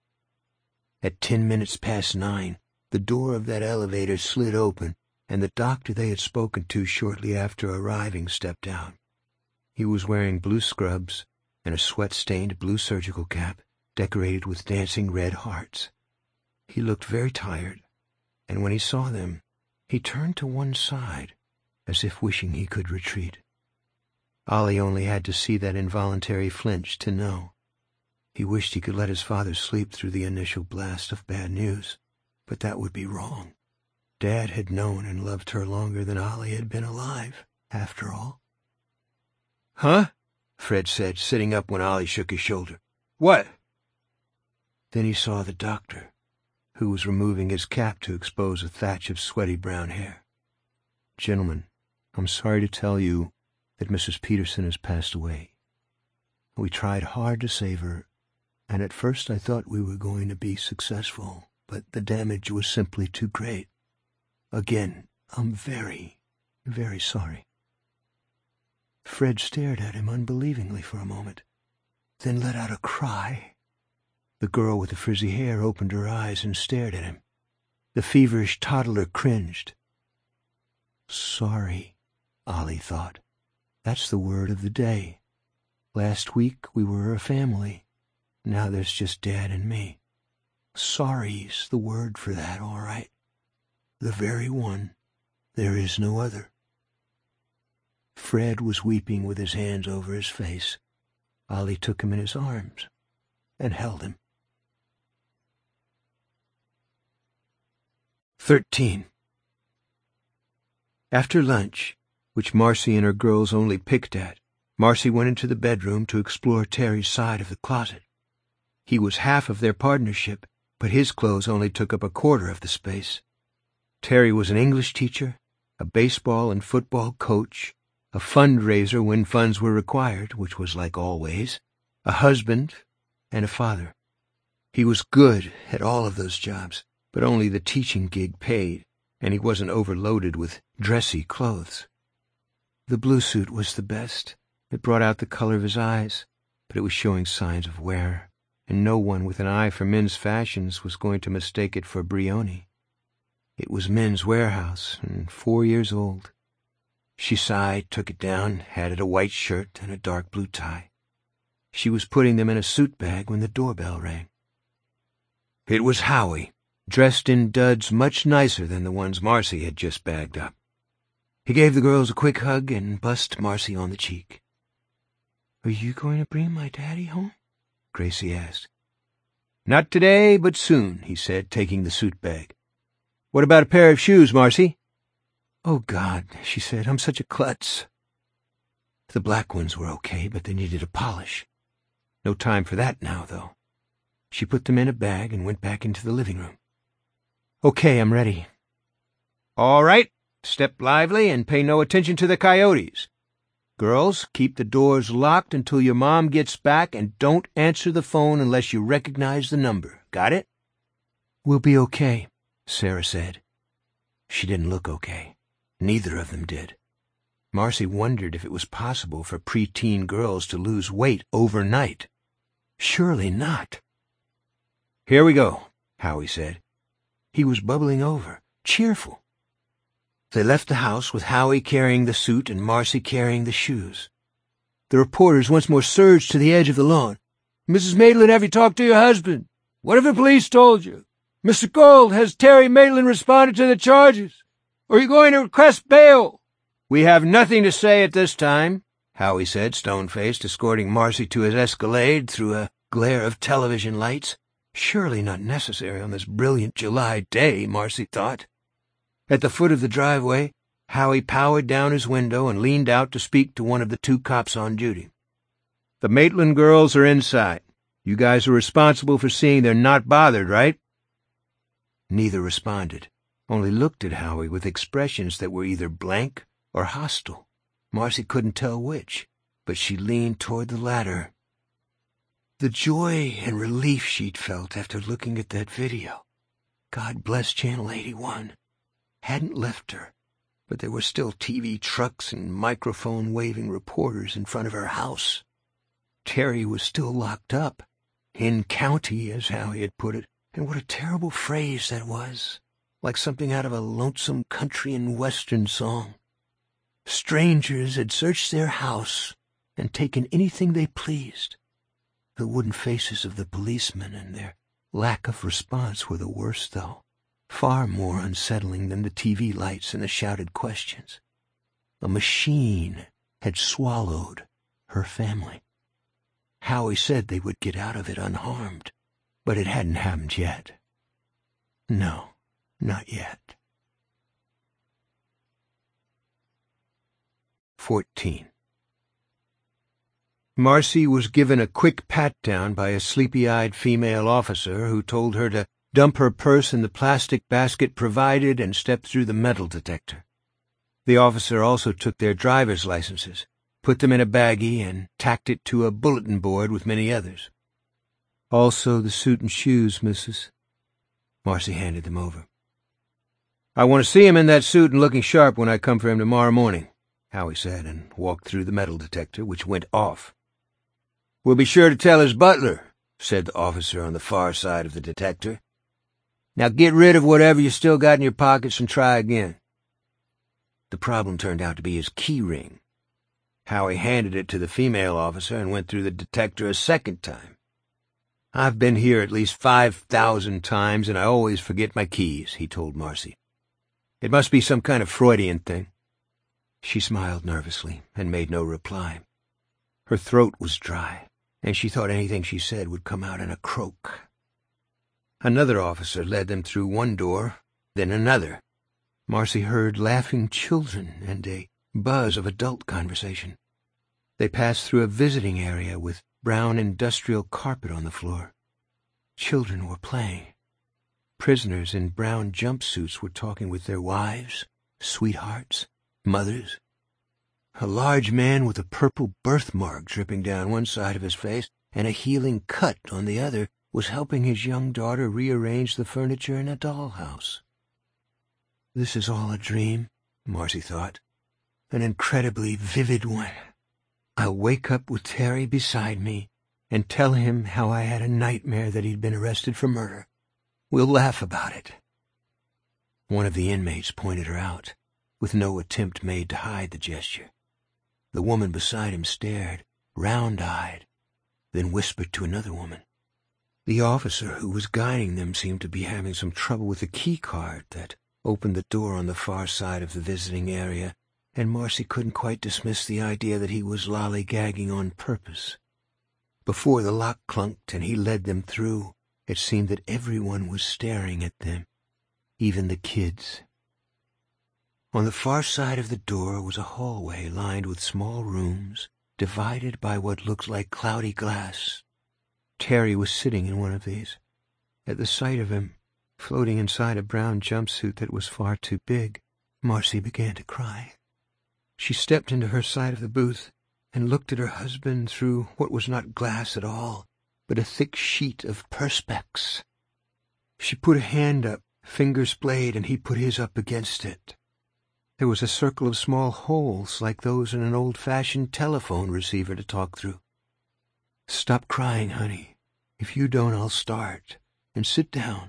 At ten minutes past nine, the door of that elevator slid open, and the doctor they had spoken to shortly after arriving stepped out. He was wearing blue scrubs and a sweat-stained blue surgical cap decorated with dancing red hearts. He looked very tired, and when he saw them, he turned to one side, as if wishing he could retreat. Ollie only had to see that involuntary flinch to know. He wished he could let his father sleep through the initial blast of bad news, but that would be wrong. Dad had known and loved her longer than Ollie had been alive, after all. "Huh?" Fred said, sitting up when Ollie shook his shoulder. "What?" Then he saw the doctor, who was removing his cap to expose a thatch of sweaty brown hair. "Gentlemen, I'm sorry to tell you that Missus Peterson has passed away. We tried hard to save her, and at first I thought we were going to be successful, but the damage was simply too great. Again, I'm very, very sorry." Fred stared at him unbelievingly for a moment, then let out a cry. The girl with the frizzy hair opened her eyes and stared at him. The feverish toddler cringed. "Sorry," Ollie thought. "That's the word of the day. Last week we were a family. Now there's just Dad and me. Sorry's the word for that, all right. The very one. There is no other." Fred was weeping with his hands over his face. Ollie took him in his arms and held him. Thirteen. After lunch, which Marcy and her girls only picked at, Marcy went into the bedroom to explore Terry's side of the closet. He was half of their partnership, but his clothes only took up a quarter of the space. Terry was an English teacher, a baseball and football coach, a fundraiser when funds were required, which was like always, a husband, and a father. He was good at all of those jobs, but only the teaching gig paid, and he wasn't overloaded with dressy clothes. The blue suit was the best. It brought out the color of his eyes, but it was showing signs of wear, and no one with an eye for men's fashions was going to mistake it for Brioni. It was Men's Wearhouse, and four years old. She sighed, took it down, added a white shirt and a dark blue tie. She was putting them in a suit bag when the doorbell rang. It was Howie, dressed in duds much nicer than the ones Marcy had just bagged up. He gave the girls a quick hug and bussed Marcy on the cheek. "Are you going to bring my daddy home?" Gracie asked. "Not today, but soon," he said, taking the suit bag. "What about a pair of shoes, Marcy?" "Oh, God," she said, "I'm such a klutz." The black ones were okay, but they needed a polish. No time for that now, though. She put them in a bag and went back into the living room. "Okay, I'm ready." "All right. Step lively and pay no attention to the coyotes. Girls, keep the doors locked until your mom gets back, and don't answer the phone unless you recognize the number. Got it?" "We'll be okay," Sarah said. She didn't look okay. Neither of them did. Marcy wondered if it was possible for preteen girls to lose weight overnight. Surely not. "Here we go," Howie said. He was bubbling over, cheerful. They left the house with Howie carrying the suit and Marcy carrying the shoes. The reporters once more surged to the edge of the lawn. "Missus Maitland, have you talked to your husband? What have the police told you? Mister Gold, has Terry Maitland responded to the charges? Or are you going to request bail?" "We have nothing to say at this time," Howie said, stone-faced, escorting Marcy to his Escalade through a glare of television lights. Surely not necessary on this brilliant July day, Marcy thought. At the foot of the driveway, Howie powered down his window and leaned out to speak to one of the two cops on duty. "The Maitland girls are inside. You guys are responsible for seeing they're not bothered, right?" Neither responded, only looked at Howie with expressions that were either blank or hostile. Marcy couldn't tell which, but she leaned toward the latter. The joy and relief she'd felt after looking at that video, God bless Channel eighty-one, hadn't left her, but there were still T V trucks and microphone-waving reporters in front of her house. Terry was still locked up, in county, as Howie had put it, and what a terrible phrase that was, like something out of a lonesome country and western song. Strangers had searched their house and taken anything they pleased. The wooden faces of the policemen and their lack of response were the worst, though, far more unsettling than the T V lights and the shouted questions. A machine had swallowed her family. Howie said they would get out of it unharmed, but it hadn't happened yet. No, not yet. Fourteen. Marcy was given a quick pat-down by a sleepy-eyed female officer who told her to dump her purse in the plastic basket provided and step through the metal detector. The officer also took their driver's licenses, put them in a baggie, and tacked it to a bulletin board with many others. "Also the suit and shoes, missus." Marcy handed them over. "I want to see him in that suit and looking sharp when I come for him tomorrow morning," Howie said, and walked through the metal detector, which went off. "We'll be sure to tell his butler," said the officer on the far side of the detector. "Now get rid of whatever you still got in your pockets and try again." The problem turned out to be his key ring. Howie handed it to the female officer and went through the detector a second time. "I've been here at least five thousand times, and I always forget my keys," he told Marcy. "It must be some kind of Freudian thing." She smiled nervously and made no reply. Her throat was dry, and she thought anything she said would come out in a croak. Another officer led them through one door, then another. Marcy heard laughing children and a buzz of adult conversation. They passed through a visiting area with brown industrial carpet on the floor. Children were playing. Prisoners in brown jumpsuits were talking with their wives, sweethearts, mothers. A large man with a purple birthmark dripping down one side of his face and a healing cut on the other was helping his young daughter rearrange the furniture in a dollhouse. This is all a dream, Marcy thought. An incredibly vivid one. I'll wake up with Terry beside me and tell him how I had a nightmare that he'd been arrested for murder. We'll laugh about it. One of the inmates pointed her out, with no attempt made to hide the gesture. The woman beside him stared, round-eyed, then whispered to another woman. The officer who was guiding them seemed to be having some trouble with the key card that opened the door on the far side of the visiting area, and Marcy couldn't quite dismiss the idea that he was lollygagging on purpose. Before the lock clunked and he led them through, it seemed that everyone was staring at them, even the kids. On the far side of the door was a hallway lined with small rooms, divided by what looked like cloudy glass. Terry was sitting in one of these. At the sight of him, floating inside a brown jumpsuit that was far too big, Marcy began to cry. She stepped into her side of the booth and looked at her husband through what was not glass at all, but a thick sheet of perspex. She put a hand up, finger splayed, and he put his up against it. There was a circle of small holes like those in an old-fashioned telephone receiver to talk through. "Stop crying, honey. If you don't, I'll start. And sit down."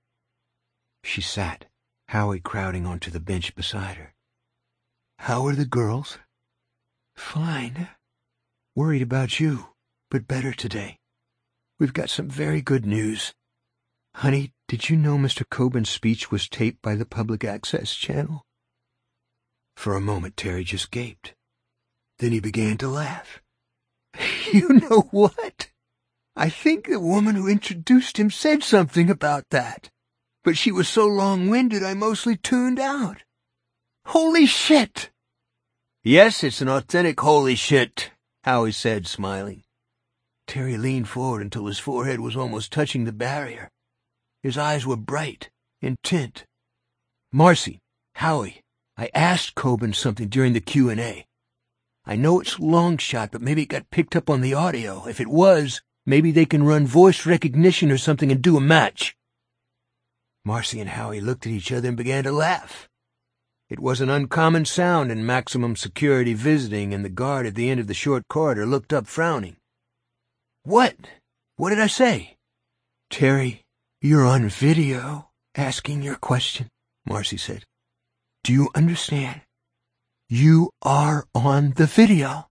She sat, Howie crowding onto the bench beside her. "How are the girls?" "Fine. Worried about you, but better today. We've got some very good news. Honey, did you know Mister Coben's speech was taped by the public access channel?" For a moment, Terry just gaped. Then he began to laugh. "You know what? I think the woman who introduced him said something about that, but she was so long-winded I mostly tuned out. Holy shit!" "Yes, it's an authentic holy shit," Howie said, smiling. Terry leaned forward until his forehead was almost touching the barrier. His eyes were bright, intent. "Marcy, Howie, I asked Coben something during the Q and A. I know it's a long shot, but maybe it got picked up on the audio. If it was, maybe they can run voice recognition or something and do a match." Marcy and Howie looked at each other and began to laugh. It was an uncommon sound in maximum security visiting, and the guard at the end of the short corridor looked up, frowning. "What? What did I say?" "Terry, you're on video, asking your question," Marcy said. "Do you understand? You are on the video."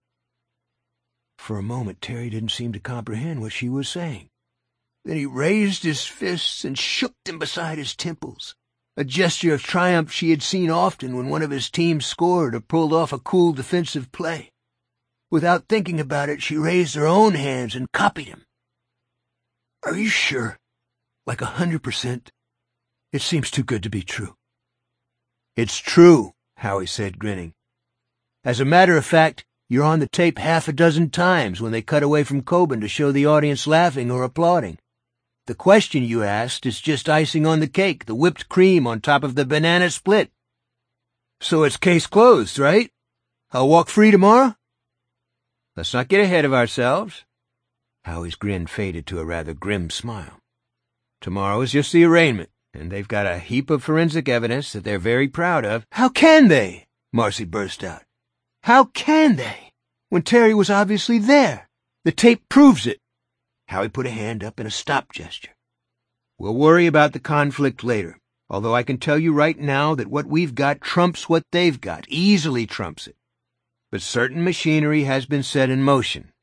For a moment, Terry didn't seem to comprehend what she was saying. Then he raised his fists and shook them beside his temples, a gesture of triumph she had seen often when one of his team scored or pulled off a cool defensive play. Without thinking about it, she raised her own hands and copied him. "Are you sure? Like a hundred percent? It seems too good to be true." "It's true," Howie said, grinning. "As a matter of fact, you're on the tape half a dozen times when they cut away from Coben to show the audience laughing or applauding. The question you asked is just icing on the cake, the whipped cream on top of the banana split. So it's case closed, right? I'll walk free tomorrow?" "Let's not get ahead of ourselves." Howie's grin faded to a rather grim smile. "Tomorrow is just the arraignment, and they've got a heap of forensic evidence that they're very proud of." "How can they?" Marcy burst out. "How can they, when Terry was obviously there? The tape proves it." Howie put a hand up in a stop gesture. "We'll worry about the conflict later, although I can tell you right now that what we've got trumps what they've got, easily trumps it. But certain machinery has been set in motion."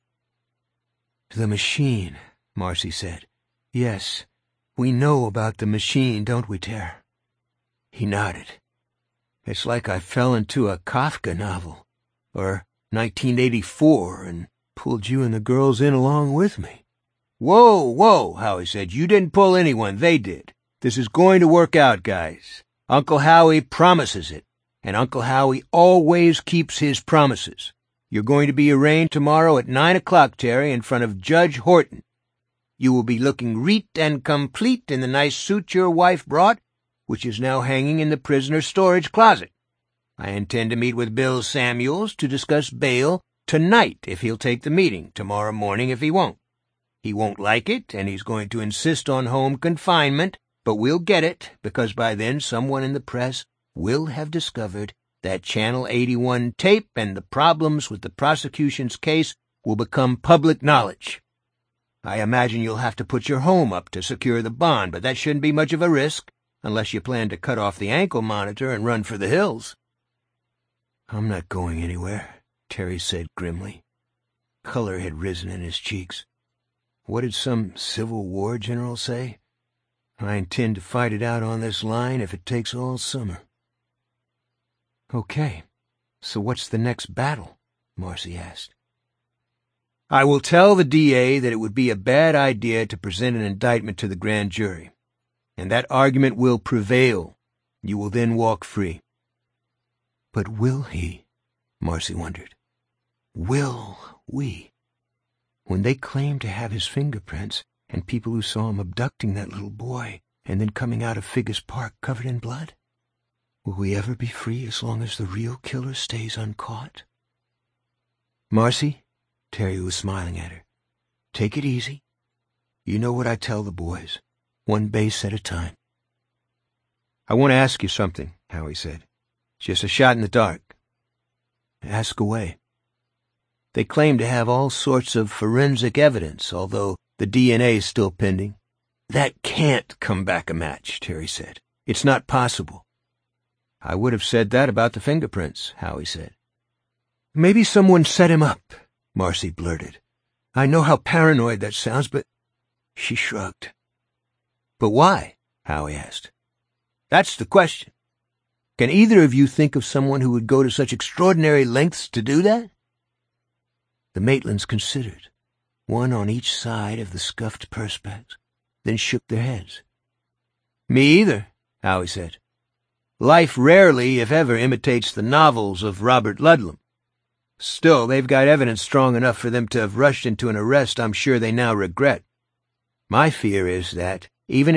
"The machine," Marcy said. "Yes, we know about the machine, don't we, Ter?" He nodded. "It's like I fell into a Kafka novel, or nineteen eighty-four, and pulled you and the girls in along with me." "Whoa, whoa," Howie said. "You didn't pull anyone, they did. This is going to work out, guys. Uncle Howie promises it, and Uncle Howie always keeps his promises. You're going to be arraigned tomorrow at nine o'clock, Terry, in front of Judge Horton. You will be looking reet and complete in the nice suit your wife brought, which is now hanging in the prisoner's storage closet. I intend to meet with Bill Samuels to discuss bail tonight if he'll take the meeting, tomorrow morning if he won't. He won't like it, and he's going to insist on home confinement, but we'll get it, because by then someone in the press will have discovered that Channel eighty-one tape, and the problems with the prosecution's case will become public knowledge. I imagine you'll have to put your home up to secure the bond, but that shouldn't be much of a risk, unless you plan to cut off the ankle monitor and run for the hills." "I'm not going anywhere," Terry said grimly. Color had risen in his cheeks. What did some Civil War general say? "I intend to fight it out on this line if it takes all summer." "Okay, so what's the next battle?" Marcy asked. "I will tell the D A that it would be a bad idea to present an indictment to the grand jury, and that argument will prevail. You will then walk free." "But will he?" Marcy wondered. "Will we? When they claim to have his fingerprints, and people who saw him abducting that little boy and then coming out of Figgis Park covered in blood? Will we ever be free as long as the real killer stays uncaught?" "Marcy," Terry was smiling at her, "take it easy. You know what I tell the boys, one base at a time." "I want to ask you something," Howie said. Just a shot in the dark. Ask away. They claim to have all sorts of forensic evidence, although the D N A is still pending. That can't come back a match, Terry said. It's not possible. I would have said that about the fingerprints, Howie said. Maybe someone set him up, Marcy blurted. I know how paranoid that sounds, but... She shrugged. But why? Howie asked. That's the question. Can either of you think of someone who would go to such extraordinary lengths to do that? The Maitlands considered, one on each side of the scuffed perspex, then shook their heads. Me either, Howie said. Life rarely, if ever, imitates the novels of Robert Ludlum. Still, they've got evidence strong enough for them to have rushed into an arrest I'm sure they now regret. My fear is that, even